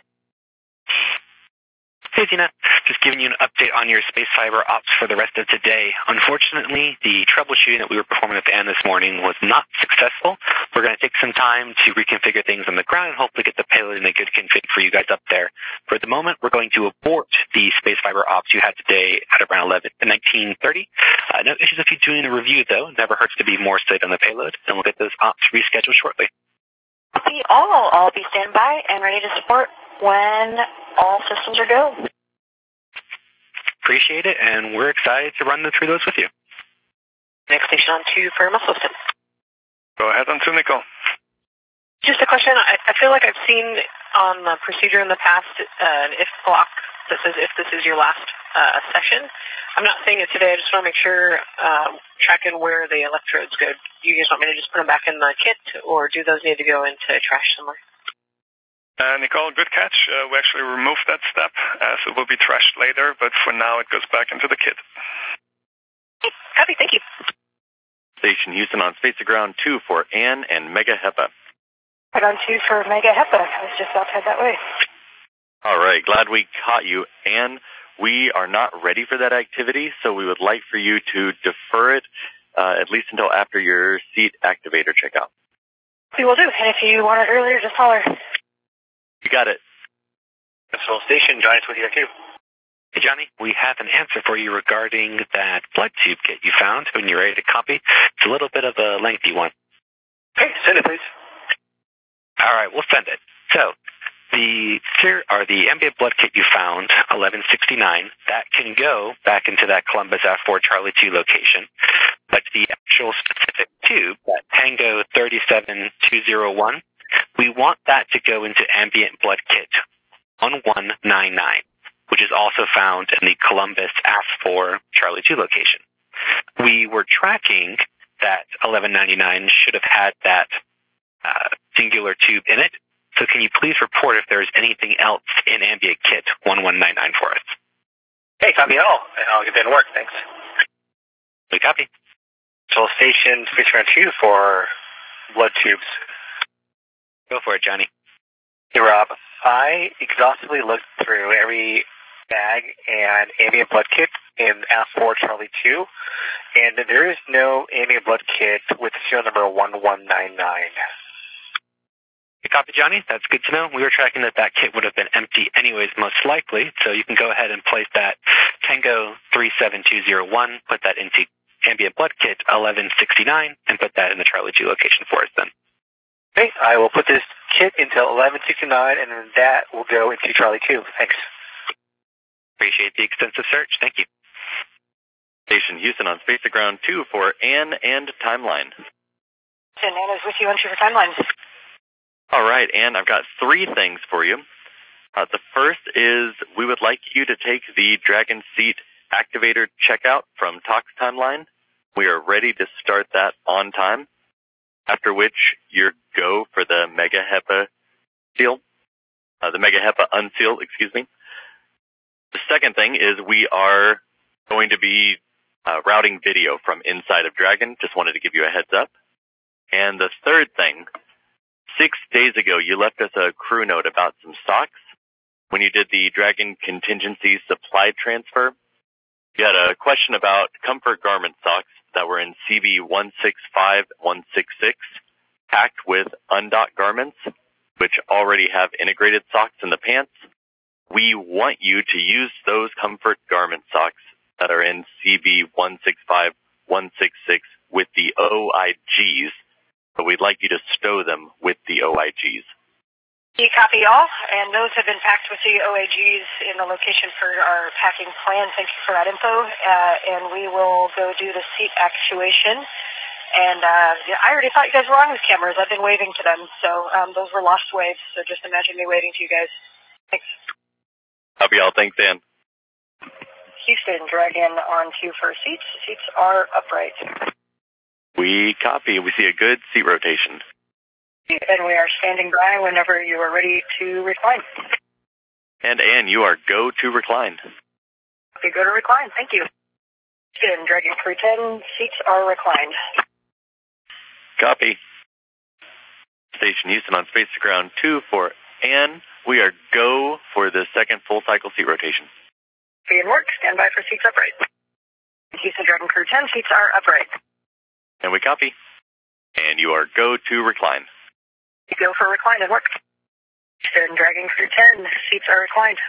Hey Xena, just giving you an update on your space fiber ops for the rest of today. Unfortunately, the troubleshooting that we were performing at the end this morning was not successful. We're going to take some time to reconfigure things on the ground and hopefully get the payload in a good config for you guys up there. For the moment, we're going to abort the space fiber ops you had today at around eleven, nineteen thirty. Uh, no issues if you're doing a review though. Never hurts to be more straight on the payload, and we'll get those ops rescheduled shortly. We all, I'll be standby and ready to support when all systems are go. Appreciate it, and we're excited to run through those with you. Next station on two for muscle system. Go ahead on two, Nicole. Just a question. I, I feel like I've seen on the procedure in the past uh, an if block that says if this is your last uh, session. I'm not saying it today. I just want to make sure, uh, tracking where the electrodes go. Do you guys want me to just put them back in the kit, or do those need to go into trash somewhere? Uh, Nicole, good catch. Uh, we actually removed that step, uh, so it will be trashed later, but for now it goes back into the kit. Copy, thank you. Station Houston on Space to Ground two for Ann and Mega HEPA. Right on two for Mega HEPA. I was just outside that way. All right, glad we caught you. Ann, we are not ready for that activity, so we would like for you to defer it uh, at least until after your seat activator checkout. We will do, and if you want it earlier, just holler. You got it. Central Station, Johnny's with you too. Hey Johnny, we have an answer for you regarding that blood tube kit you found when you're ready to copy. It's a little bit of a lengthy one. Hey, send it please. All right, we'll send it. So, the or the ambient blood kit you found, eleven sixty-nine, that can go back into that Columbus F four Charlie two location. But the actual specific tube, that Tango thirty-seven two oh one, we want that to go into ambient blood kit one one nine nine, which is also found in the Columbus F four Charlie two location. We were tracking that eleven ninety-nine should have had that uh, singular tube in it. So can you please report if there's anything else in ambient kit one one nine nine for us? Hey, copy all. I'll get that to work, thanks. We copy. Central Station, Space Ground two for blood tubes. Go for it, Johnny. Hey, Rob. I exhaustively looked through every bag and ambient blood kit in F four Charlie two, and there is no ambient blood kit with serial number one one nine nine. You copy, Johnny? That's good to know. We were tracking that that kit would have been empty anyways, most likely, so you can go ahead and place that Tango three seven two oh one, put that into ambient blood kit eleven sixty-nine, and put that in the Charlie two location for us then. Okay, I will put this kit into eleven sixty-nine, and then that will go into Charlie two. Thanks. Appreciate the extensive search. Thank you. Station Houston on Space to Ground two for Ann and Timeline. And Anna's with you on two for Timeline. All right, Ann, I've got three things for you. Uh, the first is we would like you to take the Dragon Seat activator checkout from Tox Timeline. We are ready to start that on time, after which you're go for the Mega HEPA seal, uh, the Mega HEPA unseal, excuse me. The second thing is we are going to be uh, routing video from inside of Dragon. Just wanted to give you a heads up. And the third thing, six days ago you left us a crew note about some socks. When you did the Dragon contingency supply transfer, you had a question about comfort garment socks that were in C B one six five one six six, packed with undocked garments, which already have integrated socks in the pants. We want you to use those comfort garment socks that are in C B one six five one six six with the O I Gs, but we'd like you to stow them with the O I Gs. You copy all, and those have been packed with the O A Gs in the location for our packing plan. Thank you for that info, uh, and we will go do the seat actuation. And uh, I already thought you guys were on with cameras. I've been waving to them, so um, those were lost waves, so just imagine me waving to you guys. Thanks. Copy all. Thanks, Dan. Houston, Dragon on two for seats. Seats are upright. We copy. We see a good seat rotation. And we are standing by whenever you are ready to recline. And Ann, you are go to recline. Okay, go to recline. Thank you. Good. Dragon Crew ten, seats are reclined. Copy. Station Houston on Space to Ground two for Ann. We are go for the second full cycle seat rotation. Be in work. Stand by for seats upright. Houston Dragon Crew ten, seats are upright. And we copy. And you are go to recline. You go for recline and work. Houston Dragon Crew ten, seats are reclined.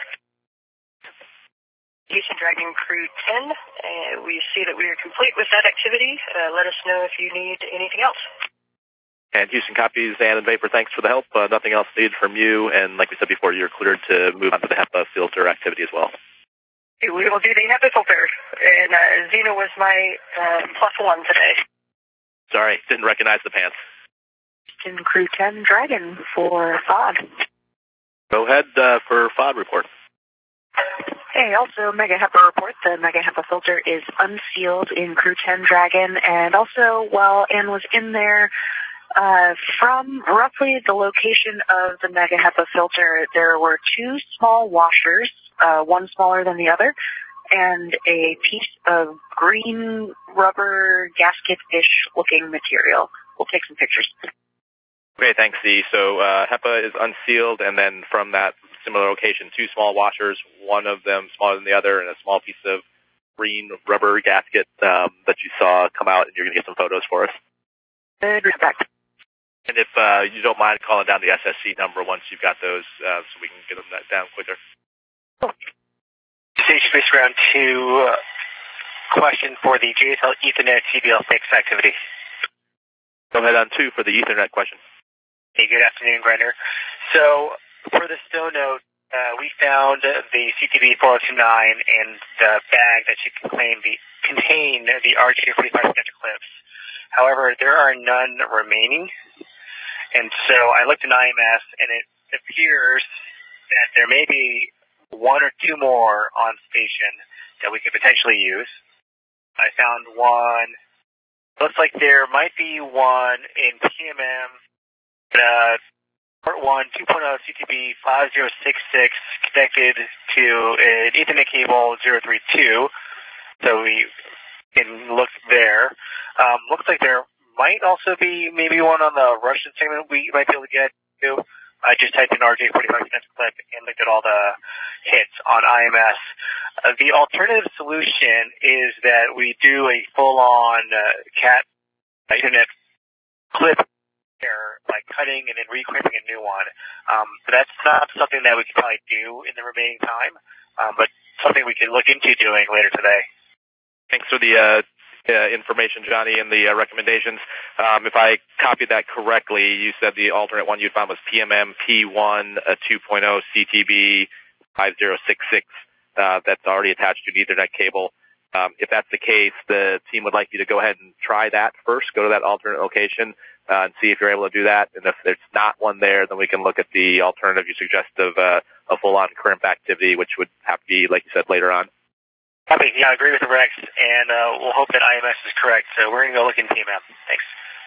Houston Dragon Crew ten, uh, we see that we are complete with that activity. Uh, let us know if you need anything else. And Houston copies, Ann and Vapor, thanks for the help. Uh, nothing else needed from you, and like we said before, you're cleared to move on to the HEPA filter activity as well. We will do the HEPA filter, and uh, Xena was my uh, plus one today. Sorry, didn't recognize the pants. Houston Crew ten Dragon for F O D. Go ahead uh, for F O D report. Hey, also Mega HEPA report. The Mega HEPA filter is unsealed in Crew ten Dragon, and also while Ann was in there, uh, from roughly the location of the Mega HEPA filter, there were two small washers, uh, one smaller than the other, and a piece of green rubber gasket-ish looking material. We'll take some pictures. Okay, thanks, Z. So uh, HEPA is unsealed, and then from that similar location, two small washers, one of them smaller than the other, and a small piece of green rubber gasket um, that you saw come out, and you're going to get some photos for us. Good respect. And if uh, you don't mind calling down the S S C number once you've got those, uh, so we can get them down quicker. Station Space Ground two, uh, question for the J S L Ethernet C B L fix activity. Go ahead on two for the Ethernet question. Hey, good afternoon, Grinder. So, for the Snow Note, uh, we found the C T B four oh two nine and the bag that should contain the, contain the R J forty-five connector clips. However, there are none remaining. And so I looked in I M S, and it appears that there may be one or two more on station that we could potentially use. I found one. Looks like there might be one in P M M, uh, port one two point oh C T B five zero six six connected to an Ethernet cable zero three two. So we can look there. Um, looks like there might also be maybe one on the Russian segment we might be able to get to. I just typed in R J forty-five connector clip and looked at all the hits on I M S. Uh, the alternative solution is that we do a full-on uh, cat Ethernet clip there, like cutting and then re-crimping a new one. Um, but that's not something that we could probably do in the remaining time, um, but something we could look into doing later today. Thanks for the uh, uh, information, Johnny, and the uh, recommendations. Um, if I copied that correctly, you said the alternate one you found was P M M P one uh, two point oh C T B five zero six six. Uh, that's already attached to an Ethernet cable. Um, if that's the case, the team would like you to go ahead and try that first. Go to that alternate location uh, and see if you're able to do that. And if there's not one there, then we can look at the alternative you suggest of uh, a full-on crimp activity, which would have to be, like you said, later on. Copy. Yeah, I agree with Rex, and uh, we'll hope that I M S is correct. So we're going to go look in P M M. Thanks.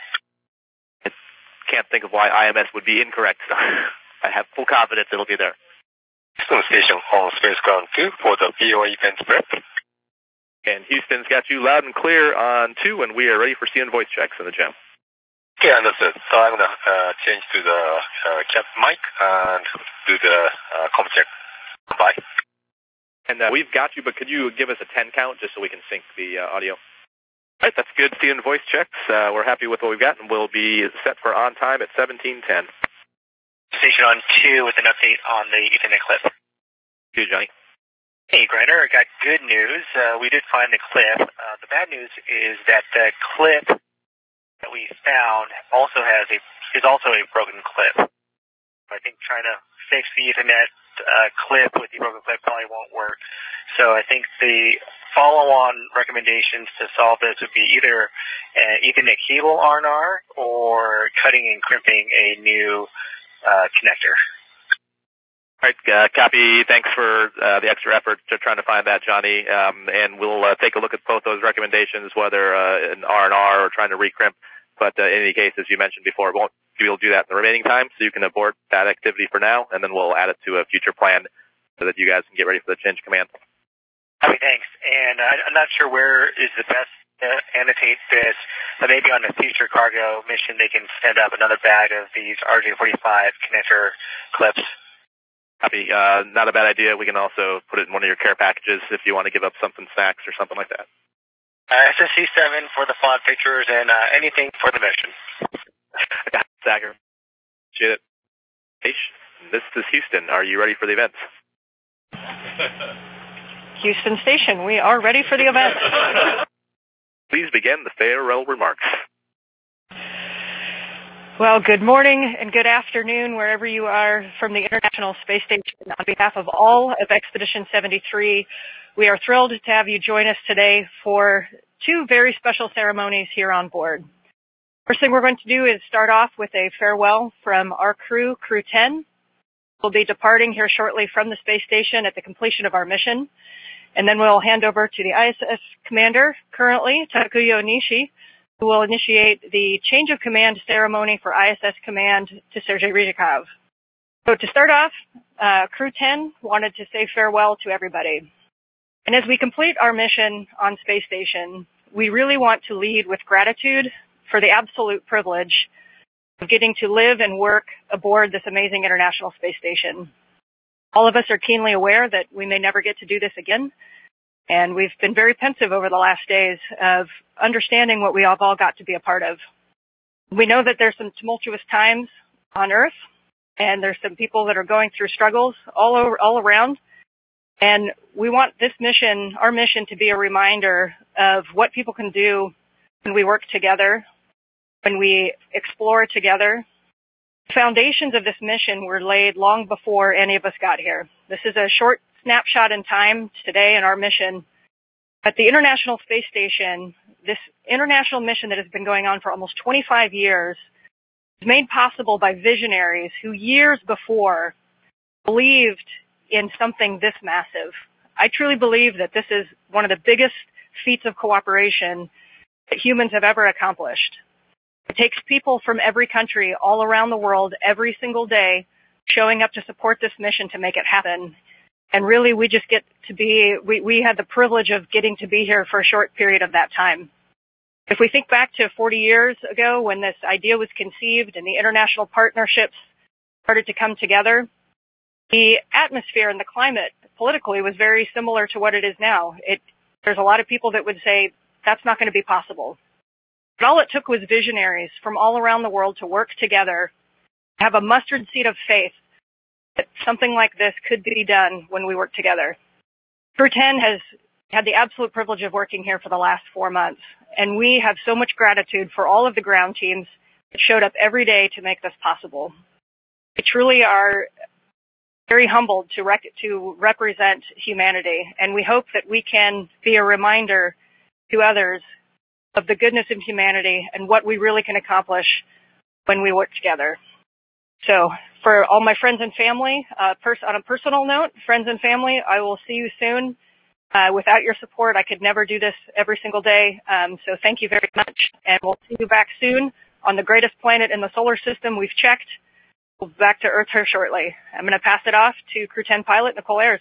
I can't think of why I M S would be incorrect, so I have full confidence it'll be there. Houston Station on Space Ground two for the P O A event prep. And Houston's got you loud and clear on two, and we are ready for C N voice checks in the gym. Okay, understood. So I'm going to uh, change to the uh, cap mic and do the uh, com check. Bye. And uh, we've got you, but could you give us a ten count just so we can sync the uh, audio? All right, that's good. C N voice checks. Uh, we're happy with what we've got, and we'll be set for on time at seventeen ten. Station on two with an update on the Ethernet clip. You, Johnny. Hey, Grinder, I got good news. Uh, we did find the clip. Uh, the bad news is that the clip that we found also has a is also a broken clip. I think trying to fix the Ethernet uh, clip with the broken clip probably won't work. So I think the follow-on recommendations to solve this would be either an Ethernet cable R and R or cutting and crimping a new uh, connector. All right, uh, copy. Thanks for uh, the extra effort to trying to find that, Johnny. Um, and we'll uh, take a look at both those recommendations, whether uh, an R and R or trying to recrimp but uh, in any case, as you mentioned before, it won't be able to do that in the remaining time, so you can abort that activity for now, and then we'll add it to a future plan so that you guys can get ready for the change command. Copy, thanks. And uh, I'm not sure where is the best to annotate this, but maybe on a future cargo mission they can send up another bag of these R J forty-five connector clips. Copy. Uh, not a bad idea. We can also put it in one of your care packages if you want to give up something, snacks or something like that. Uh, S S C seven for the font pictures and uh, anything for the mission. Sager. Appreciate it. This is Houston. Are you ready for the event? Houston Station, we are ready for the event. Please begin the farewell remarks. Well, good morning and good afternoon wherever you are from the International Space Station. On behalf of all of Expedition seventy-three, we are thrilled to have you join us today for two very special ceremonies here on board. First thing we're going to do is start off with a farewell from our crew, Crew ten. We'll be departing here shortly from the space station at the completion of our mission. And then we'll hand over to the I S S commander, currently, Takuya Onishi, who will initiate the change of command ceremony for I S S command to Sergei Ryzhikov. So to start off, uh, Crew ten wanted to say farewell to everybody. And as we complete our mission on space station, we really want to lead with gratitude for the absolute privilege of getting to live and work aboard this amazing International Space Station. All of us are keenly aware that we may never get to do this again, and we've been very pensive over the last days of understanding what we have all got to be a part of. We know that there's some tumultuous times on Earth, and there's some people that are going through struggles all over, all around, and we want this mission, our mission, to be a reminder of what people can do when we work together, when we explore together. The foundations of this mission were laid long before any of us got here. This is a short snapshot in time today in our mission. At the International Space Station, this international mission that has been going on for almost twenty-five years is made possible by visionaries who years before believed in something this massive. I truly believe that this is one of the biggest feats of cooperation that humans have ever accomplished. It takes people from every country all around the world every single day showing up to support this mission to make it happen. And really, we just get to be, we, we had the privilege of getting to be here for a short period of that time. If we think back to forty years ago when this idea was conceived and the international partnerships started to come together, the atmosphere and the climate politically was very similar to what it is now. It, there's a lot of people that would say that's not going to be possible. But all it took was visionaries from all around the world to work together, have a mustard seed of faith that something like this could be done when we work together. Crew ten has had the absolute privilege of working here for the last four months, and we have so much gratitude for all of the ground teams that showed up every day to make this possible. We truly are very humbled to, rec- to represent humanity, and we hope that we can be a reminder to others of the goodness of humanity and what we really can accomplish when we work together. So for all my friends and family, uh, pers- on a personal note, friends and family, I will see you soon. Uh, without your support, I could never do this every single day. Um, so thank you very much, and we'll see you back soon on the greatest planet in the solar system we've checked. We'll be back to Earth here shortly. I'm going to pass it off to Crew ten pilot Nicole Ayers.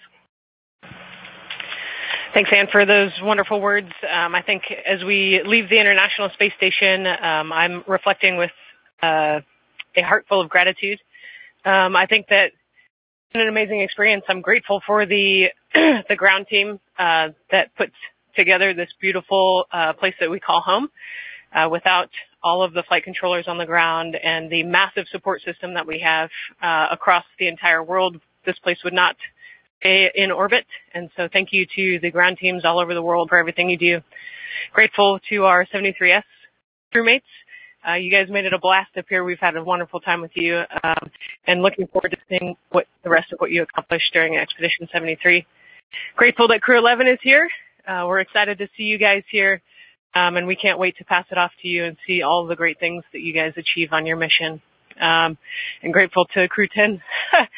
Thanks, Anne, for those wonderful words. Um, I think as we leave the International Space Station, um, I'm reflecting with uh, a heart full of gratitude. Um, I think that it's been an amazing experience. I'm grateful for the the ground team uh, that puts together this beautiful uh, place that we call home. Uh, without all of the flight controllers on the ground and the massive support system that we have uh, across the entire world, this place would not stay in orbit. And so thank you to the ground teams all over the world for everything you do. Grateful to our seventy-three S crewmates. Uh, you guys made it a blast up here. We've had a wonderful time with you, um, and looking forward to seeing what the rest of what you accomplished during Expedition seventy-three. Grateful that Crew eleven is here. Uh, we're excited to see you guys here, um, and we can't wait to pass it off to you and see all the great things that you guys achieve on your mission. Um, and grateful to Crew ten.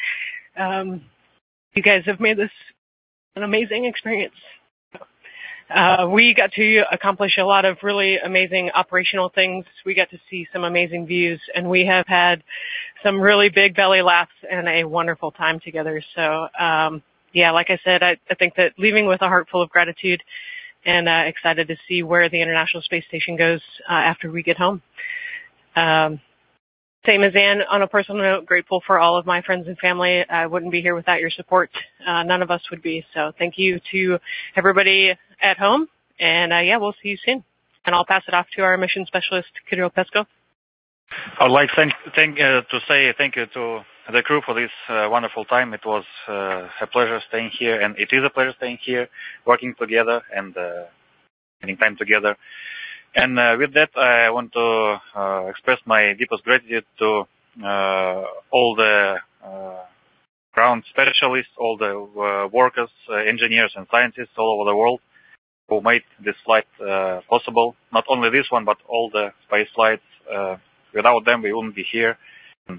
um, you guys have made this an amazing experience. Uh, we got to accomplish a lot of really amazing operational things. We got to see some amazing views, and we have had some really big belly laughs and a wonderful time together. So, um, yeah, like I said, I, I think that leaving with a heart full of gratitude and uh, excited to see where the International Space Station goes uh, after we get home. Um, same as Ann, on a personal note, grateful for all of my friends and family. I wouldn't be here without your support. Uh, none of us would be. So thank you to everybody at home. And uh, yeah, we'll see you soon. And I'll pass it off to our mission specialist, Kirill Peskov. I would like thank, thank, uh, to say thank you to the crew for this uh, wonderful time. It was uh, a pleasure staying here, and it is a pleasure staying here, working together and uh, spending time together. And uh, with that, I want to uh, express my deepest gratitude to uh, all the uh, ground specialists, all the uh, workers, uh, engineers, and scientists all over the world who made this flight uh, possible. Not only this one, but all the space flights. Uh, without them, we wouldn't be here. Uh,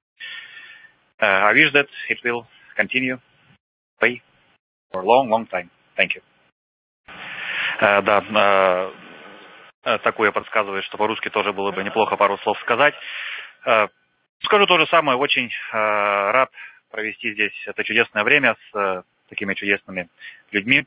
I wish that it will continue for a long, long time. Thank you. Uh, да, uh, такое подсказывает, что по-русски тоже было бы неплохо пару слов сказать. Скажу то же самое. Очень рад провести здесь это чудесное время с такими чудесными людьми.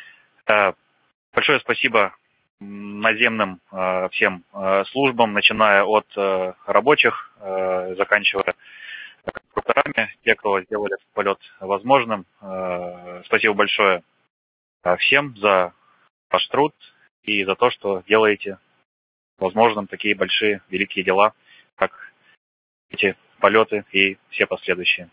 Большое спасибо наземным всем службам, начиная от рабочих, заканчивая инструкторами, те, кто сделали этот полет возможным. Спасибо большое всем за ваш труд и за то, что делаете возможным такие большие, великие дела, как эти полеты и все последующие.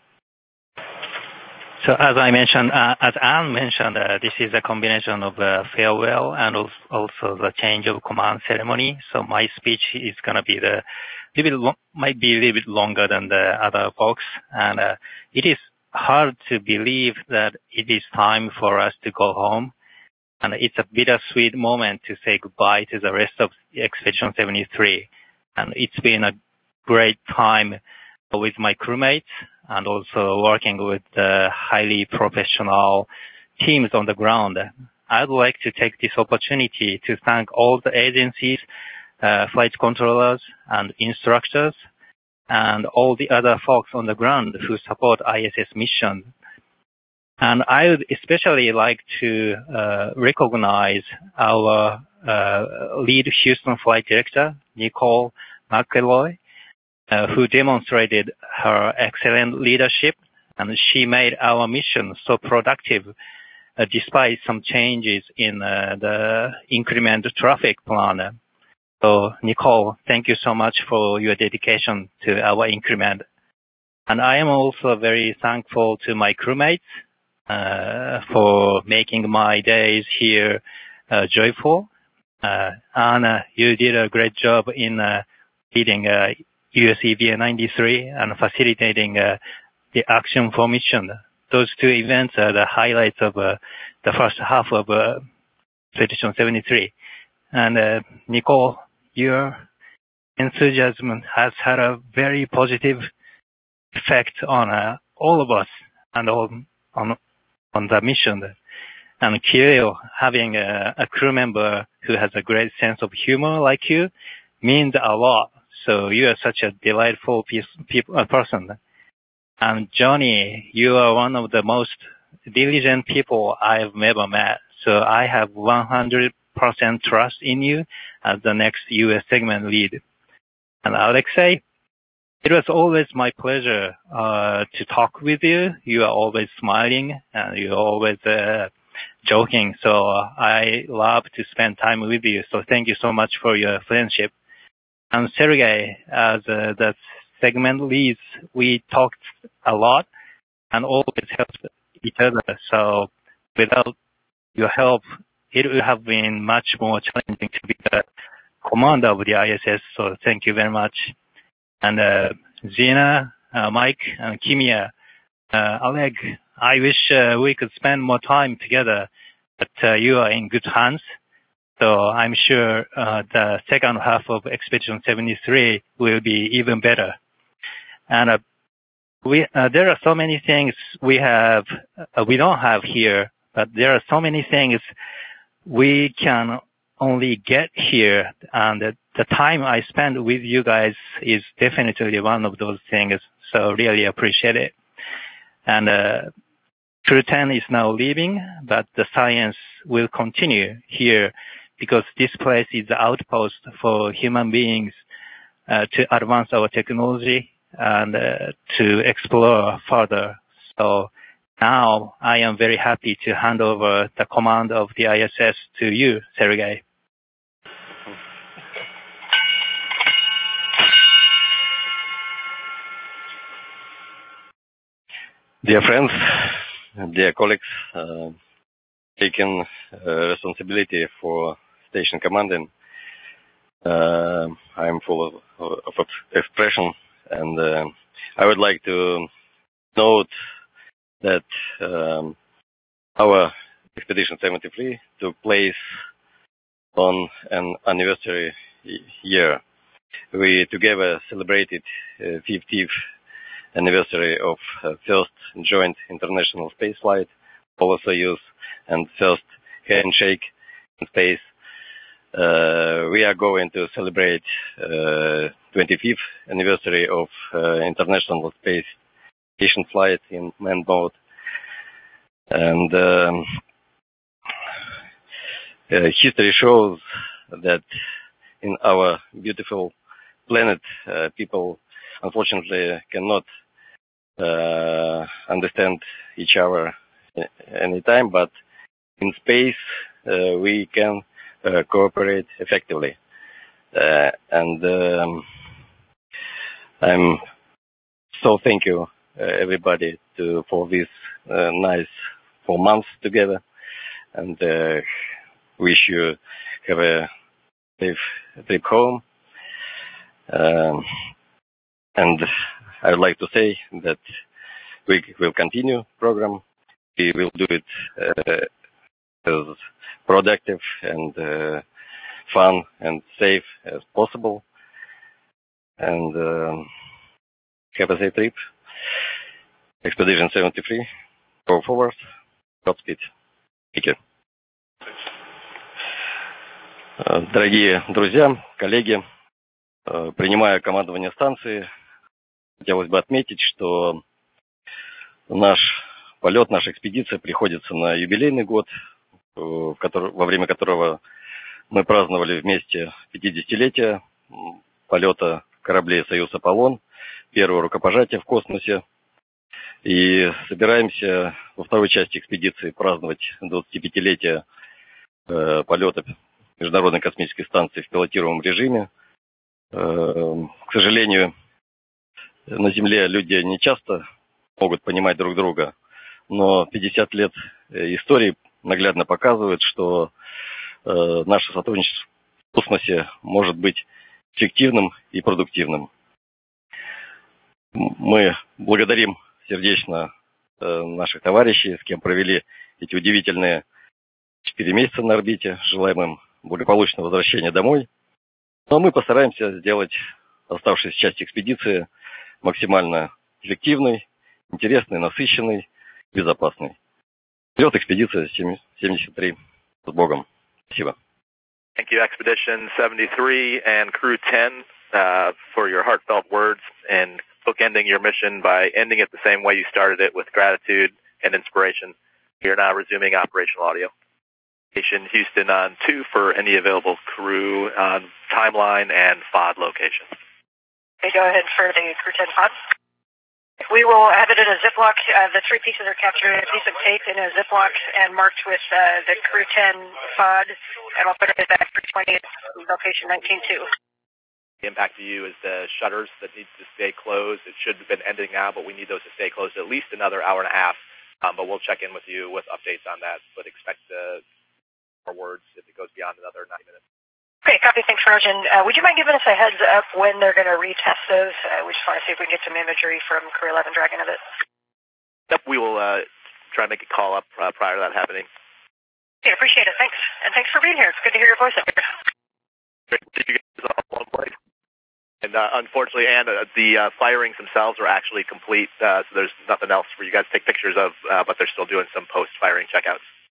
So as I mentioned, uh, as Anne mentioned, uh, this is a combination of uh, farewell and also the change of command ceremony. So my speech is going to be the little bit lo- might be a little bit longer than the other folks, and uh, it is hard to believe that it is time for us to go home. And it's a bittersweet moment to say goodbye to the rest of Expedition seventy-three. And it's been a great time with my crewmates and also working with the highly professional teams on the ground. I'd like to take this opportunity to thank all the agencies, uh, flight controllers and instructors, and all the other folks on the ground who support I S S mission. And I would especially like to uh, recognize our uh, lead Houston flight director, Nicole McElroy, uh, who demonstrated her excellent leadership, and she made our mission so productive uh, despite some changes in uh, the increment traffic plan. So, Nicole, thank you so much for your dedication to our increment. And I am also very thankful to my crewmates Uh, for making my days here uh, joyful. Uh, Anna, you did a great job in uh, leading uh, U S E V A ninety-three and facilitating uh, the action for mission. Those two events are the highlights of uh, the first half of uh, Expedition seventy-three. And uh, Nicole, your enthusiasm has had a very positive effect on uh, all of us and on, on on the mission. And Kirill, having a, a crew member who has a great sense of humor like you means a lot. So you are such a delightful piece, people, uh, person. And Johnny, you are one of the most diligent people I've ever met. So I have one hundred percent trust in you as the next U S segment lead. And Alexei, it was always my pleasure uh, to talk with you. You are always smiling and you're always uh, joking. So I love to spend time with you. So thank you so much for your friendship. And Sergey, as uh, the segment leads, we talked a lot and always helped each other. So without your help, it would have been much more challenging to be the commander of the I S S. So thank you very much. And uh, Zina, uh, Mike, and Kimia, uh, Oleg, I wish uh, we could spend more time together, but uh, you are in good hands. So I'm sure uh, the second half of Expedition seventy-three will be even better. And uh, we uh, there are so many things we have uh, we don't have here, but there are so many things we can only get here, and the, the time I spend with you guys is definitely one of those things. So really appreciate it. And uh, Crew ten is now leaving, but the science will continue here because this place is the outpost for human beings uh, to advance our technology and uh, to explore further. So now I am very happy to hand over the command of the I S S to you, Sergei. Dear friends, dear colleagues, uh, taking uh, responsibility for station commanding, uh, I'm full of, of expression, and uh, I would like to note that um, our Expedition seventy-three took place on an anniversary year. We together celebrated uh, fiftieth anniversary of uh, first joint international spaceflight, Apollo Soyuz, and first handshake in space. Uh, we are going to celebrate uh, twenty-fifth anniversary of uh, International Space Station flight in manned mode. And um, uh, history shows that in our beautiful planet, uh, people unfortunately cannot uh, understand each other anytime, but in space uh, we can uh, cooperate effectively. Uh, and um, I'm so thank you uh, everybody to, for this uh, nice four months together, and uh, wish you have a safe trip home. Um, and I would like to say that we will continue program. We will do it uh, as productive and uh, fun and safe as possible. And um, have a safe trip. Expedition seventy-three, go forward, Godspeed. Thank you. Дорогие друзья, коллеги, принимая командование станции, хотелось бы отметить, что наш полет, наша экспедиция приходится на юбилейный год, во время которого мы праздновали вместе пятидесятилетие полета кораблей «Союз-Аполлон», первого рукопожатия в космосе. И собираемся во второй части экспедиции праздновать двадцатипятилетие э, полета Международной космической станции в пилотируемом режиме. Э, к сожалению, на Земле люди не часто могут понимать друг друга, но пятьдесят лет истории наглядно показывают, что э, наше сотрудничество в космосе может быть эффективным и продуктивным. Мы благодарим сердечно э, наших товарищей, с кем провели эти удивительные четыре месяца на орбите. Желаем им благополучного возвращения домой. Но мы постараемся сделать оставшуюся часть экспедиции максимально эффективной, интересной, насыщенной, безопасной. Вперед, экспедиция семьдесят три. С Богом. Спасибо. Thank you, Expedition seventy-three and Crew ten, uh, for your heartfelt words and bookending your mission by ending it the same way you started it, with gratitude and inspiration. We are now resuming operational audio. Station Houston on two for any available crew on timeline and F O D location. Okay, go ahead for the Crew ten F O D. We will have it in a Ziploc. Uh, the three pieces are captured in a piece of tape in a Ziploc and marked with uh, the Crew ten F O D, and I'll put it back for twentieth, location nineteen two. The impact to you is the shutters that need to stay closed. It should have been ending now, but we need those to stay closed at least another hour and a half. Um, but we'll check in with you with updates on that, but expect uh, more words if it goes beyond another ninety minutes. Okay, copy. Thanks, Rojan. Uh, would you mind giving us a heads up when they're going to retest those? Uh, we just want to see if we can get some imagery from Crew eleven Dragon of it. Yep, we will uh, try to make a call up uh, prior to that happening. Okay, appreciate it. Thanks. And thanks for being here. It's good to hear your voice up here. Great to see you guys all on board. And uh, unfortunately, Anne, uh, the uh, firings themselves are actually complete, uh, so there's nothing else for you guys to take pictures of, uh, but they're still doing some post-firing checkouts.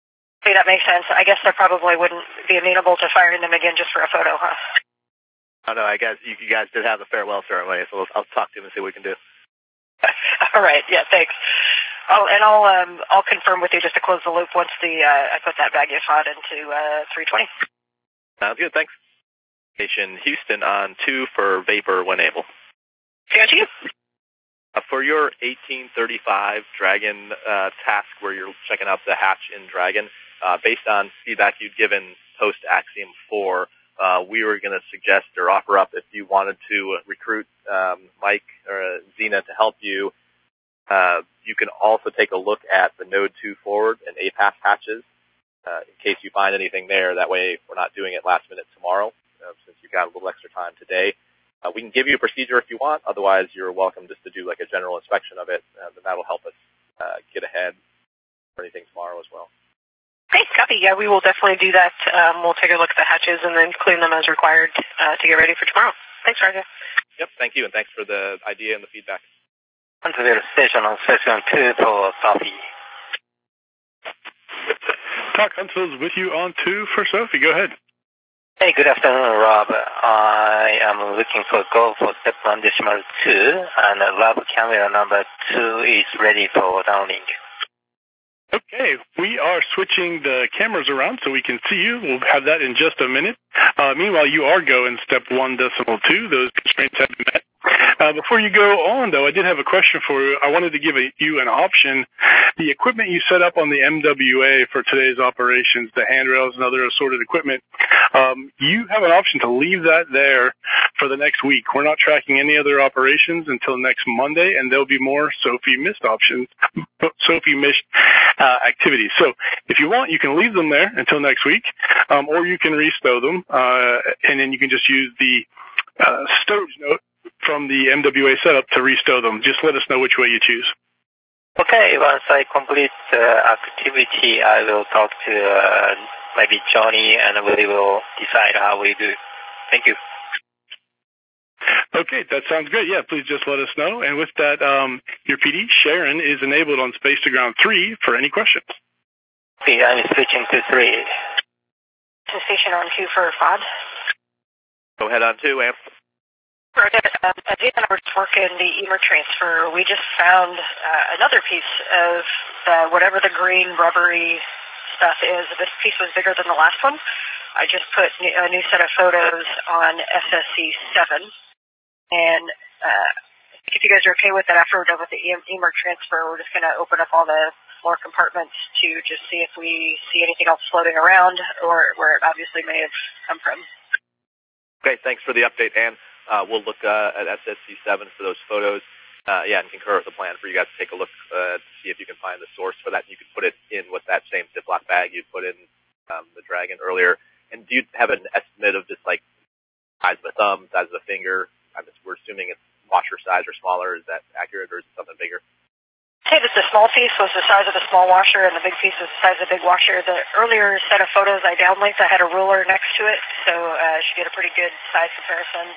See, that makes sense. I guess they probably wouldn't be amenable to firing them again just for a photo, huh? I don't know. I guess you, you guys did have the farewell ceremony, so we'll, I'll talk to him and see what we can do. All right. Yeah, thanks. Oh, and I'll um I'll confirm with you just to close the loop once the uh, I put that bag you fought into uh, three twenty. Sounds good. Thanks. Station Houston on two for Vapor when able. Got you. Uh, for your eighteen thirty-five Dragon uh, task where you're checking out the hatch in Dragon, uh, based on feedback you'd given post Axiom four, uh, we were going to suggest or offer up if you wanted to recruit um, Mike or Xena to help you. Uh, you can also take a look at the Node two forward and A PAS hatches uh, in case you find anything there. That way we're not doing it last minute tomorrow uh, since you've got a little extra time today. Uh, we can give you a procedure if you want. Otherwise, you're welcome just to do like a general inspection of it. Uh, then that'll help us uh, get ahead for anything tomorrow as well. Great, copy. Yeah, we will definitely do that. Um, we'll take a look at the hatches and then clean them as required uh, to get ready for tomorrow. Thanks, Roger. Yep, thank you, and thanks for the idea and the feedback. To the station on session two for Sophie. Talk Huntsville's with you on two for Sophie. Go ahead. Hey, good afternoon, Rob. I am looking for go for step one decimal two, and lab camera number two is ready for downlink. Okay, we are switching the cameras around so we can see you. We'll have that in just a minute. Uh, meanwhile, you are going step one decimal two. Those constraints have been met. Uh, before you go on, though, I did have a question for you. I wanted to give a, you an option. The equipment you set up on the M W A for today's operations, the handrails and other assorted equipment, um, you have an option to leave that there for the next week. We're not tracking any other operations until next Monday, and there'll be more Sophie missed options, Sophie missed uh, activities. So if you want, you can leave them there until next week, um, or you can restow them, uh, and then you can just use the uh, stowage note from the M W A setup to restow them. Just let us know which way you choose. Okay, once I complete the activity, I will talk to uh, maybe Johnny, and we will decide how we do. Thank you. Okay, that sounds great. Yeah, please just let us know. And with that, um, your P D, Sharon, is enabled on Space to Ground three for any questions. Okay, I'm switching to three. To station on two for F O D. Go ahead on two, Amp. Roger. Um, Xena and I were just working the E M R transfer. We just found uh, another piece of the, whatever the green rubbery stuff is. This piece was bigger than the last one. I just put a new set of photos on S S C seven. And uh, if you guys are okay with that, after we're done with the E M R transfer, we're just going to open up all the floor compartments to just see if we see anything else floating around or where it obviously may have come from. Okay, thanks for the update, Ann. Uh, we'll look uh, at S S C seven for those photos. Uh, yeah, and concur with the plan for you guys to take a look uh, to see if you can find the source for that. You can put it in with that same Ziploc bag you put in um, the Dragon earlier. And do you have an estimate of just like size of a thumb, size of a finger? I'm just, we're assuming it's washer size or smaller. Is that accurate, or is it something bigger? Hey, this the small piece was the size of the small washer, and the big piece was the size of the big washer. The earlier set of photos I downlinked, I had a ruler next to it, so uh, you should get a pretty good size comparison.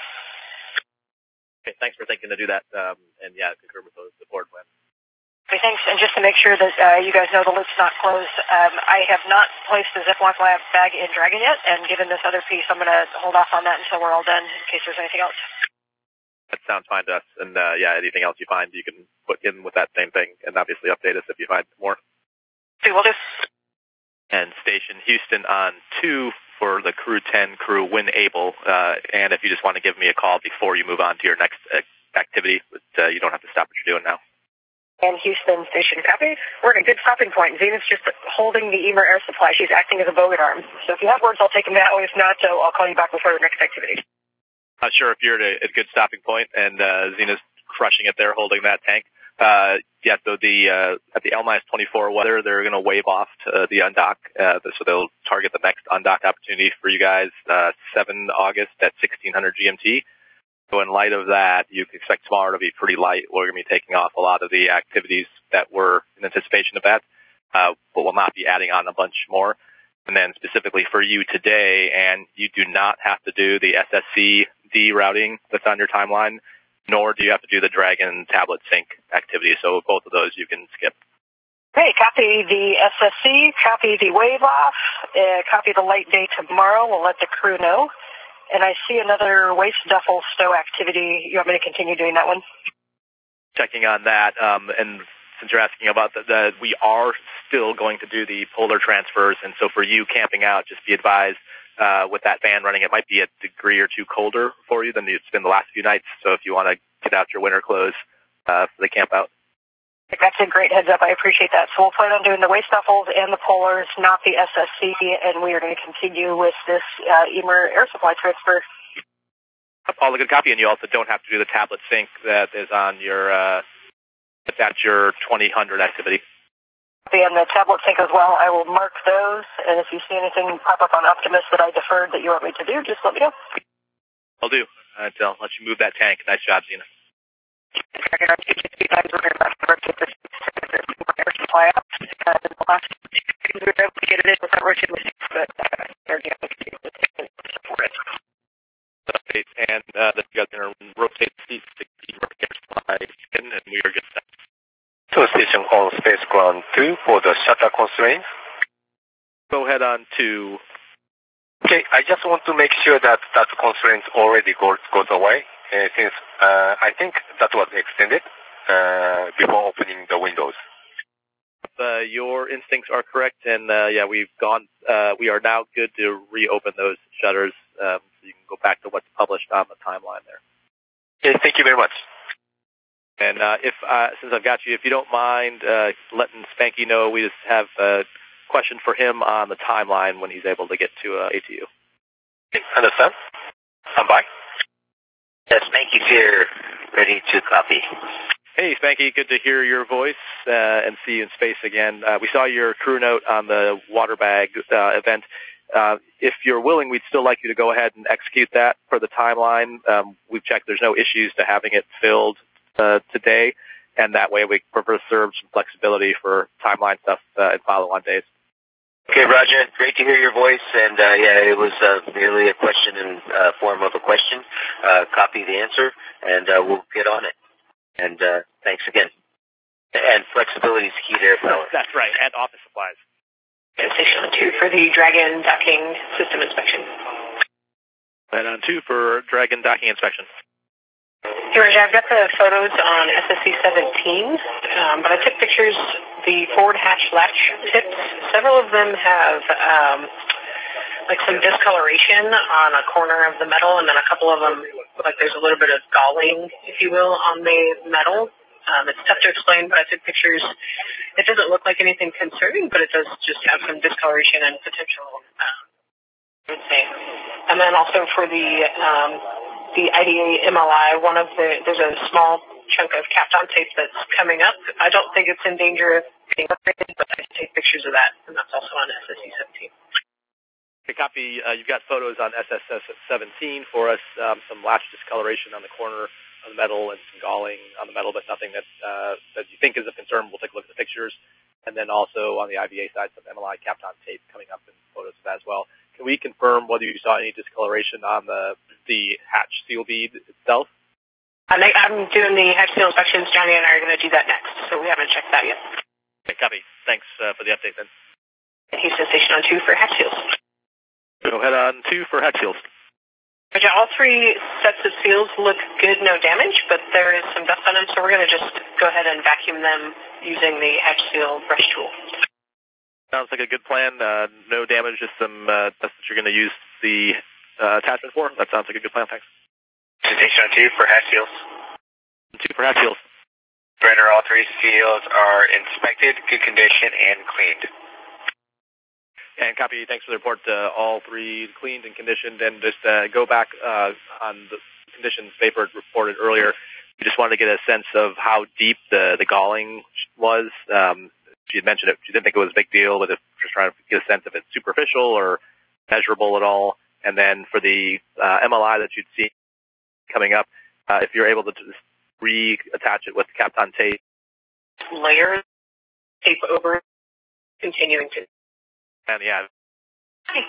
Okay, thanks for thinking to do that, um, and yeah, concur with the, the board plan. Okay, thanks. And just to make sure that uh, you guys know the loop's not closed, um, I have not placed the Ziploc lab bag in Dragon yet, and given this other piece, I'm going to hold off on that until we're all done in case there's anything else. That sounds fine to us. And uh, yeah, anything else you find, you can put in with that same thing, and obviously update us if you find more. Okay, will do. And station Houston on two for the Crew ten crew when able. Uh, and if you just want to give me a call before you move on to your next uh, activity, but uh, you don't have to stop what you're doing now. And Houston station copy. We're at a good stopping point. Zena's just holding the E M R air supply. She's acting as a bogat arm. So if you have words, I'll take them that way. If not, so I'll call you back before the next activity. Not sure if you're at a, a good stopping point, and uh, Zena's crushing it there, holding that tank. Uh, yeah, so the uh, at the L minus twenty-four weather, they're going to wave off to the undock, uh, so they'll target the next undock opportunity for you guys, uh, seventh of August at sixteen hundred G M T. So in light of that, you can expect tomorrow to be pretty light. We're going to be taking off a lot of the activities that were in anticipation of that, uh, but we'll not be adding on a bunch more. And then specifically for you today, and you do not have to do the S S C D routing that's on your timeline, nor do you have to do the Dragon tablet sync activity. So both of those you can skip. Okay, copy the S S C, copy the wave off, uh, copy the light day tomorrow. We'll let the crew know. And I see another waste duffel stow activity. You want me to continue doing that one? Checking on that, um, and since you're asking about the, the, we are still going to do the polar transfers, and so for you camping out, just be advised, uh, with that fan running, it might be a degree or two colder for you than it's been the last few nights, so if you want to get out your winter clothes, uh, for the camp out. That's a great heads up. I appreciate that. So we'll plan on doing the waste duffels and the polars, not the S S C, and we are going to continue with this uh, E M R air supply transfer. All a good copy, and you also don't have to do the tablet sync that is on your, uh, that's your twenty hundred activity. And the tablet sync as well. I will mark those, and if you see anything pop up on Optimus that I deferred that you want me to do, just let me know. I'll do. Uh, I'll let you move that tank. Nice job, Zena. Air supply up. Uh, the last we were able to get it in without rotating the seats, but uh, they're going to support it. Update, and uh, that you guys are going to rotate the seats to keep air supply in, and we are good to So station on Space Ground two for the shutter constraints. Go ahead on to... Okay, I just want to make sure that that constraint already goes, goes away, uh, since uh, I think that was extended uh, before opening the windows. Uh, your instincts are correct, and uh, yeah, we've gone. Uh, we are now good to reopen those shutters, um, so you can go back to what's published on the timeline there. Okay, thank you very much. And uh, if uh, since I've got you, if you don't mind uh, letting Spanky know, we just have a question for him on the timeline when he's able to get to uh, A T U. Okay, understand. I'm by. Yes, Spanky's here, ready to copy. Hey, Spanky, good to hear your voice uh, and see you in space again. Uh, we saw your crew note on the water bag uh, event. Uh, if you're willing, we'd still like you to go ahead and execute that for the timeline. Um, we've checked there's no issues to having it filled uh, today, and that way we preserve some flexibility for timeline stuff uh, in follow-on days. Okay, Roger. Great to hear your voice, and uh, yeah, it was uh, merely a question in uh, form of a question. Uh, copy the answer, and uh, we'll get on it. And uh, thanks again. And flexibility is key to air power. That's right, and office supplies. Station on two for the Dragon docking system inspection. And on two for Dragon docking inspection. Hey, Roger, I've got the photos on S S C seventeen, um, but I took pictures, the forward hatch latch tips. Several of them have um, like some discoloration on a corner of the metal, and then a couple of them, like there's a little bit of galling, if you will, on the metal. Um, it's tough to explain, but I took pictures. It doesn't look like anything concerning, but it does just have some discoloration and potential, um, I would say. And then also for the um, the I D A M L I, one of the, there's a small chunk of Kapton tape that's coming up. I don't think it's in danger of being upgraded, but I take pictures of that, and that's also on S S C seventeen. Okay, copy. Uh, you've got photos on S S S seventeen for us, um, some latch discoloration on the corner of the metal and some galling on the metal, but nothing that uh, that you think is of concern. We'll take a look at the pictures. And then also on the I V A side, some M L I Kapton tape coming up in photos of that as well. Can we confirm whether you saw any discoloration on the the hatch seal bead itself? I'm doing the hatch seal inspections. Johnny and I are going to do that next, so we haven't checked that yet. Okay, copy. Thanks uh, for the update then. Houston Station on two for hatch seals. Go ahead on two for hatch seals. All three sets of seals look good, no damage, but there is some dust on them, so we're going to just go ahead and vacuum them using the hatch seal brush tool. Sounds like a good plan. Uh, no damage, just some uh, dust that you're going to use the uh, attachment for. That sounds like a good plan. Thanks. Station on two for hatch seals. Two for hatch seals. Brenner, all three seals are inspected, good condition, and cleaned. And copy, thanks for the report. Uh, all three cleaned and conditioned. And just uh, go back uh, on the conditions Vapor reported earlier. We just wanted to get a sense of how deep the, the galling was. Um, she had mentioned it. She didn't think it was a big deal, but if just trying to get a sense if it's superficial or measurable at all. And then for the uh, M L I that you'd see coming up, uh, if you're able to just reattach it with Kapton tape. Layer tape over, continuing to. And yeah. Hey,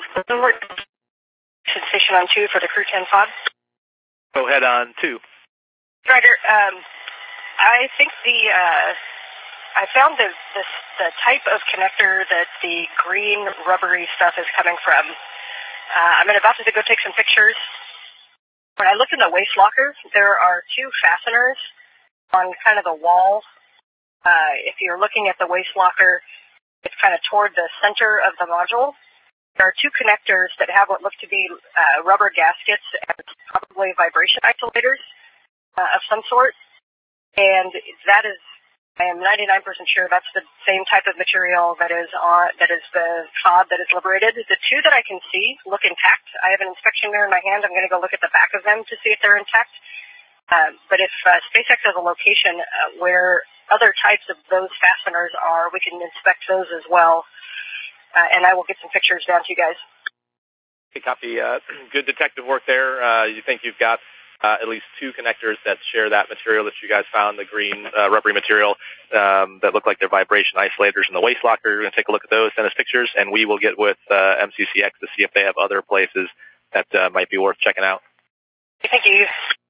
station on two for the Crew ten pod. Go ahead on two. Ryder, um, I think the uh, I found the, the, the type of connector that the green rubbery stuff is coming from. Uh, I'm about to go take some pictures. When I look in the waste locker, there are two fasteners on kind of the wall. Uh, if you're looking at the waste locker, it's kind of toward the center of the module. There are two connectors that have what look to be uh, rubber gaskets and probably vibration isolators uh, of some sort. And that is, I am ninety-nine percent sure that's the same type of material that is on, that is the fob that is liberated. The two that I can see look intact. I have an inspection mirror in my hand. I'm going to go look at the back of them to see if they're intact. Uh, but if uh, SpaceX has a location uh, where other types of those fasteners are, we can inspect those as well. Uh, and I will get some pictures down to you guys. Okay, copy. Uh, good detective work there. Uh, you think you've got uh, at least two connectors that share that material that you guys found, the green uh, rubbery material um, that look like they're vibration isolators in the waste locker. You're going to take a look at those, send us pictures, and we will get with uh, M C C X to see if they have other places that uh, might be worth checking out. Thank you.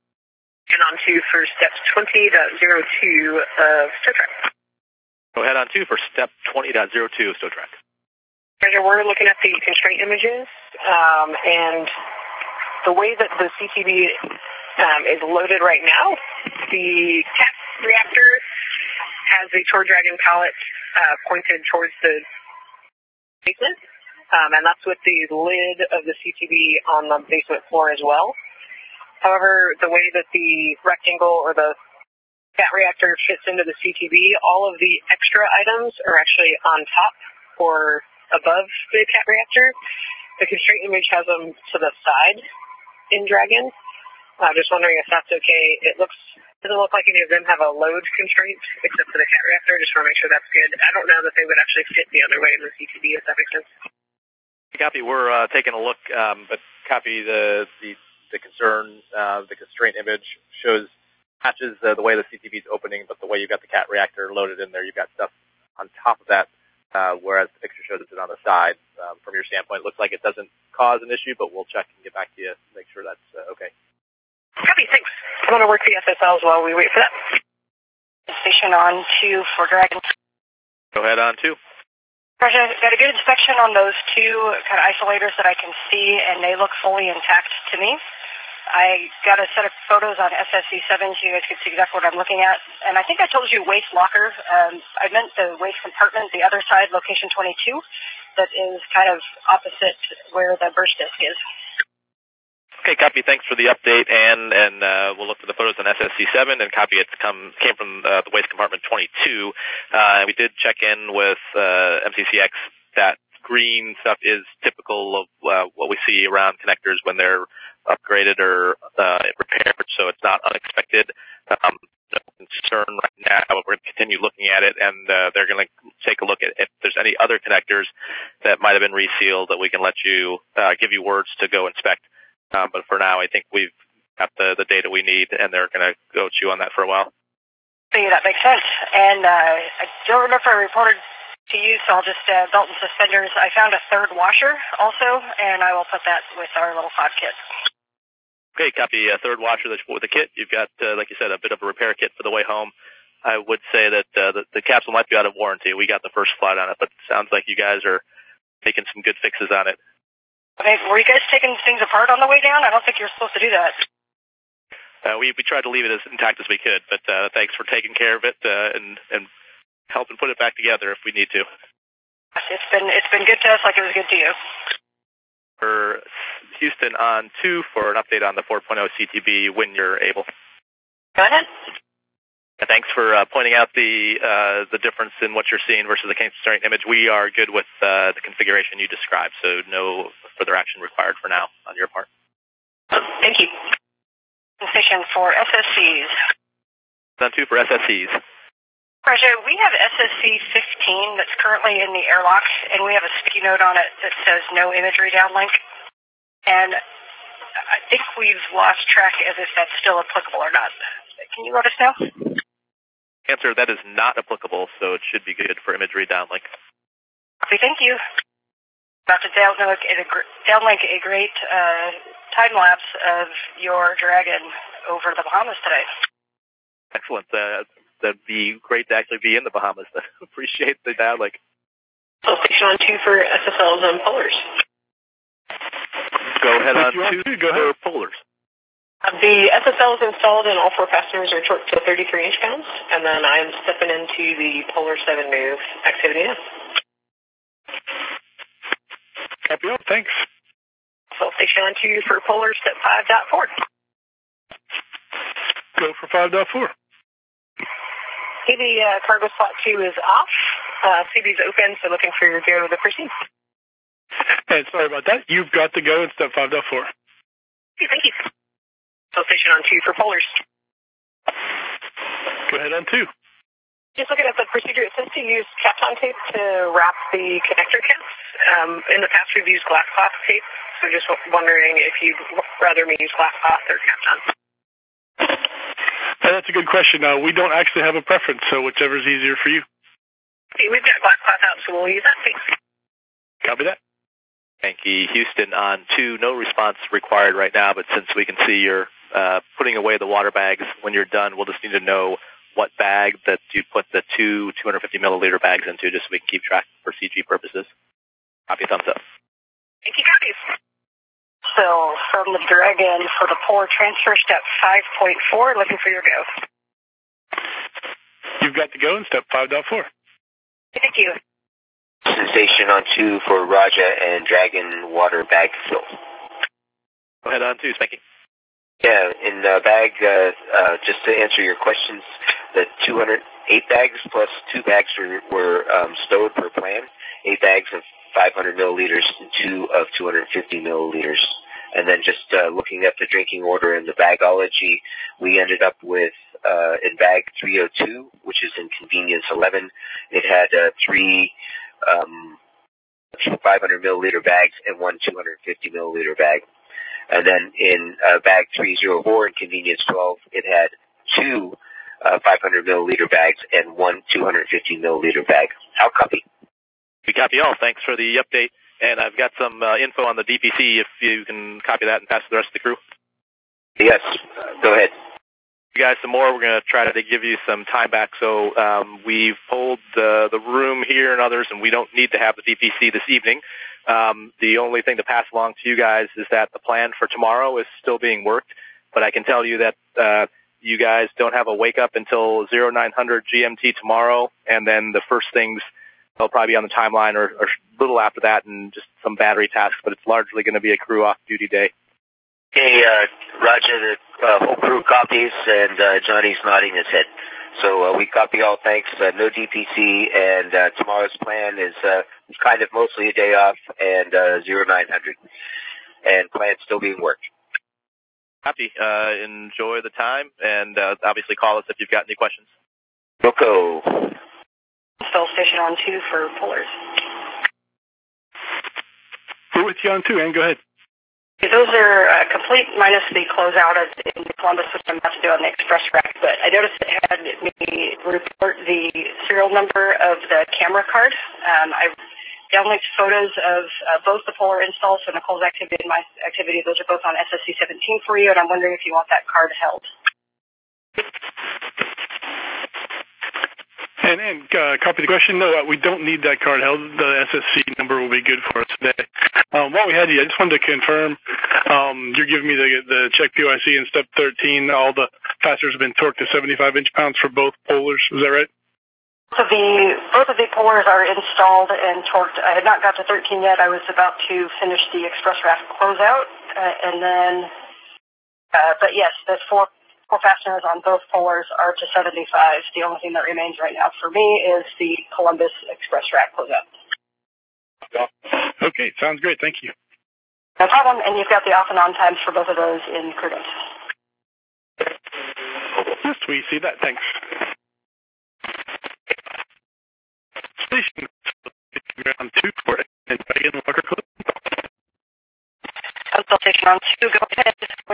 And on to for step twenty point zero two of StoTrack. Go ahead on to for step twenty point zero two of StoTrack. We're looking at the constraint images, um, and the way that the C T B um, is loaded right now, the CAT reactor has the Tor Dragon pallet uh, pointed towards the basement, um, and that's with the lid of the C T B on the basement floor as well. However, the way that the rectangle or the CAT reactor fits into the C T B, all of the extra items are actually on top or above the CAT reactor. The constraint image has them to the side in Dragon. I'm just wondering if that's okay. It looks doesn't look like any of them have a load constraint except for the CAT reactor. Just want to make sure that's good. I don't know that they would actually fit the other way in the C T B, if that makes sense. Copy. We're uh, taking a look, um, but copy the the, the concern. Uh, the constraint image shows matches uh, the way the C T B is opening, but the way you've got the CAT reactor loaded in there, you've got stuff on top of that. Uh, whereas the picture shows it's on the side. Um, from your standpoint, it looks like it doesn't cause an issue, but we'll check and get back to you to make sure that's uh, okay. Copy, thanks. I'm going to work the S S Ls while we wait for that. Station on two for Dragon. Go ahead on two. Roger, got a good inspection on those two kind of isolators that I can see, and they look fully intact to me. I got a set of photos on S S C seven so you guys can see exactly what I'm looking at. And I think I told you waste locker. Um, I meant the waste compartment, the other side, location twenty-two, that is kind of opposite where the burst disk is. Okay, copy. Thanks for the update, and and uh, we'll look for the photos on S S C seven, and copy it's come came from uh, the waste compartment twenty-two. Uh, we did check in with uh, M C C X. That green stuff is typical of uh, what we see around connectors when they're upgraded or uh, repaired, so it's not unexpected. Um, no concern right now. We're going to continue looking at it, and uh, they're going to take a look at if there's any other connectors that might have been resealed that we can let you uh, give you words to go inspect. Um, but for now, I think we've got the, the data we need, and they're going to go chew on that for a while. See, that makes sense. And uh, I don't remember if I reported to you, so I'll just uh, belt and suspenders. I found a third washer also, and I will put that with our little pod kit. Okay, copy a third washer that's with the kit. You've got, uh, like you said, a bit of a repair kit for the way home. I would say that uh, the, the capsule might be out of warranty. We got the first flight on it, but it sounds like you guys are making some good fixes on it. Okay, were you guys taking things apart on the way down? I don't think you're supposed to do that. Uh, we, we tried to leave it as intact as we could, but uh, thanks for taking care of it uh, and, and helping put it back together if we need to. It's been it's been good to us like it was good to you. For Houston on two for an update on the four point oh C T B when you're able. Go ahead. Thanks for uh, pointing out the uh, the difference in what you're seeing versus the constraint image. We are good with uh, the configuration you described, so no further action required for now on your part. Thank you. Station for S S Cs. On two for S S Cs. Roger, we have S S C fifteen that's currently in the airlock, and we have a sticky note on it that says no imagery downlink. And I think we've lost track as if that's still applicable or not. Can you let us know? Answer, that is not applicable, so it should be good for imagery downlink. Okay, thank you. About to downlink a, downlink a great uh, time-lapse of your Dragon over the Bahamas today. Excellent. Uh, that'd be great to actually be in the Bahamas. Appreciate the downlink. So station on two for S S Ls and polars. Go ahead on two, two go ahead. for polars. The S S L is installed and all four fasteners are torqued to thirty-three inch pounds, and then I'm stepping into the Polar seven move activity now. Copy all, thanks. So station on two for Polar, step five dot four. Go for five point four. Okay, the uh, cargo slot two is off. Uh, C B's open, so looking for your go to proceed. Hey, sorry about that. You've got to go in step five point four. Okay, thank you. So station on two for Polars. Go ahead on two. Just looking at the procedure, it says to use Kapton tape to wrap the connector caps. Um, in the past, we've used glass cloth tape, so just wondering if you'd rather me use glass cloth or Kapton. Hey, that's a good question. Uh, we don't actually have a preference, so whichever's easier for you. Okay, we've got glass cloth out, so we'll use that. Thanks. Copy that. Yankee Houston on two. No response required right now, but since we can see you're uh, putting away the water bags when you're done, we'll just need to know what bag that you put the two two hundred fifty milliliter bags into, just so we can keep track for C G purposes. Copy, thumbs up. Thank you, copies. So from the Dragon for the Polar transfer, step five point four, looking for your go. You've got to go in step five point four. Thank you. Sensation on two for Raja and Dragon water bag fill. Go ahead on two, Spanky. Yeah, in the bag, uh, uh, just to answer your questions, the two hundred eight bags plus two bags were, were um, stowed per plan. Eight bags of five hundred milliliters and two of two hundred fifty milliliters. And then just uh, looking at the drinking order and the bagology, we ended up with, uh, in bag three oh two, which is in convenience eleven, it had uh, three um, five hundred milliliter bags and one two hundred fifty milliliter bag. And then in uh, bag three oh four in convenience twelve, it had two uh, five hundred milliliter bags and one two hundred fifty milliliter bag. How copy? We copy all. Thanks for the update. And I've got some uh, info on the D P C if you can copy that and pass to the rest of the crew. Yes, go ahead. You guys some more. We're going to try to give you some time back. So um, we've pulled the, the room here and others, and we don't need to have the D P C this evening. Um, the only thing to pass along to you guys is that the plan for tomorrow is still being worked, but I can tell you that uh, you guys don't have a wake-up until oh nine hundred G M T tomorrow, and then the first things they'll probably be on the timeline or, or a little after that and just some battery tasks, but it's largely going to be a crew off-duty day. Okay, uh, Roger, the uh, whole crew copies, and uh, Johnny's nodding his head. So uh, we copy all, thanks. Uh, no D P C, and uh, tomorrow's plan is uh, kind of mostly a day off, and uh, oh nine hundred. And plan's still being worked. Happy. Uh, enjoy the time, and uh, obviously call us if you've got any questions. Rocco. Still station on two for Polars. We're with you on two, Ann. Go ahead. Those are uh, complete minus the closeout of in the Columbus system about to do on the Express Rack, but I noticed it had me report the serial number of the camera card. Um, I downlinked photos of uh, both the Polar installs, so Nicole's activity and my activity. Those are both on S S C seventeen for you, and I'm wondering if you want that card held. And, and uh, copy the question. No, uh, we don't need that card held. The S S C number will be good for us today. Um, while we had you, I just wanted to confirm, um, you're giving me the, the check P O I C in step thirteen. All the fasteners have been torqued to seventy-five inch pounds for both Polars. Is that right? So the, both of the Polars are installed and torqued. I had not got to thirteen yet. I was about to finish the Express Rack closeout. Uh, and then, uh, but yes, the four Four fasteners on both Polars are to seventy-five. The only thing that remains right now for me is the Columbus Express Rack closeout. Okay, sounds great. Thank you. No problem, and you've got the off and on times for both of those in crew notes. Yes, we see that. Thanks. Station ground two for and Dragon Walker Club. Council station on two, go ahead.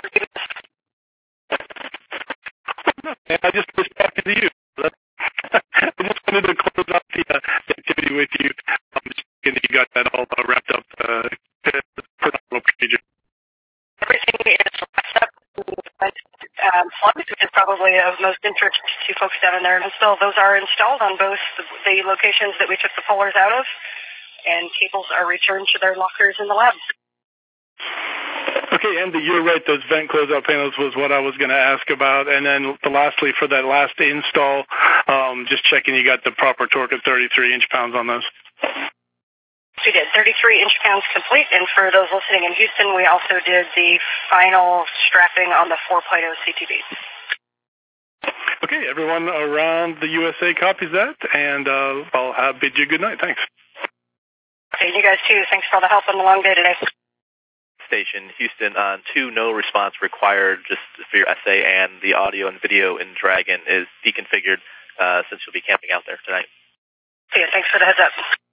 I just was talking to you. I just wanted to close out the, uh, the activity with you. Um, just you got that all uh, wrapped up uh, per procedure. Everything is wrapped up. um, plugs, which is probably of most interest to folks down in there in Huntsville. Those are installed on both the, the locations that we took the polars out of, and cables are returned to their lockers in the lab. Okay, Andy, you're right. Those vent closeout panels was what I was going to ask about. And then lastly, for that last install, um, just checking you got the proper torque at thirty-three inch-pounds on those. We did thirty-three inch-pounds complete, and for those listening in Houston, we also did the final strapping on the four point oh C T B. Okay, everyone around the U S A copies that, and uh, I'll have, bid you good night. Thanks. Okay, you guys too. Thanks for all the help on the long day today. Station, Houston on two, no response required, just for your essay, and the audio and video in Dragon is deconfigured uh, since you'll be camping out there tonight. Okay, thanks for the heads up.